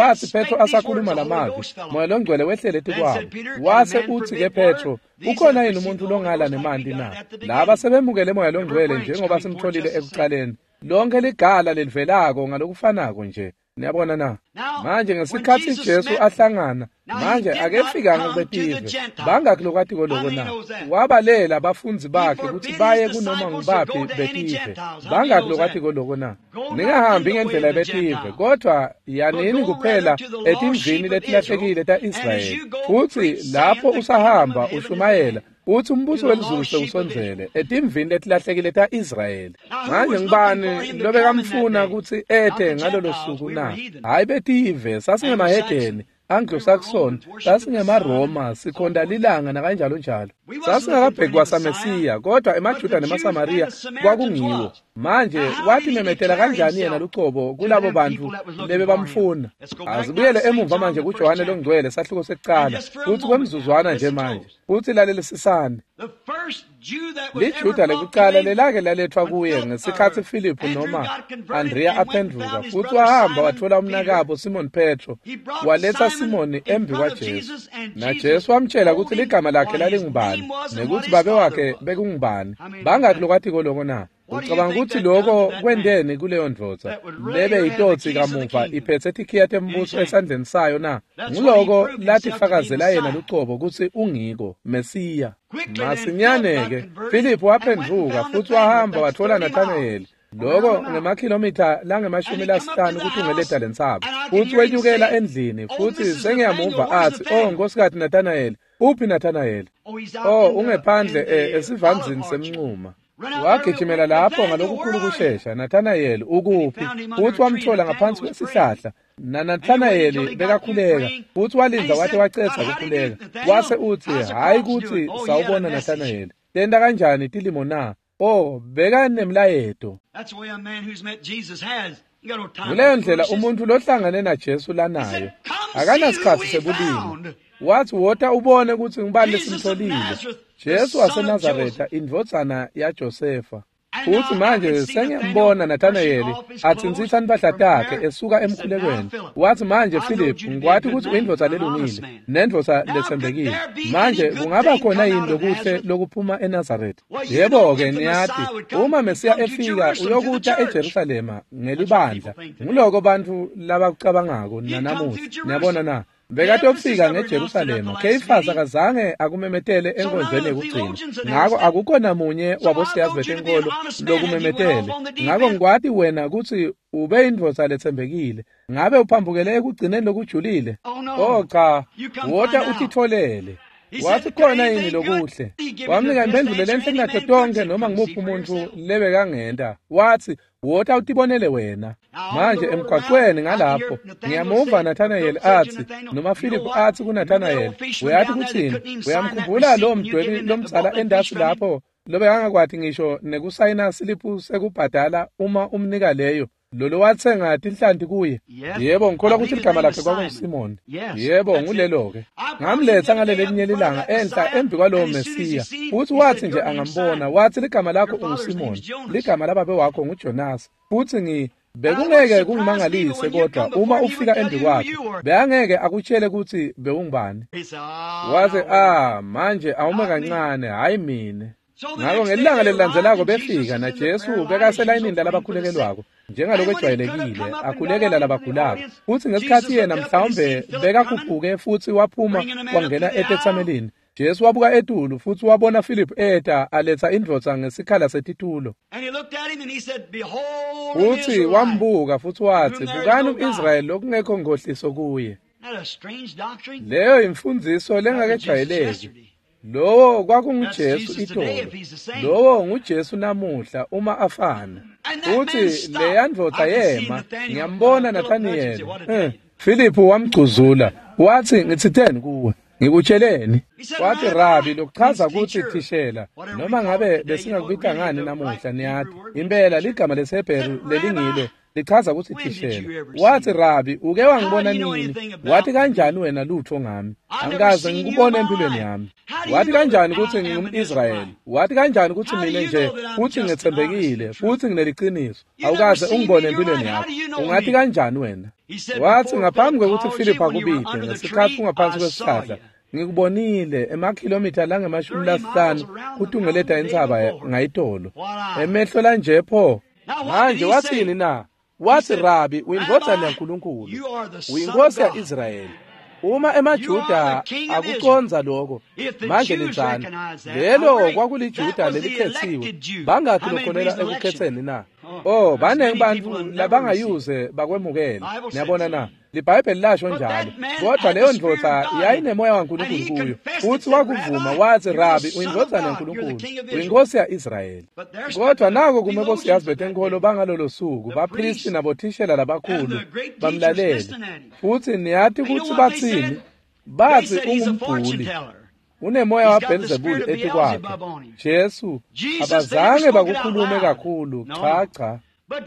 Kwathi Petro asakhuluma lamazwi, Moya loNgcwele wehlele kwabo. Wase uthi-ke Petro, ukhona yini umuntu longala nemandi na? Laba sebemukele Moya loNgcwele njengoba simtholile ekuqaleni. Lonke ligala lelivelako ngalokufanako nje. Niyabona na? Manje ngesikhathi Jesu ahlangana, manje akefikanga kuBetive. Bangakho lokwathi koloko na. Wabalela abafundi bakhe ukuthi baye kunoma ngubaphi Betive. Bangakho lokwathi koloko na. Ningahambi ngendlela yeBetive, kodwa yanini kuphela etimvini letilahlekile ta-Israyeli. Futhi lapho usahamba ushumayela uthi umbuso welizulu sewusonzele etimvini letilahlekile ta-Israyeli. Manje ngibani lobe kamfuna ukuthi ethe ngalolo suku na? Hayi Betive, sasingemahedeni, Anglo-Saxon, sasingemaRoma, sikhonda lilanga nakanjalo njalo. Sasingakabhekwa saMesiya, kodwa emaJuda nemaSamariya kwakungiwo. Manje wathi memetela kanjani yena lucobo kulabo bantu lebe bamfuna? Azibuyele emumva manje kuJohane loNgcwele sahluko sekuqala, uthi kwemzuzwana nje manje. Uthi lalelisisane. LiJuda lekuqala lelake lalethwa kuye ngesikhathi Philippu noma Andrea aphenduka, futhi wahamba wathola umnakabo Simon Petro, waletha Simoni embi kwaJesu. Na Jesu wamtshela ukuthi ligama lakhe lalingubani, nekuthi babe wakhe bekungubani. Bangakho lokwathi koloko na? Ucabanga ukuthi lokho kwendeni kuleyo ndvodza lebe yitotsi kamuva iphethe tikhiya tembuso esandleni sayo na? Nguloko lathi fakazela yena lucobo ukuthi ungiko Mesiya. Masinyaneke Philippu waphenduka futhi wahamba wathola Nathanaeli, lokho ngemakhilomitha lange-50 ukuthi ungeleda lensaba. Futhi wenyukela endlini, futhi sengiyamuva athi, Nkosikazi Nathanaeli, uphi Nathanaeli? Ungephandle esivandlini semncuma. Wagijimela lapho ngalokukhulu kushesha. Nathanaeli, ukuphi? Futhi wamthola ngaphansi kwesihlahla. Nathanaeli bekakhuleka, futhi walinda wathi wacetha kukhuleka. Wase uthi, hayi kuthi sawubona Nathanaeli, tenda kanjani tilimo na? Bekanemlayeto. Kuleyo ndlela umuntu lohlangane naJesu lanayo akanasikhathi sebulimi. Wathi wota ubone ukuthi ngibani lesimtholile. Jesu waseNazaretha, indvodzana yaJosefa. Futhi manje sengiyambona Nathanaeli atsinzisa impahla takhe esuka emkhulekweni. Wathi manje Philippu, ngikwathi ukuthi uyindvodza lelungile nendvodza lethembekile. Manje kungaba khona yini lokuhle lokuphuma eNazaretha? Yebo-ke niyathi uma Mesiya efika uyokutha eJerusalema ngelibandla. Nguloko bantu labakucabangako nanamuhla. Niyabona na? Bekade ofika ngeJerusalema, Keyifasi akazange akumemetele enkonzweni yokugcina. Ngakho akukho namunye wabosiyazi betenkolo lokumemetele. Ngakho ngikwathi wena ukuthi ube indvodza lethembekile, ngabe uphambukele ekugcineni lokujulile? Cha, wota utitholele. Wathi khona yini lokuhle? Wamnika impendulo lenhle kunakho tonke noma ngimuphi umuntu lebekangenda. Wathi wota utibonele wena. Manje emgwaqweni ngalapho ngiyamuva Nathanaeli athi, noma Philippu athi kuNathanaeli, uyathi kuthini? Uyamkhumbula lo mdwebi lomtsala endasi lapho lobe angakwathi ngisho nekusayina siliphu sekubhadala uma umnika leyo? Lolo wathenga inhlanti kuye. Yebo, ngikholwa ukuthi igama lakhe kwakunguSimoni. Yebo, ngulelo-ke. Ngamletha ngaleli linye ilanga enhla embi kwalowo Mesiya. Futhi wathi nje angambona, wathi ligama lakho unguSimoni, ligama lababe wakho nguJonasi. Futhi bekungeke kungimangalise, kodwa uma ufika embi kwakhe beangeke akutshele ukuthi bewungubani. Wathi manje awume kancane, hayi mina. Ngakho ngelilanga lelilandzelako befika naJesu bekaselayinini lalabakhulekelwako njengalokho ejwayelekile, akhulekela labagulako. Futhi ngesikhathi yena mhlawumbe bekakhuphuke futhi waphuma wangena etetsamelini, Jesu wabuka etulu futhi wabona Philippu aletha indvodza ngesikhala setitulo. Futhi wambuka futhi wathi, bukani u-Israyeli lokungekho ngohliso kuye. Leyo imfundiso lengakejwayeleki. Lowo kwakunguJesu itolo. Lowo nguJesu namuhla uma afana. Uthi leya ndvodza yema, ngiyambona Nathanaeli. Philippu wamgcuzula. Wathi ngitsitheni kuwe? Ngikutsheleni? Wathi Rabi, lokuchaza ukuthi thishela. Noma ngabe besingakubita ngani namuhla niyathi. Impela ligama leSebheru lelingilo lichaza ukuthi thishela. Wathi Rabi, uke wangibona nini? Wathi kanjani wena lutho ngami? Angikaze ngikubone empilweni yami. Wathi kanjani ukuthi ngingumIsrayeli? Wathi kanjani ukuthi mina nje futhi ngethembekile futhi ngineliqiniso? Awukaze ungibone empilweni yakho. Ungathi kanjani wena? wathi ngaphambi kokuthi uFilipu akubide ngesikhathi ungaphansi kwesihlahla ngikubonile emakhilomitha lange-50 kuTungeleda intsaba ngayitolo emehlo lanje pho manje wathini na wathi Rabi uyindodana kaNkulunkulu uyinkosi ya-Israyeli uma emaJuda akuconza lokho manje lenzani lelo kwakuliJuda lelikhethiwe bangakhi lokhonela ekukhetheni na baningi bantu labangayuze bakwemukela niyabona na liBhayibheli lasho njalo kodwa leyo ndvodza yayinemoya kaNkulunkulu kuyo futhi wakuvuma wathi Rabi uyindodana kaNkulunkulu uyinkosi ya-Israyeli kodwa nako kumele siyazi betenkolo bangalolo suku bapristi nabothishela labakhulu bamlalele futhi niyathi ukuthi bathini bathi ungumbhuli unemoya waBelzebuli ethi kwakhe Jesu abazange bakukhulume kakhulu cha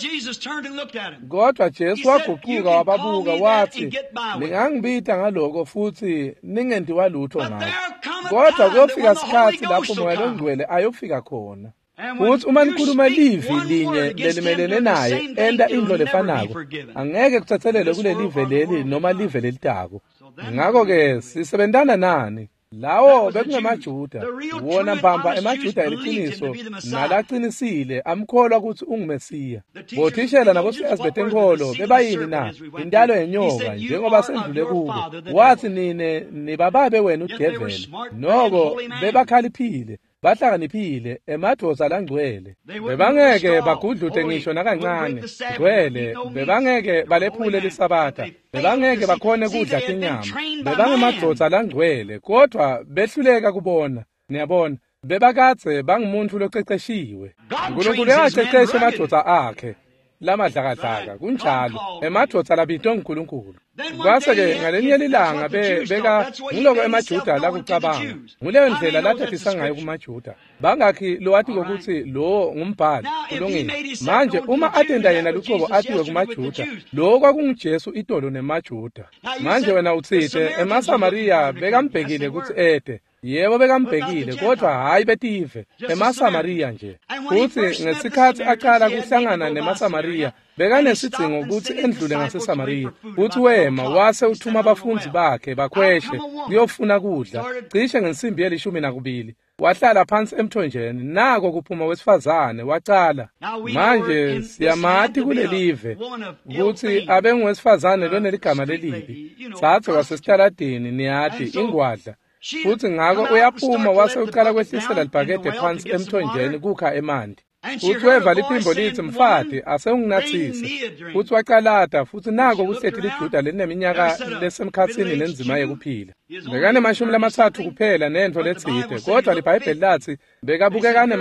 kodwa Jesu waguquka wababuka wathi ningangibita ngaloko futhi ningendiwa lutho ngakho kodwa kuyofika isikhathi lapho umoya ongcwele ayofika khona futhi uma nikhuluma livi linye lelimelene naye enda indlo lefanako angeke kuthathelele kule live leli noma live lelitako ngakho-ke sisebentana nani lawo bekungemaJuda wona mbamba emaJuda eliqiniso nalaqinisile amkholwa ukuthi ungumesiya bothishela nabosiyazi betenkolo bebayini na intalo yenyoka njengoba sendlule kubo wathi nine nibababe wena udeveli noko bebakhaliphile bahlakaniphile emadvodza langcwele bebangeke bagudlute ngisho nakancane ngcwele bebangeke balephule lisabatha bebangeke bakhone kudla inyama bebangemadvodza langcwele kodwa behluleka kubona niyabona bebakadze bangumuntu loceceshiwe uNkulunkulu uyacecesha emadvodza akhe lamadlakadlaka kunjalo emadvodza labitwe nguNkulunkulu kwase-ke ngalenye lilanga beka ngiloko emaJuda lakucabanga nguleyo ndlela lathethisa ngayo kumaJuda bangakhi lo athi kokuthi lo ngumbhali ulungile manje uma atenda yena lucobo athiwe kumaJuda lo kwakunguJesu itolo nemaJuda manje wena utsite emaSamariya bekambhekile ukuthi ede yebo bekambhekile kodwa hayi betive emaSamariya nje futhi ngesikhathi aqala kuhlangana nemaSamariya bekanesidingo ukuthi endlule ngaseSamariya futhi wema wase uthuma abafundi bakhe bakhweshe kuyofuna kudla cishe ngensimbi ye12 wahlala phansi emthonjeni nako kuphuma wesifazane wacala manje siyamathi kulelive ukuthi abengowesifazane loneligama lelibi sathe wasesitaladini niyathi ingwadla futhi ngako uyaphuma wase uqala kwehlisela libhakede phansi emthonjeni kukha emanti futhi wevala iphimbo lithi mfati asewunginathise futhi waqalada futhi nako kuhlethi liJuda lineminyaka lesemkhathini nenzima yekuphila bekanemashumi kuphela nento letsite kodwa liBhayibheli lathi bekabukekane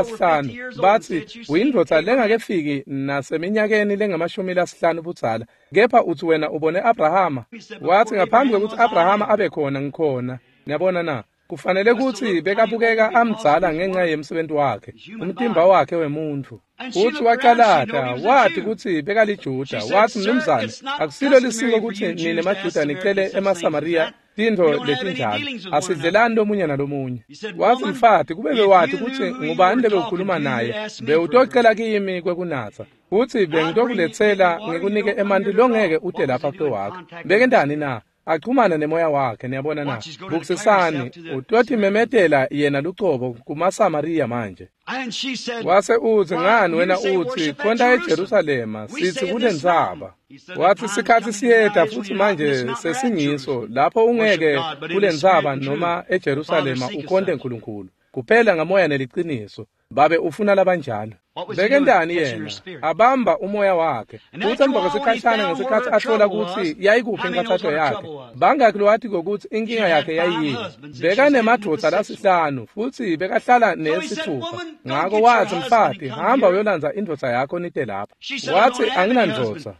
50 bathi uyindvodza lengakefiki naseminyakeni lengamashumi budzala kepha uthi wena ubone Abrahama wathi ngaphambi kokuthi Abrahama abe khona ngikhona niyabona na kufanele ukuthi bekabukeka amdzala ngenxa yemsebenzi wakhe umtimba wakhe wemuntu futhi waqalada wathi ukuthi bekaliJuda wathi mnumzane akusilo lisiko ukuthi nine emaJuda nicele emaSamariya tintho letinjalo asidlelani lomunye nalomunye wathi mfati kube bewathi ukuthi ngubani lebeukhuluma naye bewutocela kimi kwekunatha futhi bengitokulethela ngikunike emanti longeke ude lapha kwewakhe bekendani na achumana nemoya wakhe niyabona na bukusisani utothi memetela yena lucobo kumaSamariya manje wase uthi ngani wena uthi khonda eJerusalema sithi kule ndzaba wathi sikhathi siyeda futhi manje sesingiso lapho ungeke kule ndzaba noma eJerusalema ukhonde uNkulunkulu kuphela ngamoya neliqiniso babe ufuna labanjalo bekendani yena abamba umoya wakhe futhi emva kwesikhashana ngesikhathi athola ukuthi yayikuphi inkathatho yakhe bangakhi lo wathi kokuthi inkinga yakhe yayiyini bekanemadvodza lasihlanu futhi bekahlala nesithupha ngako wathi mfati hamba uyolandza indvodza yakho nite lapha wathi anginandvodza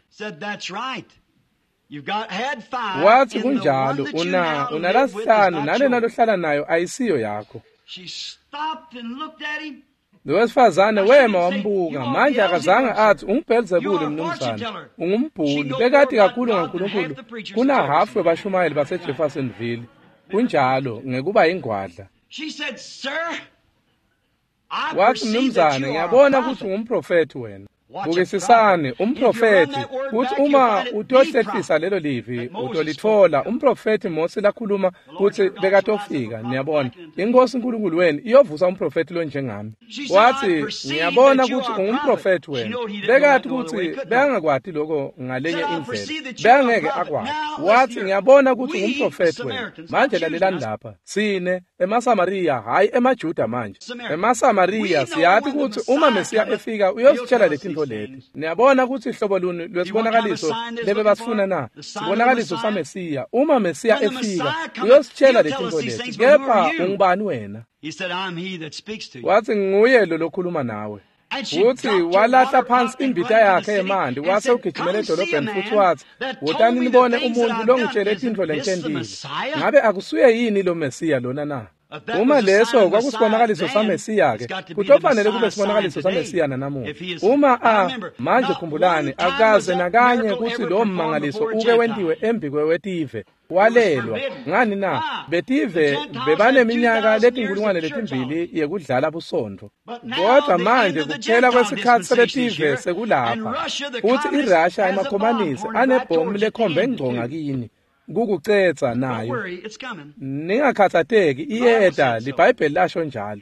wathi kunjalo unalasihlanu nalena lohlala nayo ayisiyo yakho lo wesifazane wema wambuka manje akazange athi unguBelzebuli mnumzane ungumbhuli bekade kakhulu ngaNkulunkulu kuna half webashumayeli baseJeffersonville kunjalo ngekuba ingwadla wathi mnumzane ngiyabona ukuthi ungumprofeti wena Bukisisani umprofeti uthi uma utohlehlisa lelo livi utolithola umprofeti Mose lakhuluma uthi bekatofika niyabona inkosi uNkulunkulu wenu iyovusa umprofeti lo njengami wathi ngiyabona ukuthi ungumprofeti wena bekathi ukuthi bengakwati lokho ngalenye indlela bengeke akwazi wathi ngiyabona ukuthi ungumprofeti wena manje lalelani lapha sine emaSamaria hayi emaJuda manje emaSamaria siyathi ukuthi uma Mesiya efika uyositshela lezinto leti niyabona ukuthi ihlobo luni lwesibonakaliso lebe basifuna na sibonakaliso saMesiya uma Mesiya efika uyositshela lezinto leti kepha ungubani wena wathi nguye lo lokhuluma nawe uthi walahla phansi imbita yakhe emandi wase ugijimela edolobheni futhi wathi wotani nibone umuntu longitshele izinto lentendile ngabe akusuye yini lo Mesiya lona na uma leso kwakusibonakaliso saMesiya ke kutofanele kube sibonakaliso saMesiya namuhla uma manje khumbulani akaze nakanye ukuthi lo mmangaliso uke wendiwe embikwe wetive walelwa ngani na betive bebaneminyaka letinkulungwane letimbili yekudlala busondo kodwa manje kuphela kwesikhathi sebetive sekulapha uthi iRussia emakhomanisi anebhomu lekhombe engconga kini kukucetha nayo ningakhathateki iyeda liBhayibheli lasho njalo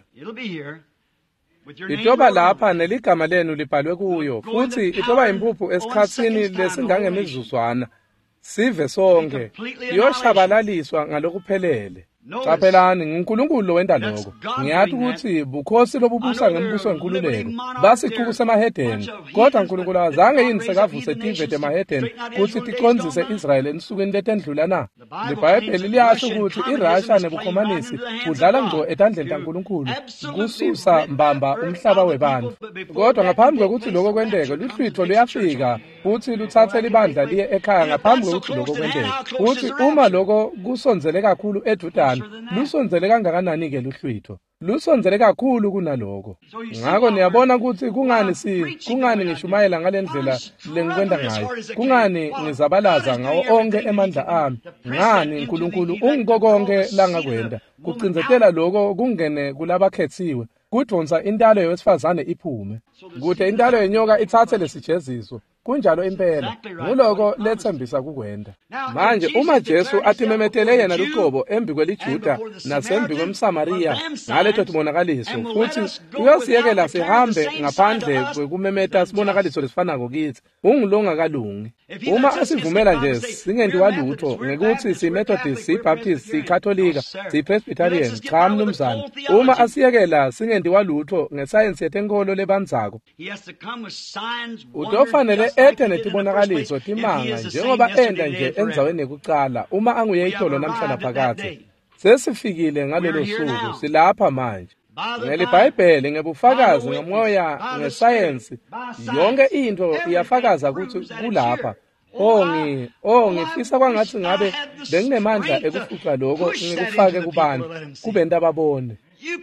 itoba lapha neligama lenu libhalwe kuyo futhi itoba impuphu esikhatsini lesingangemizuzwana sive sonke yoshabalaliswa ngalokuphelele Capelani nguNkulunkulu wenda lokho ngiyathi ukuthi bukhosi lobubusa ngembuso wenkululeko basiquku semahedeni kodwa uNkulunkulu azange yini sekavuse tivete emahedeni ukuthi tiqondzise Israel ensukwini letendlula na leBhayibheli liyasho ukuthi iRussia nebukhomanisi kudlala ngco etandleni kaNkulunkulu kususa mbamba umhlaba webantu kodwa ngaphambi kokuthi lokho kwendeke luhlwitho luyafika futhi luthathe libandla liye ekhaya ngaphambi kokuthi lokho kwendeke futhi uma lokho kusonzele kakhulu eJuda lusonzele kangakanani ke luhlwitho lusonzele kakhulu kunaloko ngakho niyabona ukuthi kungani ngishumayela ngalendlela lengikwenda ngayo kungani ngizabalaza ngawo onke emandla ami ngani uNkulunkulu ungikonke la ngakwenda kucinzetela lokho kungene kulabakhethiwe kudonsa intalo yowesifazane iphume kude intalo yenyoka ithathe lesijeziso kunjalo impela nguloko lethembisa kukwenda manje uma Jesu atimemetele yena luqobo embikweliJuda nasembi kwemSamaria ngaleto tibonakaliso futhi uyosiyekela sihambe ngaphandle kwekumemeta sibonakaliso lesifanako kithi ungilonga kalungi uma asivumela nje singendiwa lutho ngekuthi siMethodist siBaptist siCatholika siPresbyterian cha mnumzana uma asiyekela singendiwa lutho ngesayensi yetenkolo lebanzako utofanele ete netibonakaliso timanga njengoba enda nje endzaweni yekucala uma anguye itolo namhlanje phakathi sesifikile ngalelo suku silapha manje ngeliBhayibheli ngebufakazi ngomoya ngesayensi yonke into iyafakaza ukuthi kulapha ngifisa kwangathi ngabe benginemandla ekufuqa lokho ngikufake kubantu kube into ababone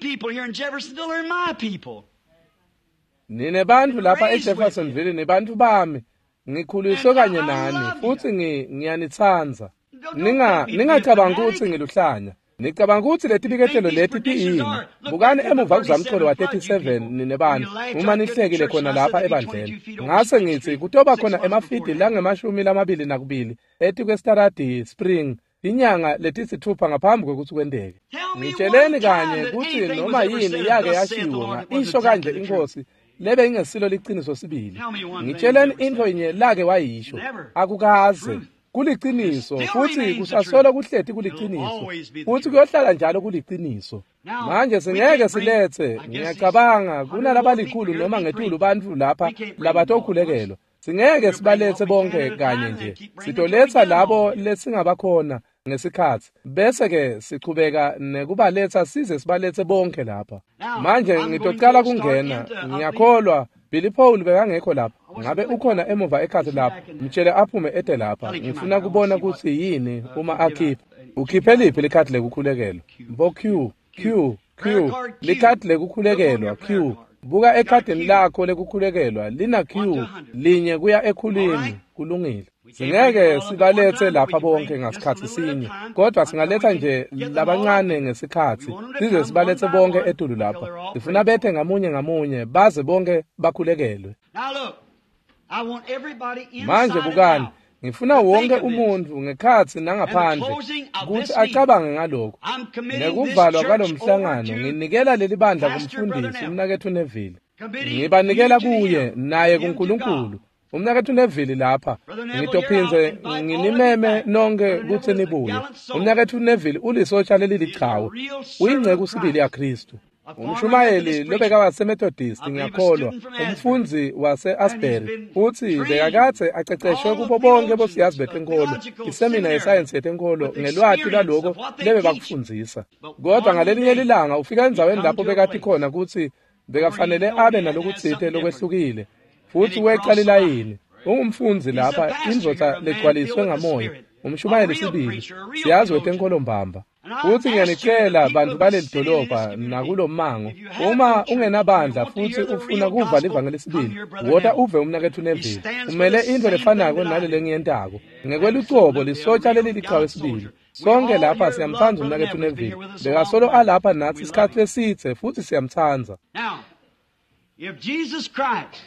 nine bantu lapha eJeffersonville nebantu bami ngikhuliswe kanye nani futhi ngiyanithanza ningacabanga ukuthi ngiluhlanya nicabanga ukuthi letibikethelo leti tiyini bukani emuva kuzamcolo wa37 nine bantu uma nihlekile khona lapha ebandleni ngase ngithi kutoba khona emafidi la22 eti kweStaradi Spring inyanga letisithupha ngaphambi kokuthi kwendeke ngitsheleni kanye ukuthi noma yini yake yashiwo isho kanje inkosi lebe ingesilo liqiniso sibili ngitsheleni into inye lake wayisho akukaze kuliqiniso futhi kusasolo kuhleti kuliqiniso futhi kuyohlala njalo kuliqiniso manje singeke silethe ngiyacabanga kunalabalikhulu noma ngetulu bantu lapha labatokhulekelwa singeke sibalethe bonke kanye nje sitoletha labo lesingabakhona ngesikhathi bese ke sichubeka nekubaletha size sibalethe bonke lapha manje ngitocala kungena ngiyakholwa Billy Paul bekangekho lapha ngabe ukhona emuva ekhaya lapha mtshele aphume ede lapha ngifuna kubona ukuthi yini uma akhipha ukhiphe liphi likhadi lekukhulekelwa mbo Q likhadi lekukhulekelwa Q buka ekhadini lakho lekukhulekelwa lina Q linye kuya ekhulwini kulungile singeke sibalethe lapha bonke ngasikhathi sinye kodwa singaletha nje labancane ngesikhathi size sibalethe bonke etulu lapha sifuna bethe ngamunye baze bonke bakhulekelwe Manje bukani, ngifuna wonke umuntu ngekhathi nangaphandle ukuthi acabange ngalokho. Ngekuvalwa kwalomhlangano nginikela leli bandla kumfundisi umnakethu Neville. Ngibanikela kuye naye kuNkulunkulu. Umnakethu Neville lapha ngitophinze nginimeme nonke ukuthi nibuye. Umnakethu Neville ulisotsha leli lichawo. Uyingceke usibili yaKristu. Umshumayeli lobeka waseMethodist ngiyakholwa, umfunzi wase-Asbury uthi bekakathe aceceshwe kubo bonke bosiyazi betenkolo isemina yesayensi yetenkolo ngelwathi laloko lebe bakufundzisa. Kodwa ngalelinye ilanga ufika endaweni lapho bekathi khona ukuthi bekafanele abe nalokutsite lokwehlukile futhi weqala ilayini. Ungumfunzi lapha indvodza legcwaliswe ngamoya, umshumayeli sibili siyazi wetenkolo mbamba. Futhi ngiyanicela bantu baleli dolobha nakulo mango, uma ungenabandla futhi ufuna kuva livangeli lesibili, woda uve umnakethu Neville. Umele into lefanako nalele ngiyentako. Ngekwelucobo lisotsha leli lichawo lesibili. Sonke lapha siyamthanza umnakethu Neville. Bekasolo alapha nathi isikhathi lesithe futhi siyamthanza. Now, if Jesus Christ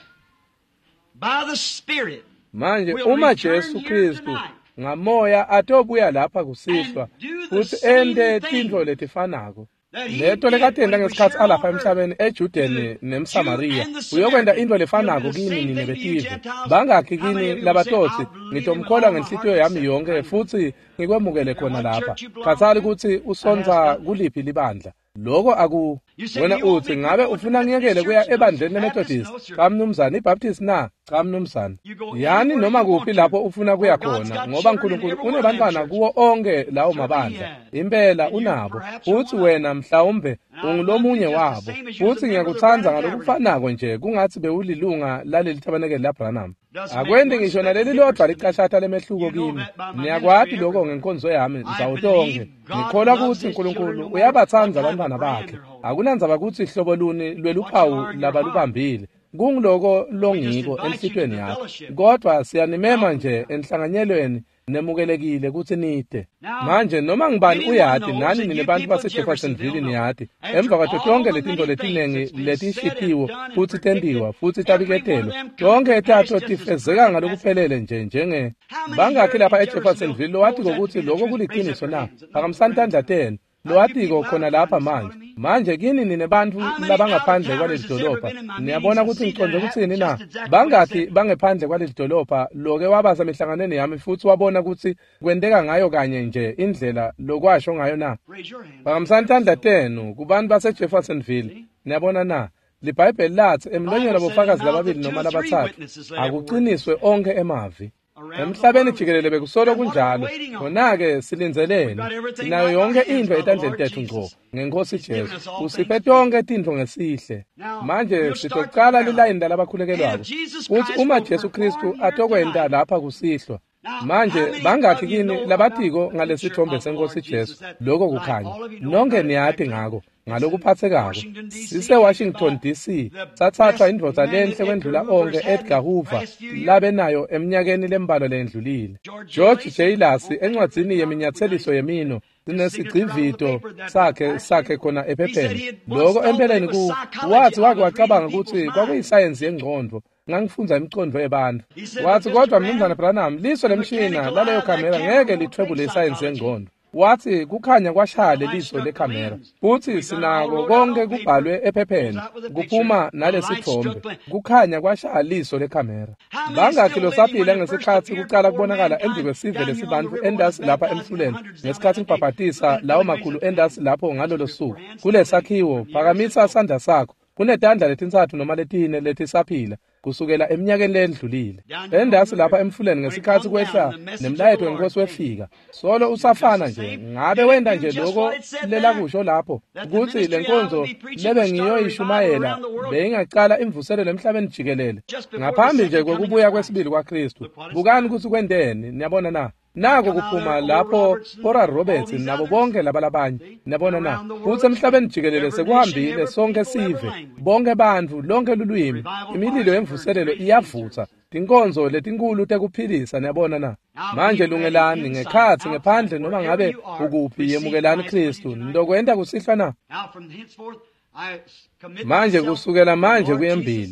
by the Spirit manje uma Jesu Kristu ngamoya atobuya lapha kusihlwa futhi ende tintfo letifanako leto lekatenda ngesikhathi alapha emhlabeni eJudeni neMsamariya uyokwenda into lefanako kini nini betive. Bangakhi kini labatotsi ngitomkholwa ngenhlitiyo yami yonke futhi ngikwemukele khona lapha. Khathali ukuthi usonza kuliphi libandla. Loko wena uthi ngabe ufuna ngiyekele kuya ebandleni leMethodist, cha mnumzane, iBaptist na, cha mnumzane. Yani noma kuphi lapho ufuna kuya khona ngoba uNkulunkulu unebantwana kuwo onke lawo mabandla. Impela unabo. Uthi wena mhlawumbe ungulomunye wabo. Uthi ngiyakuthanza ngalokufanako nje kungathi bewulilunga laleli tabanekeli laBranham. Akwende ngisho naleli lodwa licashatha lemehluko kimi. Niyakwati lokho ngenkonzo yami nzawutonke. Ngikholwa ukuthi uNkulunkulu uyabathanza abantwana bakhe. Akunandzaba ukuthi ihlobo luni lweluphawu labalubambile. Kungiloko longiko enhlitweni yakho. Kodwa siyanimema nje enhlanganyelweni nemukelekile ukuthi nide. Manje noma ngibani uyati nani ninebantu baseJeffersonville niyati. Emva kwato tonke letinto letinengi letishitiwe futhi tendiwa futhi tabiketelwa. Tonke etatho tifezeka ngalokuphelele njenge. Bangakhi lapha eJeffersonville lowathi ukuthi lokho kuliqiniso na. Akamsantandla 10. Loatiko khona lapha manje kini ninebantu labangaphandle kwaleli dolobha. Niyabona ukuthi ngiqonde ukuthini na? Bangakhi bangephandle kwaleli dolobha loke wabaza emihlanganweni yami futhi wabona ukuthi kwendeka ngayo kanye nje indlela lokwasho ngayo na. Bakamsantandla 10 kubantu baseJeffersonville. Niyabona na? LiBhayibheli lathi emlonyeni labofakazi lababili noma labathathu akuqiniswe onke emavi. Emhlabeni jikelele bekusolo kunjalo. Khona-ke silinzelene. Sinayo yonke into etandleni tethu ngqo ngeNkosi Jesu. Usiphe tonke tintfo ngesihle. Manje sitocala lilayini labakhulekelwako. Uthi uma Jesu Kristu atokwenda lapha kusihlwa. Manje bangakhi kini labatiko ngalesithombe seNkosi Jesu lokho kukhanya. Nonke niyati ngako. Ngalokuphathekako sise-Washington DC sathathwa indvodza lenhle kwendlula onke Edgar Hoover labe nayo eminyakeni lembalo lendlulile. George J. Lacy encwadzini yeminyatheliso yemino sinesigcivito sakhe khona ephepheni. Lokho empeleni wathi wake wacabanga ukuthi kwakuyisayensi yengqondo. Ngangifunda imicondo yabantu. Wathi kodwa mnumzane Branham liso lemshina laleyo kamera ngeke lithwebule isayensi yengqondo. Wathi kukhanya kwashaya leliso lekhamera. Futhi sinako konke kubhalwe ephepheni. Kuphuma nalesithombe. Kukhanya kwashaya liso lekhamera. Bangakhi losaphila ngesikhathi kuqala kubonakala emva kwesive lesibantu endasi lapha emfuleni. Ngesikhathi ngibhabhatisa lawo makhulu endasi lapho ngalolo suku. Kulesakhiwo phakamisa isandla sakho. Kunetandla letintathu noma letine letisaphila kusukela eminyakeni lendlulile. Endasi lapha emfuleni ngesikhathi kwehla nemlayetho wenkosi wefika. Solo usafana nje. Ngabe wenda nje lokho lelakusho lapho ukuthi lenkonzo lebe ngiyoyishumayela beyingaqala imvuselelo emhlabeni jikelele. Ngaphambi nje kokubuya kwesibili kwaKristu. Bukani ukuthi kwendeni, niyabona na? Nako kuphuma lapho Oral Roberts nabo bonke labalabanye. Niyabona na? Futhi emhlabeni jikelele sekuhambile sonke sive. Bonke bantu lonke lulwimi. Imililo yemvuselelo iyavutha. Tinkonzo letinkulu tekuphilisa niyabona na? Manje lungelani ngekhathi ngephandle noma ngabe ukuphi yemukelani Kristu. Ndokwenda kusihlwa na? Manje kusukela manje kuyembili.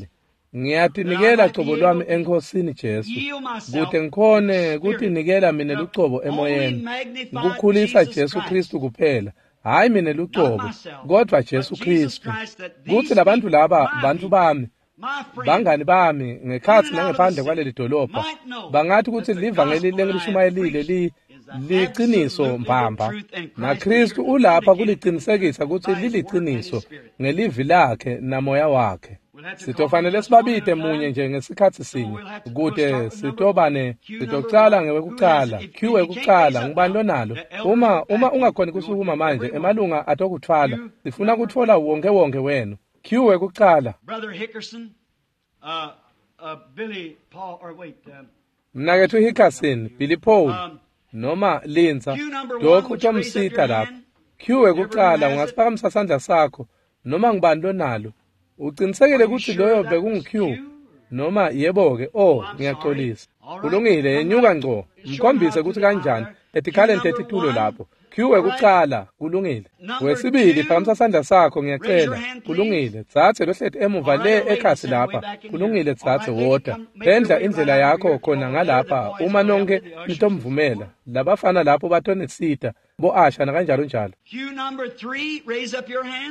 Ngiyatinikela cobo lwami enkosini Jesu, kude ngikhone ukunikela mina lucobo emoyeni, ukukhulisa Jesu Kristu kuphela, hayi mina lucobo, kodwa Jesu Kristu. Kuthi labantu laba bantu bami, bangani bami, ngekhathi nangephandle kwaleli dolobha, bangathi ukuthi livangeli lengishumayelile liqiniso mbamba, na Kristu ulapha kuliqinisekisa ukuthi liliqiniso ngelivi lakhe namoya wakhe. Sitofanele sibabide munye nje ngesikhathi sinye, kude sitobane, sitocala ngewekucala, Q ekucala, ngubani lonalo. Uma ungakhona kusukuma manje, emalunga atokuthwala, sifuna kuthola wonke wenu. Q ekucala. Brother Hickerson, Billy Paul, or wait, Mnakethu Hickerson, Billy Paul, noma Linza, lokhu tomsita lapha. Q ekucala, ungasiphakamisa sandla sakho, noma ngubani lonalo. Uqinisekile ukuthi loyo bekungu-Q noma yebo-ke ngiyaxolisa. Kulungile, yenyuka ngco, mkhombise ukuthi kanjani, etikhalente etitulo lapho. Q ekucala, kulungile. Wesibili, phakamisa sandla sakho, ngiyacela, kulungile. Dzathe lohleti emuva le ekhasi lapha, kulungile dzathe woda. Pendla indlela yakho khona ngalapha, uma nonke nitomvumela. Labafana lapho batonesita, bo-Asha nakanjalo njalo. Q number 3, raise up your hand.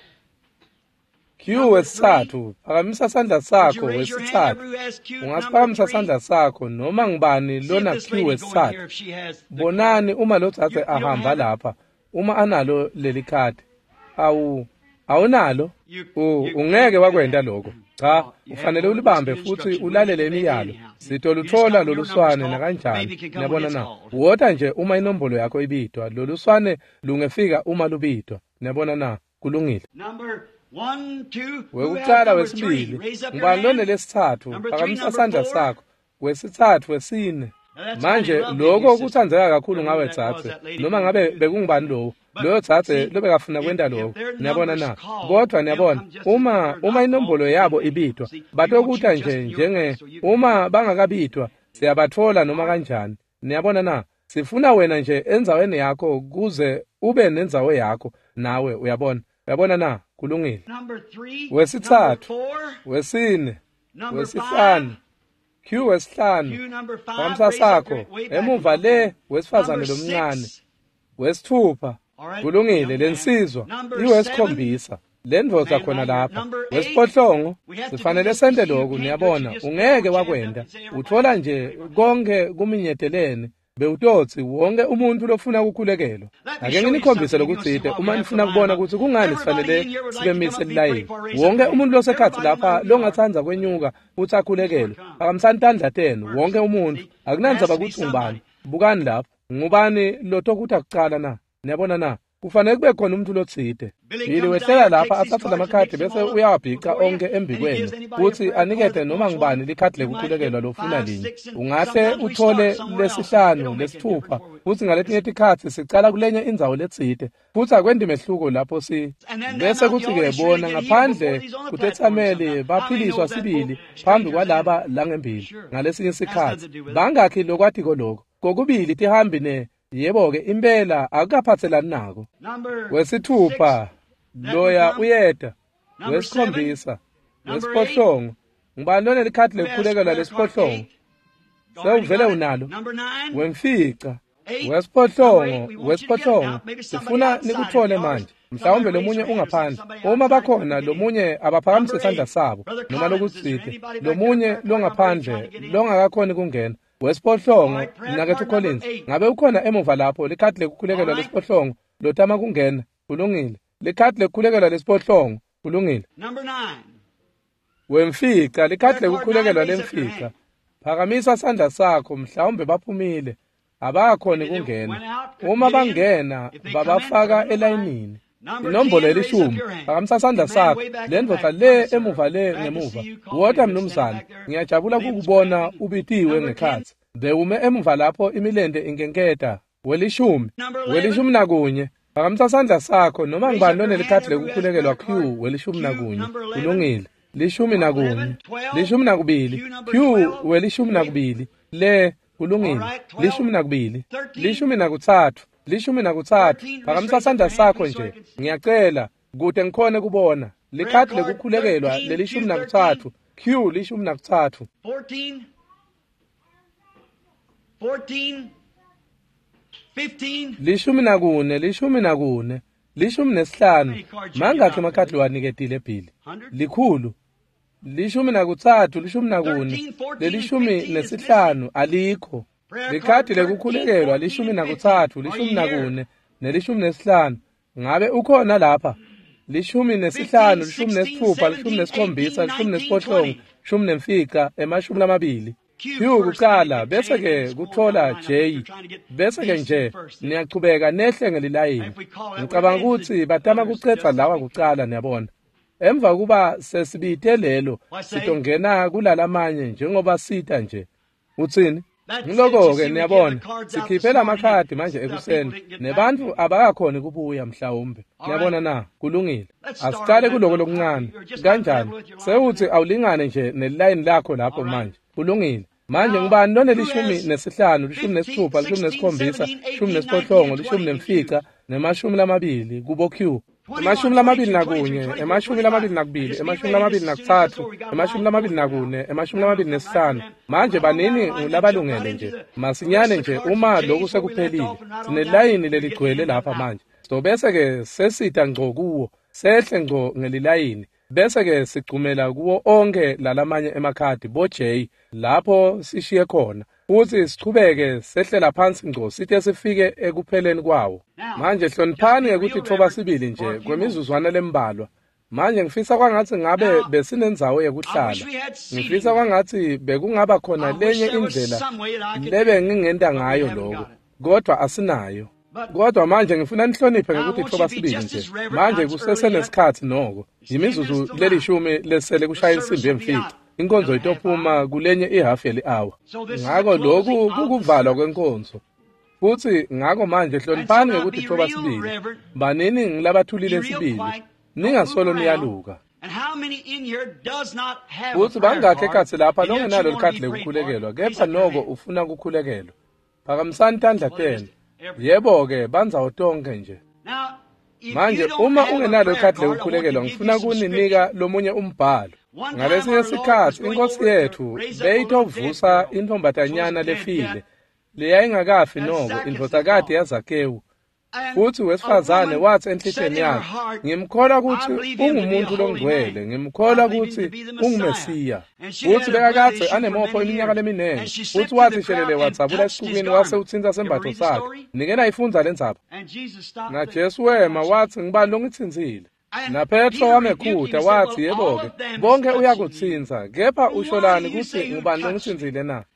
Q wesithathu, phakamisa sandla sakho wesithathu. Ungasiphakamisa sandla sakho noma ngibani lona Q wesithathu. Bonani uma lo dzathe ahamba lapha, uma analo leli khadi. Awunalo? Ungeke wakwenda lokho. Cha, ufanele ulibambe futhi ulalele imiyalo. Sitoluthola loluswane nakanjani. Niyabona na? Wota nje uma inombolo yakho ibidwa, loluswane lungefika uma lubidwa. Niyabona na? Kulungile. Wekucala wesibili, ngubani lona lesithathu, phakamisa sandla sakho, wesithathu wesine. Manje lokho okuthandzeka kakhulu ngawe dzathe, noma ngabe bekungubani loyo dzathe lobekafuna kwenda lokho, niyabona na? Kodwa niyabona, uma inombolo yabo ibidwa, batokutha njenge uma bangakabidwa, siyabathola noma kanjani. Niyabona na? Sifuna wena nje enzaweni yakho kuze ube nenzawo yakho nawe uyabona. Uyabona na? Kulungile. Wesithathu, wesine, wesihlanu, Q wesihlanu, phakamisa sakho, emuva le wesifazane lomncane, wesithupha, kulungile, lensizwa, iwesikhombisa, lendvodza khona lapha, wesiphohlongo, sifanele sente lokhu, niyabona, ungeke wakwenda, uthola nje konke kuminyetelene, bewutotsi wonke umuntu lofuna ukukhulekelwa. Ake nginikhombise lokutsite uma nifuna kubona ukuthi kungani sifanele sibemise lilayini. Wonke umuntu losekhathi lapha longathanza kwenyuka uthi akhulekelwe. Akamsani tandla tenu wonke umuntu. Akunandzaba ukuthi ungubani. Bukani lapha. Ngubani lotokuthi akucala na? Niyabona na? Kufanele kube khona umuntu lotsite. Yili wehlela lapha athatha lamakhadi bese uyawabhica onke embikweni. Futhi anikete noma ngubani likhadi lekukhulekelwa lofuna linye. Ungahle uthole lesihlanu, lesithupha. Futhi ngaletinye itikhathi sicala kulenye indzawo letsite. Futhi akwendi mehluko lapho bese kuthi-ke bona ngaphandle kutethameli baphiliswa sibili phambi kwalaba langembili. Ngalesinye isikhathi. Bangakhi lokwatiko lokho. Kokubili tihambi yebo-ke impela akukaphathelani nako. Wesithupha, loya uyeda, wesikhombisa, wesiphohlongo. Ngubani lona likhadi lekukhulekelwa lesiphohlongo? Sewuvele unalo? Wemfica, wesiphohlongo. Sifuna nikuthole manje. Mhlawumbe lomunye ungaphandle. Uma bakhona lomunye abaphakamise isandla sabo noma lokutsite. Lomunye longaphandle longakakhoni kungena. Wesiphohlongo, Mnakethu Collins, ngabe ukhona emuva lapho likhadi lekukhulekelwa lesiphohlongo lotama kungena, kulungile. Likhadi lekukhulekelwa lesiphohlongo, kulungile. Wemfica, likhadi lekukhulekelwa lemfica. Phakamisa sandla sakho, mhlawumbe baphumile, abakhoni kungena. Uma bangena, babafaka elayinini. Inombolo elishumi, phakamisa sandla sakho, lendvodza le emuva le ngemuva. Wodwa mnumzane, ngiyajabula kukubona ubitiwe ngekhathi. Bewume emuva lapho imilende inkenketa. Welishumi nakunye, phakamisa sandla sakho noma ngubani lona likhadi lekukhulekelwa Q welishumi nakunye. Kulungile. Lishumi nakunye, lishumi nakubili, Q welishumi nakubili, le kulungile. Lishumi nakubili, lishumi nakuthathu. Lishumi nakuthathu, phakamisa sandla sakho nje, ngiyacela, kude ngikhone kubona. Likhadi lekukhulekelwa lelishumi nakuthathu, Q lishumi nakuthathu. 14, 14, 15. Lishumi nakune, lishumi nakune, lishumi nesihlanu. Mangakhi amakhadi waniketile eBhili? Likhulu. Lishumi nakuthathu, lishumi nakune, lelishumi nesihlanu alikho. Likhadi lekukhulekelwa lishumi nakuthathu, lishumi nakune, nelishumi nesihlanu. Ngabe ukhona lapha? Lishumi nesihlanu, lishumi nesithupha, lishumi nesikhombisa, lishumi nesiphohlongo, lishumi nemfica, emashumi lamabili. Q kuqala bese ke kuthola J bese ke nje niyachubeka nehle ngelilayini. Ngicabanga ukuthi batama kucetha lawa kuqala niyabona. Emva kuba sesibite lelo sitongena kulalamanye njengoba sita nje. Uthini? Ngiloko ke niyabona sikhiphela amakhadi manje ekuseni nebantu abakakhona kubuya mhlawumbe. Niyabona na kulungile. Asiqale kuloko lokuncane. Kanjani? Sewuthi awulingane nje neline lakho lapho manje. Kulungile. Manje ngibani lona lishumi nesihlanu, lishumi nesithupha, lishumi nesikhombisa, lishumi nesiphohlongo, lishumi nemfica, nemashumi lamabili kubo Q. Emashumi lamabili nakunye, emashumi lamabili nakubili, emashumi lamabili nakuthathu, emashumi lamabili nakune, emashumi lamabili nesihlanu. Manje banini ngulabalungele nje. Masinyane nje uma lokhu sekuphelile. Sinelayini leligcwele lapha manje. So bese ke sesita ngco kuwo, sehle ngco ngelilayini. Bese ke sigcumela kuwo onke lalamanye emakhadi bo J lapho sishiye khona. Futhi sichubeke sehlela phansi ngco sithe sifike ekupheleni kwawo. Manje hloniphani ukuthi thoba sibili nje kwemizuzwana lembalwa. Manje ngifisa kwangathi ngabe besinenzawo yekuhlala. Ngifisa kwangathi bekungaba khona lenye indlela lebe ngingenda ngayo lokho. Kodwa asinayo. Kodwa manje ngifuna nihloniphe ngokuthi thoba sibili nje. Manje kusesenesikhathi noko. Imizuzu lelishumi lesele kushaya insimbi emfica. Inkonzo itophuma kulenye ihalf hour. Ngakho lokhu kukuvalwa kwenkonzo. Futhi ngakho manje hloniphani ngokuthi thoba sibili. Banini ngilabathulile sibili. Ningasolo niyaluka. Futhi bangakhe ekhathi lapha longenalo likhadi lekukhulekelwa kepha noko ufuna ukukhulekelwa. Phakamisani tandla 10. Yebo ke banzawo tonke nje. Manje uma ungenalo ikhadi lekukhulekelwa ngifuna kuninika lomunye umbhalo. Ngalesinye isikhathi inkosi yethu beyitovusa intombatanyana lefile. Leyayingakafi noko indvodakati yaZakewu. Futhi wesifazane wathi enhlitsheni yakhe, ngimkholwa ukuthi ungumuntu longcwele, ngimkholwa ukuthi ungumesiya. Futhi bekakade anemopho iminyaka leminengi. Futhi wathi shelele watsabula esiqukweni wase uthinta sembatho sakhe. Nikena ifunza lendzaba. Na Jesu wema wathi ngibani longithinzile. Na Petro wamekhutha wathi yebo-ke bonke uyakuthinza kepha usholani ukuthi ngibani longithinzile na?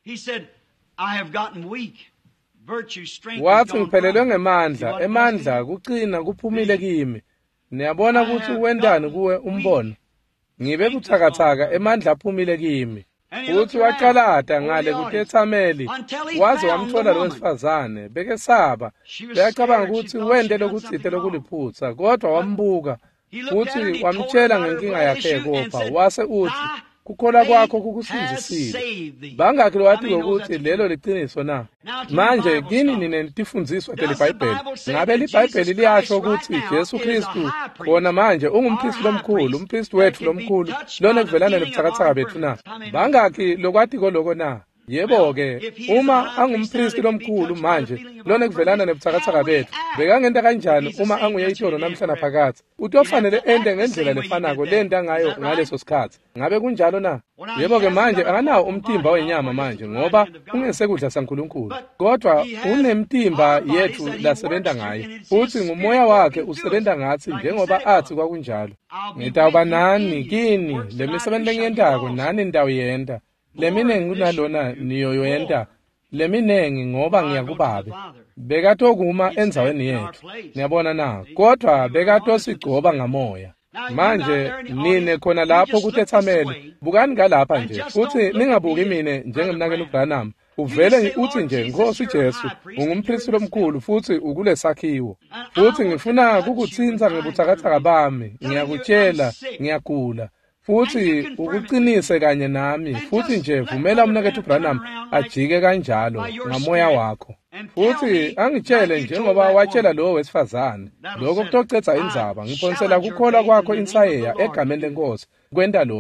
Wathi ngiphelelwe ngemandla, emandla kuqina kuphumile kimi. Niyabona ukuthi wendani kuwe umbono. Ngibe buthakathaka emandla aphumile kimi. Uthi waqalada ngale kuTethameli waze wamthola lo wesifazane bekesaba. Beyacabanga ukuthi wende lokuthithe lokuliphutha kodwa wambuka. Futhi wamtshela ngenkinga yakhe kopha wase uthi kukholwa kwakho kukusinzisile. Bangakhi wathi ukuthi lelo liqiniso na? Manje kini ninetifundziswa teleBhayibheli. Ngabe liBhayibheli liyasho ukuthi Jesu Kristu khona manje ungumphristi lomkhulu, umphristi wethu lomkhulu, lona kuvelana nebuthakathaka bethu na? Bangakhi lokwathi koloko na? Yebo ke uma angumphristi lomkhulu manje lona kuvelana nebuthakathaka bethu bekangenta kanjani uma anguyeyitolo namhlanje phakathi utofanele ende ngendlela lefanako lenta ngayo ngaleso sikhathi ngabe kunjalo na? Yebo ke manje akanawo umtimba wenyama manje ngoba ungesekudla saNkulunkulu kodwa unemtimba yethu lasebenza ngaye futhi ngumoya wakhe usebenza ngathi njengoba athi kwakunjalo. Ngitawuba nani kini lemisebenzi engiyendako nani ndawo yenda. Leminengi kunalona niyoyenda leminengi ngoba ngiyakubabe bekatokuma enzaweni yethu niyabona na kodwa bekatosigcoba ngamoya. Manje nine khona lapho kuTethameli bukani ngalapha nje futhi ningabuki mine njengemnakeni uBranham uvele uthi nje Nkosi Jesu ungumphristi lomkhulu futhi ukule sakhiwo futhi ngifuna ukukuthinza ngebuthakathaka bami ngiyakutshela ngiyagula futhi ukuqinise kanye nami futhi nje vumela umnakethu uBranham ajike kanjalo ngamoya wakho futhi angitshele njengoba watshela lo wesifazane lokho kutocetha indzaba ngiphonsela kukholwa kwakho insayeya egameni lenkosi kwenda lokho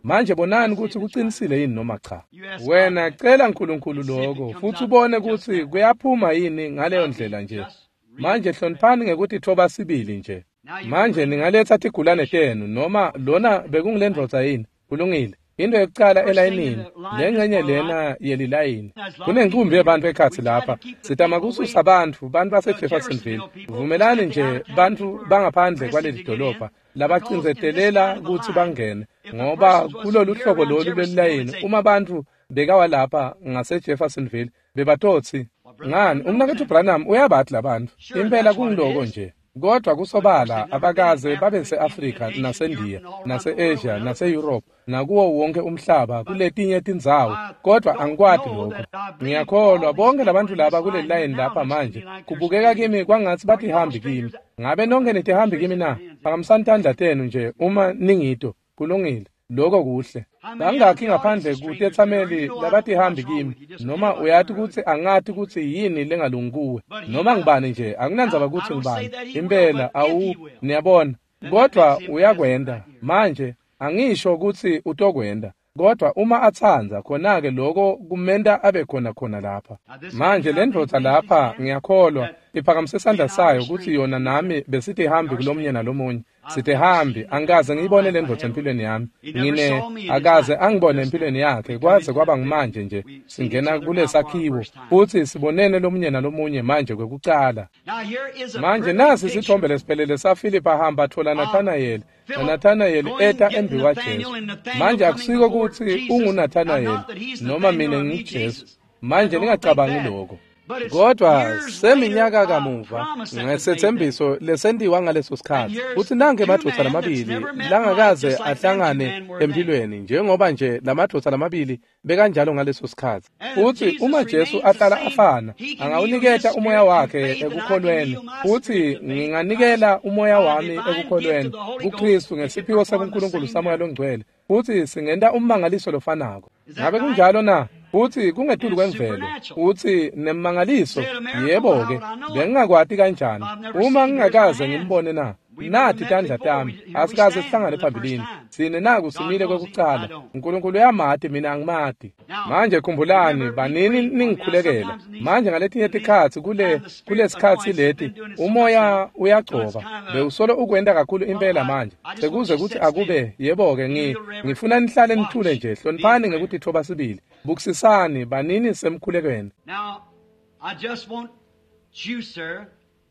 manje bonani ukuthi kuqinisile yini noma cha. Wena cela uNkulunkulu lokho futhi ubone ukuthi kuyaphuma yini ngaleyo ndlela nje. Manje hloniphani ngekuthi thoba sibili nje. Manje ningaletha igulane tenu noma lona bekungilendvodza yini. Kulungile. Into yokucala elayinini lengcenye lena yelilayini kunenkumbi yabantu ekhathi lapha sitama kususa abantu baseJeffersonville vumelani nje bantu bangaphandle kwaleli dolobha labacinzetelela ukuthi bangene ngoba kulolu hlobo lolu lwelayini uma abantu bekawa lapha ngaseJeffersonville bebatotsi ngani umnakethu Branham uyabathi labantu impela kungiloko nje. Kodwa kusobala abakaze babe se-Afrika naseNdiya nase-Asia nase-Europe nakuwo wonke umhlaba kuletinye tindzawo kodwa angikwadi lokho. Ngiyakholwa bonke labantu laba kule line lapha manje kubukeka kimi kwangathi bathi hambi kimi. Ngabe nonke nithi hambi kimi na? Akamsantandla tenu nje uma ningito. Kulungile. Lokho kuhle. Bangakhi ngaphandle kutethameli labathi hambi kimi noma uyathi ukuthi angathi ukuthi yini lengalungi kuwe noma ngibani nje akunanzaba ukuthi ngibani impela awu niyabona kodwa uyakwenda manje angisho ukuthi utokwenda kodwa uma athanza khona ke lokho kumenda abe khona lapha manje lendvodza lapha ngiyakholwa iphakamise isandla sayo ukuthi yona nami besithi hambi kulomnye nalomunye sithi hambi angaze ngiyibone lendvodza empilweni yami ngine akaze angibone empilweni yakhe kwaze kwaba ngimanje nje singena kule sakhiwo futhi sibonene lomunye nalomunye manje kwekucala manje nasi isithombe lesiphelele saFilipi ahamba athola Nathanael Nathanael eta embi kwaJesu manje akusiko ukuthi unguNathanael noma mina ngiJesu manje ningacabangi lokho kodwa seminyaka kamuva ngesethembiso lesendiwa ngaleso sikhathi uthi nange madoda lamabili langakaze ahlangane empilweni njengoba nje lamadoda lamabili bekanjalo ngaleso sikhathi uthi uma Jesu ahlala afana angawuniketa umoya wakhe ekukholweni uthi nginganikela umoya wami ekukholweni kuKristu ngesiphiwo sakuNkulunkulu samoya longcwele uthi singenta ummangaliso lofanako ngabe kunjalo na uthi kungetulu kwemvelo uthi nemangaliso yebo ke bengingakwati kanjani uma ngingakaze ngimbone na nathi tandla tami asikaze sihlangane phambilini sine naku simile kwekucala uNkulunkulu uyamati mina angimati manje khumbulani banini ningikhulekela manje ngaletinye tikhathi kule sikhathi leti umoya uyagcoba bewusolo ukwenda kakhulu impela manje sekuze ukuthi akube yebo ke ngifuna nihlale nithule nje hloniphani ngekuthi thoba sibili bukusisani banini semkhulekweni Now I just want you sir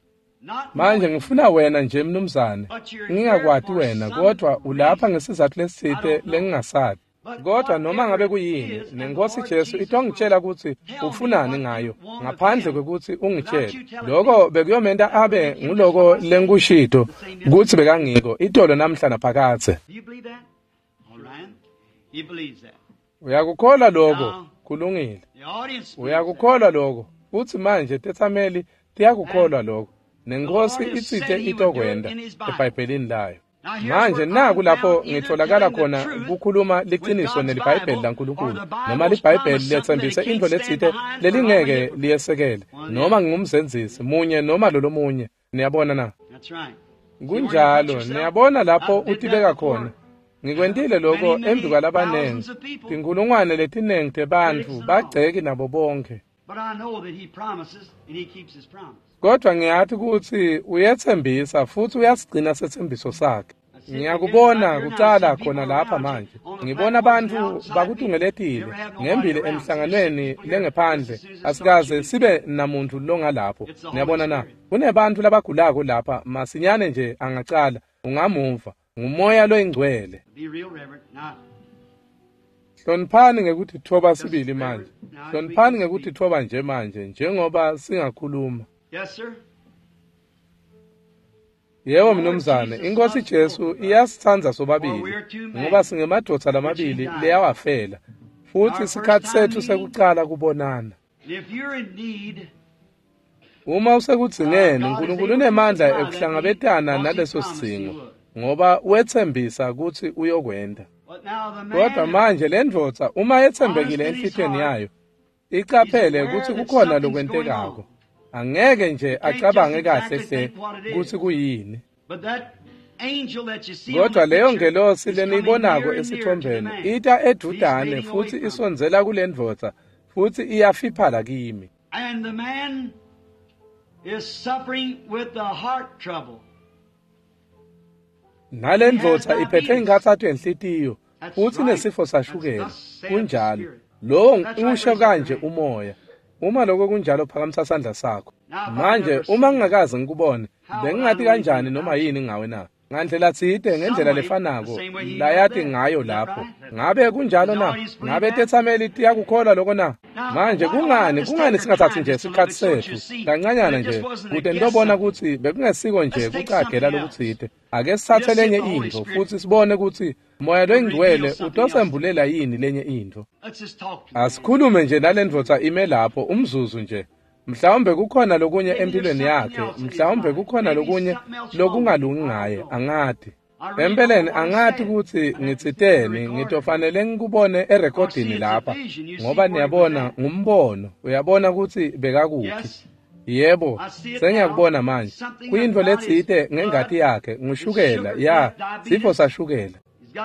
manje ngifuna wena nje mnumzane ngingakwati wena kodwa ulapha ngesizathu lesithe lengingasathi kodwa noma ngabe kuyini nenkosi Jesu itongitshela ukuthi ufunani ngayo ngaphandle kwekuthi ungitshele lokho bekuyomenta abe nguloko lenkushito ukuthi bekangiko itolo namhla naphakathe uyakukholwa lokho kulungile uyakukholwa lokho uthi manje tethameli tiyakukholwa lokho nenkosi itsithe itokwenda eBhayibhelini layo manje naku lapho ngitholakala khona kukhuluma liqiniso nelibhayibheli laNkulunkulu noma libhayibheli liyethembisa into letsithe lelingeke liyesekele noma ngingumzenzisi munye noma lolomunye niyabona na kunjalo niyabona lapho utibeka khona ngikwendile lokho emduka labanengi tinkulungwane letinengi tebantu bagceki nabo bonke kodwa ngiyathi ukuthi uyethembisa futhi uyasigcina sethembiso sakhe ngiyakubona kucala khona lapha manje ngibona abantu bakutungeletile ngembile emhlanganweni lengephandle asikaze sibe namuntu longalapho niyabona na kunebantu labagulako lapha masinyane nje angacala ungamuva ngumoya loyingcwele hloniphani ngekuthi thoba sibili manje hloniphani ngekuthi thoba nje manje njengoba singakhuluma Yes, sir. Yebo mnumzane, inkosi Jesu iyasithandza sobabili ngoba singemadoda lamabili leyawafela futhi isikhathi sethu sekucala kubonana. If you're in need, uma usekudzingene uNkulunkulu unemandla ekuhlangabetana naleso sidingo ngoba wethembisa ukuthi uyokwenda. Kodwa manje lendvodza uma yethembekile enhlitweni yayo icaphele ukuthi kukhona lokwentekako. Angeke nje acabange kahle hle ukuthi kuyini Kodwa leyo ngelosi leniyibonako esithombeni ita edudane futhi isonzela kulendvodza futhi iyafiphala kimi. And the man is suffering with the heart trouble. Nalendvodza iphethe ingathatu enhlitiyo futhi nesifo sashukela. Kunjalo. Lo usho kanje umoya. Uma lokho kunjalo phakamisa isandla sakho. Manje uma ngingakazi ngikubone, bengingathi kanjani noma yini ngawe na? Ngandlela tsite ngendlela lefanako la yathi ngayo lapho. Ngabe kunjalo na? Ngabe tetsameli tiyakukholwa lokho na? Manje kungani singathathi nje isikhathi sethu kancanyana nje kude ndobona ukuthi bekungesiko nje kucagela lokutsite. Ake sithathe lenye into futhi sibone ukuthi moya loingcwele utosembulela yini lenye into. Asikhulume nje nalendvodza ime lapho umzuzu nje. Mhlawumbe kukhona lokunye empilweni yakhe, mhlawumbe kukhona lokunye lokungalungi ngaye, angathi. Empeleni angathi ukuthi ngitsiteni, ngitofanele ngikubone erekodini lapha, ngoba niyabona ngumbono, uyabona ukuthi bekakuphi. Yebo, sengiyakubona manje. Kuyinto letsite ngengati yakhe, ngushukela, ya, sifo sashukela.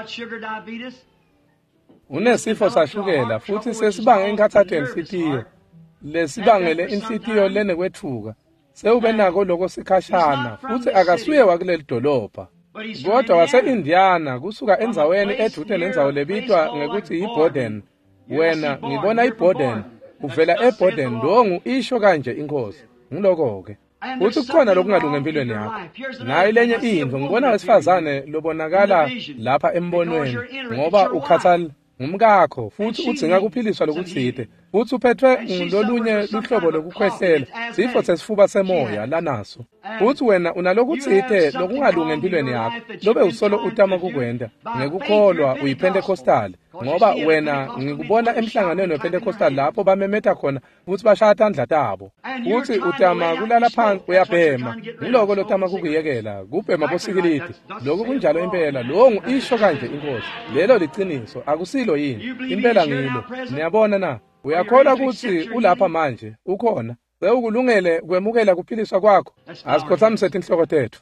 Unesifo sashukela, futhi sesibange inkathathu enhlitiyo. Lesibangele inhlitiyo lenekwethuka sewube nako lokho sikhashana futhi akasuye wakuleli dolobha kodwa wase-Indiana kusuka enzaweni eduze nendzawo lebitwa ngekuthi yiBorden. Wena ngibona iBorden uvela eBorden ndongu isho kanje inkosi ngiloko-ke futhi kukhona lokungalungi empilweni yakho. Nayo lenye into ngibona wesifazane lobonakala lapha embonweni ngoba ukhathal ngumkakho futhi udzinga kuphiliswa lokutsite futhi uphethwe ngolunye luhlobo lokukhwehlela sifo sesifuba semoya lanaso futhi wena unalokutsite lokungalungi empilweni yakho lobe usolo utama kukwenda ngekukholwa uyiPentecostal ngoba wena ngikubona emhlanganweni wePentecostal lapho bamemetha khona futhi bashaya tandla tabo futhi utama kulala phansi uyabhema ngiloko lotama kukuyekela kubhema bosikilidi lokho kunjalo impela longu isho kanje inkosi lelo liciniso akusilo yini impela ngilo niyabona na uyakholwa ukuthi ulapha manje ukhona sewukulungele kwemukela kuphiliswa kwakho asikhothamse inhloko tethu.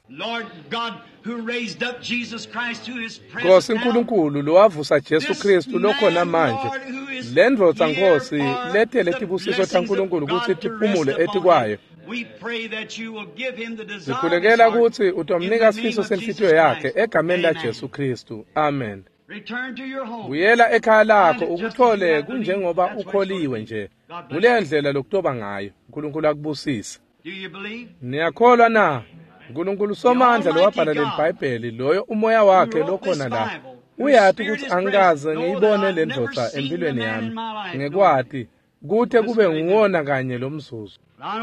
Nkosi uNkulunkulu lowavusa Jesu Kristu lokhona manje lendvodza Nkosi lethe letibusiso taNkulunkulu ukuthi tiphumule etikwayo. Sikhulekela ukuthi utomnika sifiso senhlitiyo yakhe egameni la Jesu Kristu. Amen. Buyela ekhaya lakho ukuthole kunjengoba ukholiwe nje kuleyo ndlela lokutoba ngayo. uNkulunkulu akubusise. Niyakholwa na? uNkulunkulu somandla lowabhala leBhayibheli loyo umoya wakhe lokhona la uyathi ukuthi angikaze ngiyibone lendvodza empilweni yami ngekwati kuthe kube nguwona kanye lomzuzu.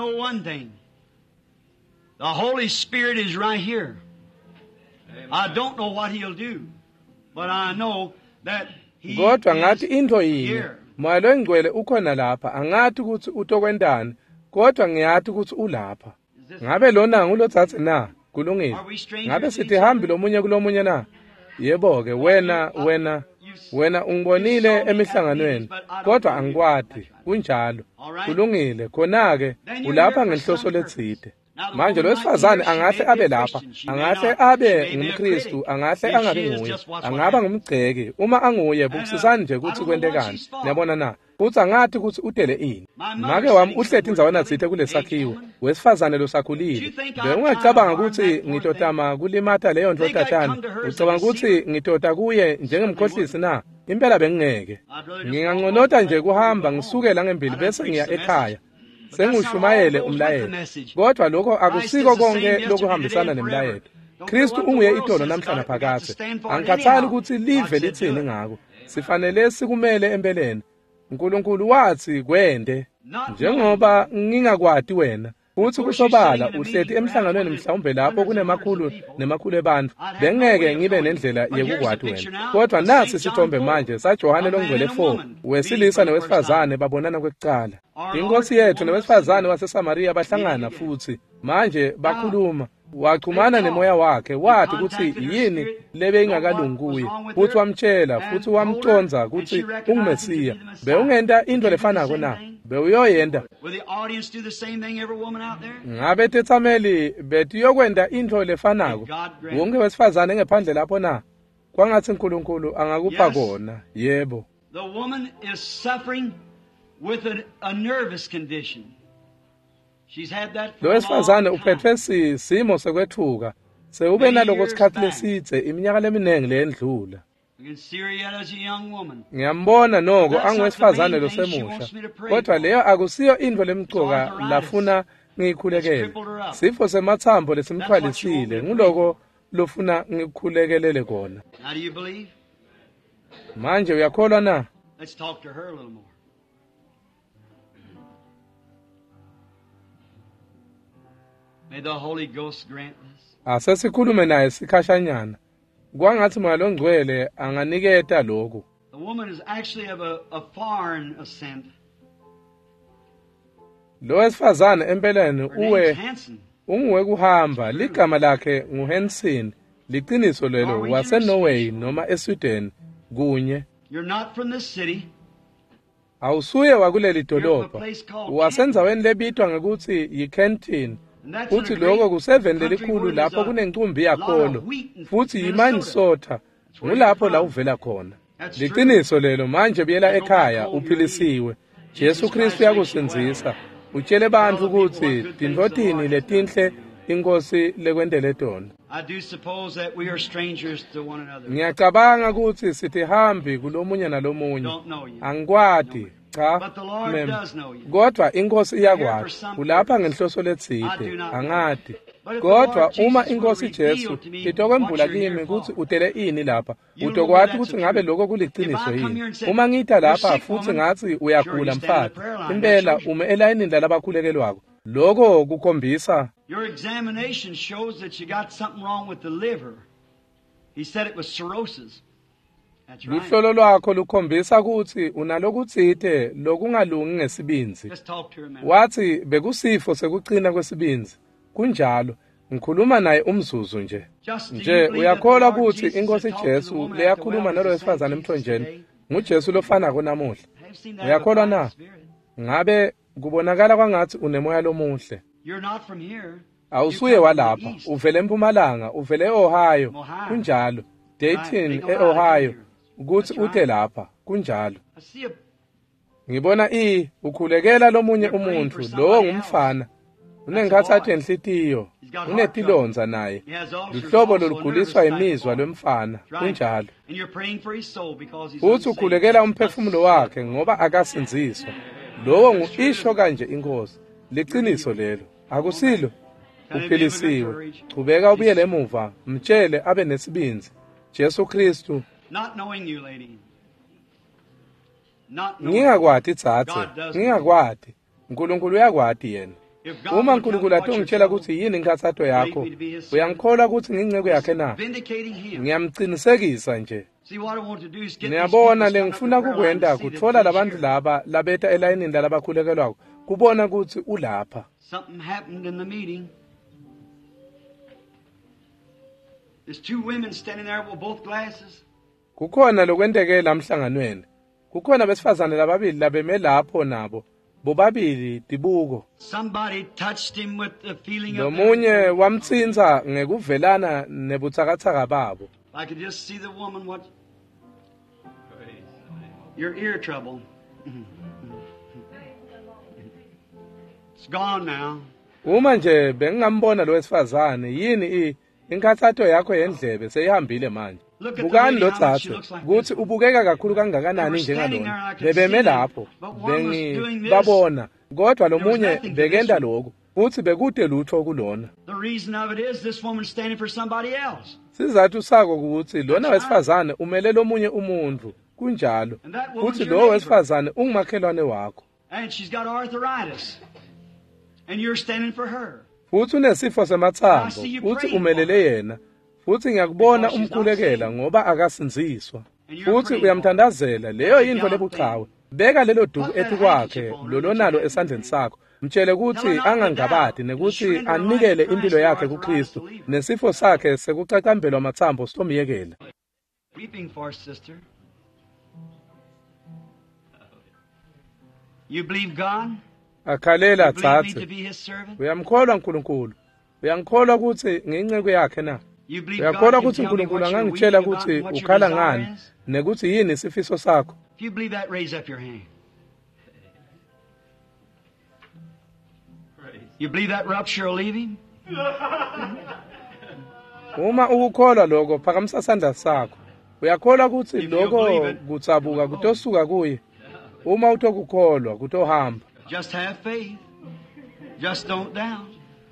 The Holy Spirit is right here. I don't know what he'll do. But I know that he kodwa ngathi into yini moya loingcwele ukhona lapha angathi ukuthi utokwendani kodwa ngiyathi ukuthi ulapha. Ngabe lona ngulotsatsi na kulungile ngabe sithi hambi lomunye kulomunye na yebo ke wena ungibonile emihlanganweni kodwa angikwadi kunjalo kulungile khona ke ulapha ngenhloso letsite. Manje lo wesifazane angahle abe lapha angahle abe ngumKristu angahle angabi nguye angaba ngumgceke uma anguye bukusisani nje ukuthi kwentekani niyabona na futhi angathi ukuthi utele ini make wami uhlethi indzawana tsite kulesakhiwo wesifazane losakhulile bengingacabanga ukuthi ngitotama kulimata leyo ndodana ucabanga ukuthi ngitota kuye njengemkhohlisi na impela bengingeke nginganconota nje kuhamba ngisukela ngembili bese ngiya ekhaya sengushumayele umlayelo kodwa lokho akusiko konke lokuhambisana nemlayelo. Kristu unguye itolo namhlanje phakade angikhathali ukuthi live lithini ngako sifanele sikumele empeleni. uNkulunkulu wathi kwende njengoba ngingakwadi wena futhi kusobala uhlethi emhlanganweni mhlawumbe lapho kunemakhulu abantu bengeke ngibe nendlela yekukwadi wena kodwa nasi sithombe manje saJohane longcwele 4 wesilisa nowesifazane babonana kwekucala. Inkosi yethu nowesifazane waseSamaria bahlangana futhi manje bakhuluma wachumana nemoya wakhe wathi ukuthi yini lebe ingakalungi kuye futhi wamtshela futhi wamconza ukuthi ungumesiya beungenta into lefanako na bewuyoyenda. Will the audience do the same thing, every woman out there? Ngabe tethameli bethi yokwenda into lefanako. Wonke wesifazane ngephandle lapho na. Kwangathi uNkulunkulu angakupha kona. Yebo. The woman is suffering with a nervous condition. She's had that for Lo wesifazane uphethwe simo sekwethuka. Sewube naloko sikhathi lesithe iminyaka leminengi lendlula. You can see her yet as a young woman. Ngiyambona noko angwesifazane lo semusha. Kodwa leyo akusiyo into lemgcoka lafuna ngikhulekele. Sifo semathambo lesimxhwalisile nguloko lofuna ngikhulekelele kona. Now do you believe? Manje uyakholwa na? Let's talk to her a little more. May the Holy Ghost grant this. Asesikhulume naye sikhashanyana. Kwangathi moya longcwele anganiketa lokho. The woman is actually of a foreign ascent. Lo wesifazane empeleni Her name's uwe Hanson. unguwe kuhamba ligama lakhe nguHanson. Liqiniso lelo waseNorway noma eSweden kunye. You're not from this city. Awusuye wakuleli dolobha. Wasenzaweni lebitwa ngekuthi yiKenton. Futhi lokho ku7 lelikhulu lapho kunencumbi yakolo. Futhi yiMinnesota. Ngulapho la uvela khona. Liqiniso lelo manje buyela ekhaya uphilisiwe. Jesu Kristu yakusenzisa. Utshele abantu ukuthi tindlotini letinhle inkosi lekwendele tona. I do suppose that we are strangers to one another. Ngiyacabanga ukuthi sithi hambi kulomunye nalomunye. Don't know you. Angikwadi cha. But the Lord mem. does know you. Kodwa inkosi iyakwazi. Ulapha ngenhloso letside. Angadi. Kodwa uma inkosi Jesu itokwembula kimi ukuthi utele ini lapha. Utokwathi ukuthi ngabe lokho kuliqiniso yini. Uma ngita lapha futhi ngathi uyagula mfati. Impela ume elayinini labakhulekelwako. Lokho kukhombisa Your examination shows that you got something wrong with the liver. He said it was cirrhosis. That's right. luhlolo lwakho lukhombisa ukuthi unalokutsithe lokungalungi ngesibinzi. Let's talk to her a minute. Wathi bekusifo sekuqina kwesibinzi. Kunjalo ngikhuluma naye umzuzu nje. Just do you Nje believe that the uyakholwa Lord ukuthi Jesus inkosi had talked to the Jesu woman at the leyakhuluma well nalo as the wesifazane same Jesus emthonjeni. today? NguJesu lofanako namuhla. I've seen that Uyakholwa in the na? Spirit. Ngabe kubonakala kwangathi unemoya lomuhle. You're not from here. Awusuye You come from walapha, the east. uvele eMpumalanga, uvele eOhio. Kunjalo. Dayton eOhio. Ukuthi ute lapha. Kunjalo. I see a Ngibona ukhulekela lomunye umuntu lo ngumfana. Unengikhathathe enhlitiyo. Unetilonza naye. he has ulcers Luhlobo also, loluguliswa nervous imizwa type. lomfana. Right. Kunjalo. And you're praying for his soul because he's Uthi unsaved. ukhulekela umphefumulo wakhe ngoba akasinziswa. Lowo isho kanje inkosi. Liqiniso lelo. Akusilo. Uphilisiwe. Chubeka ubuyele emuva. Mtshele abe nesibinzi. Jesu Kristu. Not knowing you, lady. Not knowing. Ngingakwadi tsathe. Ngingakwadi. uNkulunkulu uyakwadi yena. If God Uma would tell me uNkulunkulu what athi your ungitshela trouble, ukuthi yini inkathatho yakho, believe me to be his uyangikholwa ukuthi nginceke yakhe na? vindicating him. Ngiyamqinisekisa nje. See, what I want to do is get these Niyabona people le stand up ngifuna in prayer line kukwenza and see that kuthola he's labantu here. laba labeta elayinini labakhulekelwako. Kubona ukuthi ulapha. Something happened in the meeting. There's two women standing there with both glasses. Kukhona lokwendeke lamhlanganweni. Kukhona besifazane lababili labeme lapho nabo. Bobabili dibuko. Somebody touched him with the feeling of Nomunye wamtsinza ngekuvelana nebuthakathaka babo. I could just see the woman what your ear trouble. It's gone now. Uma nje bengingambona lo wesifazane yini inkathatho yakho yendlebe seyihambile manje. Look at the Bukani lady, lo how much she tsathe looks like ukuthi this. ubukeka kakhulu kangakanani njengalona. Bebeme lapho bengibabona kodwa lomunye bekenda lokho futhi bekude lutho kulona. The reason of it is this woman's standing for somebody else. Sizathu sako ukuthi lona wesifazane umele lomunye umuntu kunjalo futhi lo wesifazane ungumakhelwane wakho. And she's got arthritis. And you're standing for her. Futhi unesifo semathambo futhi umelele yena futhi ngiyakubona umkhulekela ngoba akasinziswa futhi uyamthandazela leyo yinto lebuchawe. Beka lelo duku ethi kwakhe lolonalo esandleni sakho. Mtshele ukuthi angangabadi nekuthi anikele impilo yakhe kuKristu nesifo sakhe sekucacambelwa amathambo sitomyekela. Weeping for sister. You believe God? akhalela You believe me to tsatse be His servant? uyamkholwa uNkulunkulu uyangikholwa ukuthi ngiyinceku yakhe na You believe uyakholwa God can ukuthi tell me uNkulunkulu what you're angangitshela weeping about ukuthi and what your ukhala desire ngani is? nekuthi yini isifiso sakho If you believe that, raise up your hand. You believe that rupture will leave him? uma ukukholwa lokho phakamisa isandla sakho uyakholwa ukuthi lokho kutsabuka kutosuka kuye uma utokukholwa kutohamba Just have faith. Just don't doubt.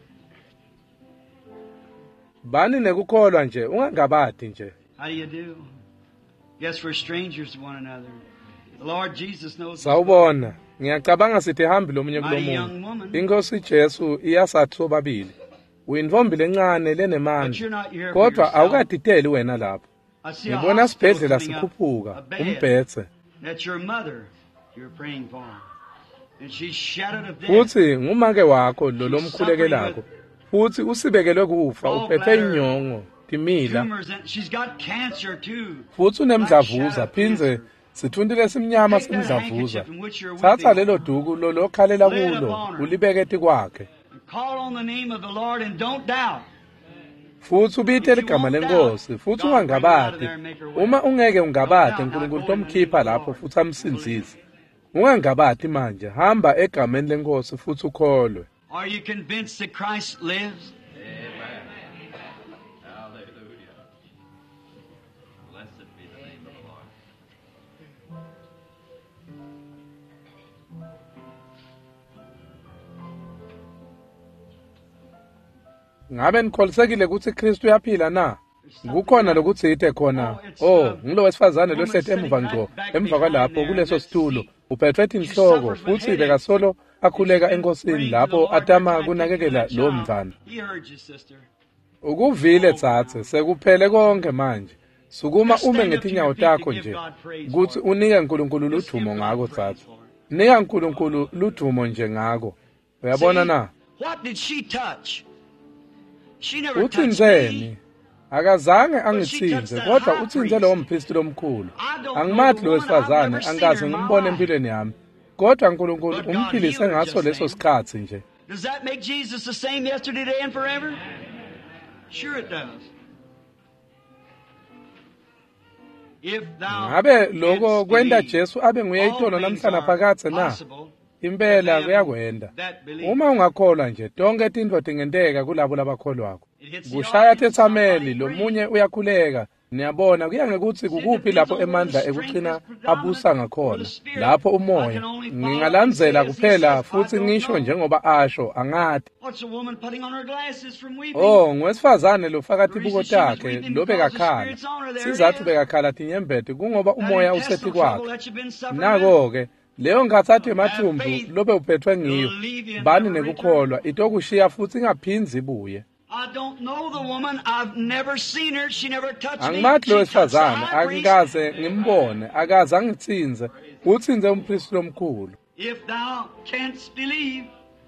bani nekukholwa nje ungangabadi nje How do you do? Guess we're strangers to one another. The Lord Jesus knows us. sawubona ngiyacabanga sithi hambi lomunye Mighty young kulomunye woman. inkosi Jesu iyasathi sobabili uyinvombi lencane But lenemandla you're not here for kodwa yourself. awukadideli wena lapho I see a ngibona hospital sibhedlela coming up, sikhuphuka a bed. umbhetse That's your mother you're praying for. And she's shattered of death. futhi ngumake wakho lo lomkhulekelako futhi usibekelwe kufa uphethe inyongo timila Tumors and she's got cancer too. futhi unemdlavuza phindze sithundile simnyama simdlavuza thatha lelo duku lo lokhalela kulo ulibeke etikwakhe Call on the name of the Lord and don't doubt. futhi ubithe ligama lenkosi futhi ungangabadi uma ungeke ungabadi uNkulunkulu tomkhipha lapho futhi amsinzise ungangabadi manje hamba egameni lenkosi futhi ukholwe Are you convinced that Christ lives? Amen. Hallelujah. Blessed be the name of the Lord. ngabe nikholisekile ukuthi Kristu uyaphila na kukhona lokuthi ithe khona ngilo wesifazane lohlethe emva ngqo emva kwalapho kuleso situlo uphethwe inhloko futhi bekasolo akhuleka enkosini lapho atama kunakekela lo mntwana He heard you, sister. ukuvile tsatse sekuphele konke manje sukuma ume ngetinyawo takho nje kuthi unike uNkulunkulu ludumo ngako tsatse nika uNkulunkulu ludumo nje ngako uyabona na What did she touch? She never touched uthinzeni me. akazange angithinze kodwa uthinze lo mphristi lomkhulu angimathi lo wesifazane angaze ngimbone empilweni yami kodwa uNkulunkulu umphilise ngaso leso sikhathi nje Does that make Jesus the same yesterday, today, and forever? Sure it does. If thou ngabe lokho canst kwenda believe, Jesu abe nguye all itolo things namhlanje are phakathe na possible impela to them kuyakwenda that believe. uma ungakholwa nje tonke tintfo tingenteka kulabo labakholwako It hits the kushaya audience, tetsameli somebody lo prays. munye uyakhuleka niyabona kuya ngekuthi kukuphi lapho emandla ekuqina abusa ngakhona lapho umoya ngingalandzela kuphela futhi ngisho njengoba asho angathi What's a woman putting on her glasses from weeping? ngowesifazane lo phakathi buko takhe lo bekakhala sizathu bekakhala tinyembete kungoba umoya usethi kwakhe nako-ke leyo ngathathi emathumbu lobe uphethwe ngiyo bani nekukholwa itokushiya futhi ingaphindzi ibuye I don't know the woman. I've never seen her. She never touched me. angimathi lo She touched the wesifazane high priest. angikaze ngimbone akaze angithinze uthinze umphristi lomkhulu If thou canst believe,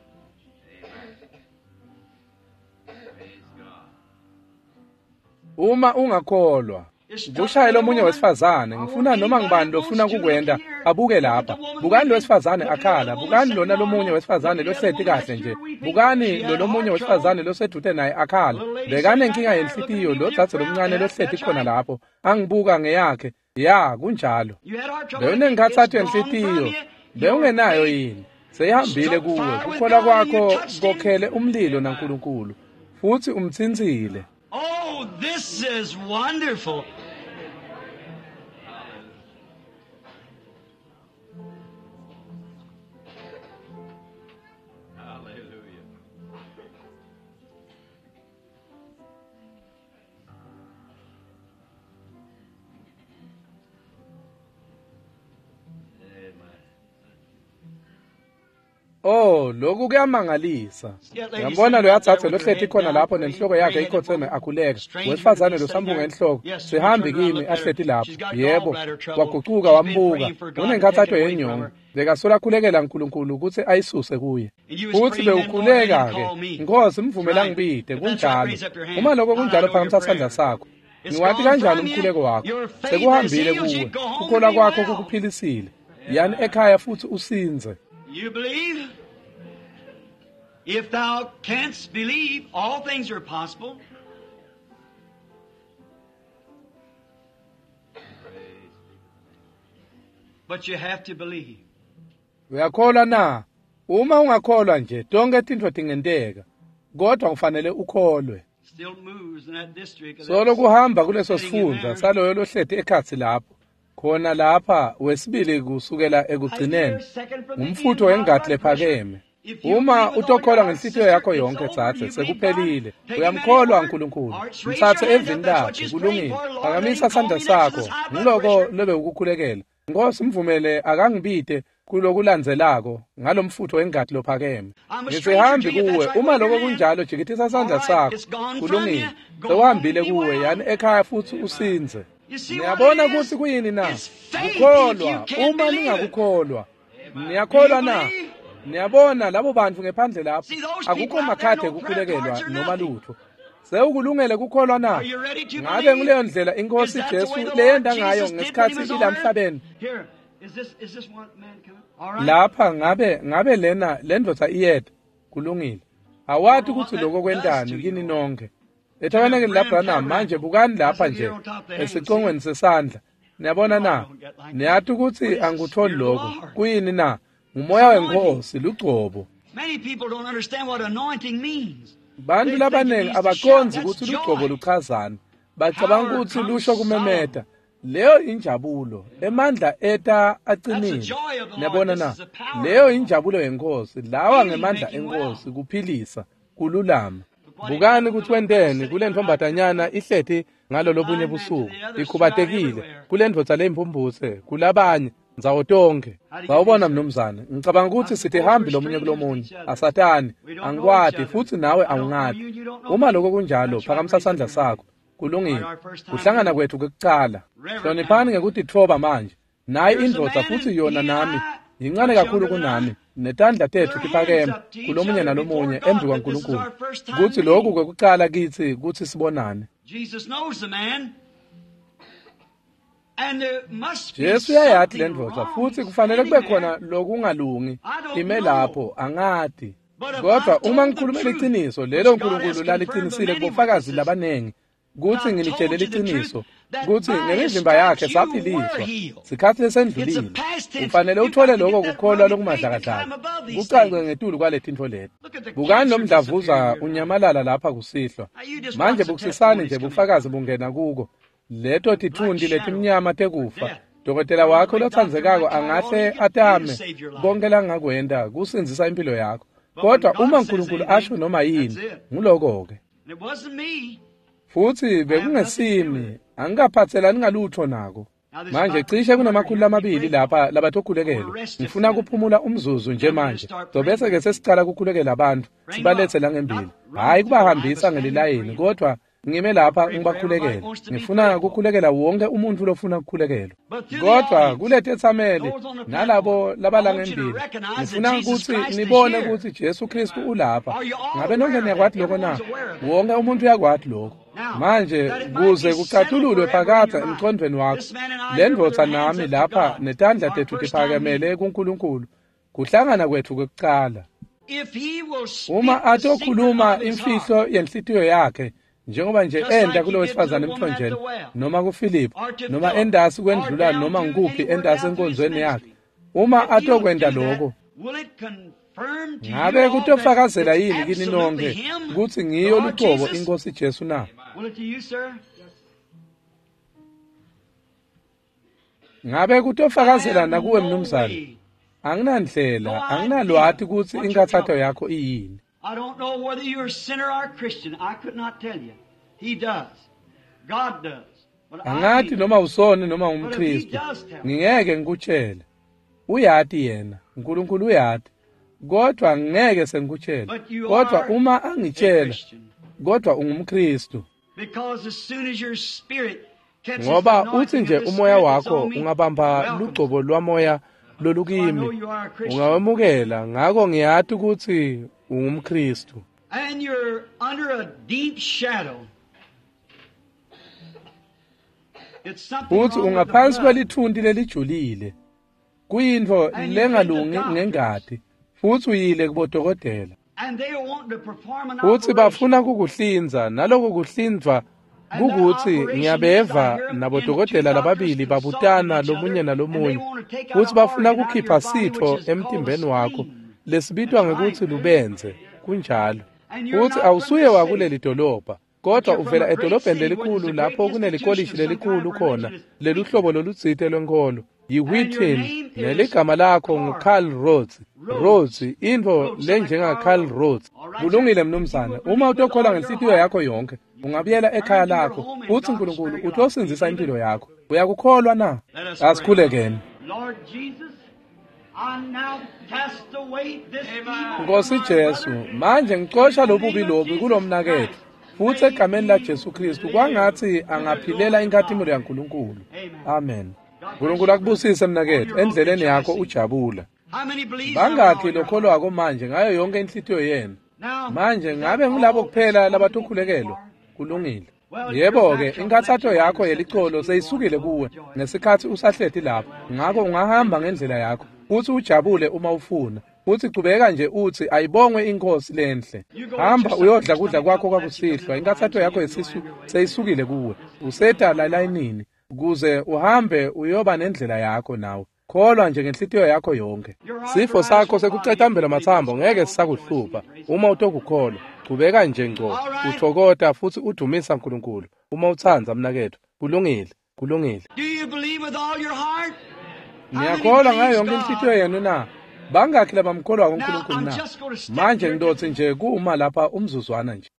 uma ungakholwa kushayela omunye wesifazane ngifuna noma ngibani lofuna kukwenda abuke lapha bukani lo wesifazane akhala bukani lona lomunye wesifazane lohleti kahle nje bukani lo lomunye wesifazane losedute naye akhala bekane inkinga yenhlitiyo lo dzadze lomncane lohleti khona lapho angibuka ngeyakhe ya kunjalo you had heart trouble. bewunengikhathathu It's gone from yenhlitiyo you. bewungenayo yini seyihambile kuwe kukholwa kwakho kokhele umlilo naNkulunkulu futhi umthinzile Oh, this is wonderful. Hallelujah. lokhu kuyamangalisa yambona lo yadzadze lohleti khona lapho nenhloko yakhe ikhotheme akhuleka wesifazane lo sambunga enhloko sihambi kimi ahleti lapho yebo wagucuka wambuka unengikhathathwe yenyongo bekasola akhulekela uNkulunkulu ukuthi ayisuse kuye futhi bewukhuleka-ke Nkosi mvumela ngibide kunjalo uma lokho kunjalo phakamisa isandla sakho ngiwathi kanjani umkhuleko wakho sekuhambile kuwe kukholwa kwakho kukuphilisile yani ekhaya futhi usinze You believe? If thou canst believe, all things are possible. But you have to believe. Uyakholwa na? Uma ungakholwa nje tonke tintfo tingenteka. Kodwa kufanele ukholwe. Still moves in that district. Solo kuhamba kuleso sifundza saloyo lohlethe ekhatsi lapho. Khona lapha wesibili kusukela ekugcineni. Umfutho wengathi lephakeme. Uma utokholwa ngenhliziyo yakho yonke thathe sekuphelile. Uyamkholwa uNkulunkulu. Mthathe evini lakhe kulungile. Phakamisa isandla sakho. Ngiloko lobe ukukhulekela. Nkosi mvumele akangibite kulokulandzelako ngalomfutho wengathi lophakeme. Ngisihambi kuwe uma lokho kunjalo jikithisa isandla sakho kulungile. Sewahambile kuwe yani ekhaya futhi usinze. Niyabona ukuthi kuyini na? Ukholwa uma ningakukholwa. Niyakholwa na? Niyabona labo bantu ngephandle lapho akukho makhade ukukhulekelwa noma lutho. Sewukulungele kukholwa na? Ngabe nguleyo ndlela inkosi Jesu leyenda ngayo ngesikhathi ilamhlabeni. Lapha ngabe lena lendvodza iyedwa kulungile. Awathi ukuthi lokho kwendani kini nonke. Ethabanekeli laBranham manje bukani lapha nje esicongweni sesandla. Niyabona na? Niyathi ukuthi angikutholi lokho. Kuyini na? Umoya wenkosi lugcobo. Many people don't understand what anointing means. Bantu labanengi abakonzi ukuthi lugcobo luchazana. Bacabanga ukuthi lusho kumemeta. Leyo injabulo emandla eta acinile. Niyabona na? Leyo injabulo yenkosi lawa ngemandla enkosi kuphilisa kululama. Bukani ukuthi wendeni kule ntombatanyana ihlethi ngalo lobunye busuku ikhubatekile kule ndvodza lempumbuthe kulabanye nzawo tonke. Bawubona mnumzane ngicabanga ukuthi sithi hambi lomunye kulomunye asatani angikwadi futhi nawe awungadi. Uma lokho kunjalo phakamisa isandla sakho kulungile. Kuhlangana kwethu kokucala hloniphani ngekuthi thoba manje nayi indvodza futhi yona nami yincane kakhulu kunami netandla tethu tiphakeme kulomunye nalomunye embi kwaNkulunkulu kuthi lokhu kwekucala kithi ukuthi sibonane. Jesu yayathi le ndvodza futhi kufanele kube khona lokungalungi ime lapho angadi. Kodwa uma ngikhulumela iqiniso lelo uNkulunkulu laliqinisile kubofakazi labanengi kuthi ngilitshelela iqiniso kuthi ngemizimba yakhe saphiliswa sikhathi lesendlulile. Kufanele uthole lokho kukholwa lokumadlakadlaka kucace ngetulu kwalethintfo lethu. Bukani nomdlavuza unyamalala lapha kusihlwa manje bukusisani nje bufakazi bungena kuko leto tithundi letimnyama tekufa. Dokotela wakho lothandzekako angahle atame konke langakwenda kusinzisa impilo yakho. Kodwa uma uNkulunkulu asho noma yini nguloko-ke. Futhi bekungesimi angikaphathelani ngalutho nako. Manje cishe kunamakhulu amabili lapha labatokhulekelwa. Ngifuna kuphumula umzuzu nje manje. Dobese ke sesicala ukukhulekela abantu sibalethe la ngembili. Hayi kubahambisa ngelilayini kodwa ngime lapha ngibakhulekela. Ngifuna ukukhulekela wonke umuntu lofuna ukukhulekelwa. Kodwa kule tethameli nalabo labala ngembili. Ngifuna ukuthi nibone ukuthi Jesu Kristu ulapha. Ngabe nonke niyakwathi lokho na? Wonke umuntu uyakwathi lokho. Manje kuze kucathululwe phakatha emchondweni wakho le ndvodza nami lapha netandla tethu tiphakemele kuNkulunkulu kuhlangana kwethu kokucala. Uma atokhuluma imfihlo yenhlitiyo yakhe njengoba nje enda kulo wesifazane emthonjeni noma kuFilipi noma endasi kwendlula noma ngikuphi endasi enkonzweni yakhe, uma atokwenda lokho ngabe kutofakazela yini kini nonke ukuthi ngiyo luqobo inkosi Jesu na? Ngabe kutofakazela nakuwe mnumzane? Anginandlela, anginalwathi ukuthi inkathatho yakho iyini. I don't know whether you're a sinner or a Christian. I could not tell you. He does. God does. Angathi noma usone noma umKristu. Ngingeke ngikutshele. Uyathi yena, uNkulunkulu uyathi. Kodwa ngeke sengikutshela. Kodwa uma angitshela, kodwa ungumKristu. Because as soon as your spirit catches ngoba uthi nje umoya wakho ungabamba lugcobo lwamoya lolukimi ungawemukela. Ngakho ngiyathi ukuthi ungumKristu. And you're under a deep shadow. It's something Uthi ungaphansi kwelithundi lelijulile. kuyinto lengalungi ngengadi futhi uyile kubodokotela And they want to perform an futhi operation. bafuna kukuhlinza naloko kuhlinzwa kukuthi ngiyabeva nabodokotela lababili babutana lomunye nalomunye futhi bafuna kukhipha sitho emtimbeni wakho lesibitwa ngekuthi lubenze kunjalo futhi awusuye wakuleli dolobha kodwa uvela edolobheni lelikhulu lapho kunelikolishi lelikhulu khona leluhlobo lolutsite lwenkolo yiWheaton neligama lakho nguCarl Rhodes. Rhodes into lenjengaCarl Rhodes. Kulungile mnumzana, uma utokhola ngenhliziyo yakho yonke ungabuyela ekhaya lakho uthi uNkulunkulu utosindisa impilo yakho. Uyakukholwa na? Asikhulekeni. Lord Jesus, I now cast away this evil. Nkosi Jesu, manje ngixosha lobubi lobu kulomnaketho. Futhi egameni la Jesu Kristu kwangathi angaphilela inkathimelo yaNkulunkulu. Amen. uNkulunkulu akubusise mnaketho endleleni yakho ujabula. How many believe Bangakhi lokholwa kwakho manje ngayo yonke inhliziyo yenu? Manje ngabe ngilabo kuphela labathukhulekelwa kulungile. Yebo ke inkathatho yakho yelicolo seyisukile kuwe ngesikhathi usahlethi lapho. Ngakho ungahamba ngendlela yakho futhi ujabule uma ufuna. Futhi qhubeka nje uthi ayibongwe inkosi lenhle. Hamba uyodla kudla kwakho kwakusihlwa inkathatho yakho yesisu seyisukile kuwe. Usedala layinini ukuze uhambe uyoba nendlela yakho nawe. Kholwa nje ngenhliziyo yakho yonke. Sifo sakho sekucethambela mathambo ngeke sisakuhlupha uma utokukholwa. Qhubeka nje ngco, uthokoda futhi udumisa uNkulunkulu. Uma uthanza mnaketho, kulungile, kulungile. Do you believe with all your heart? Ngiyakholwa ngayo yonke inhliziyo yenu na? Bangakhi labamkholwa kuNkulunkulu na? Manje ngidothi nje kuma lapha umzuzwana nje.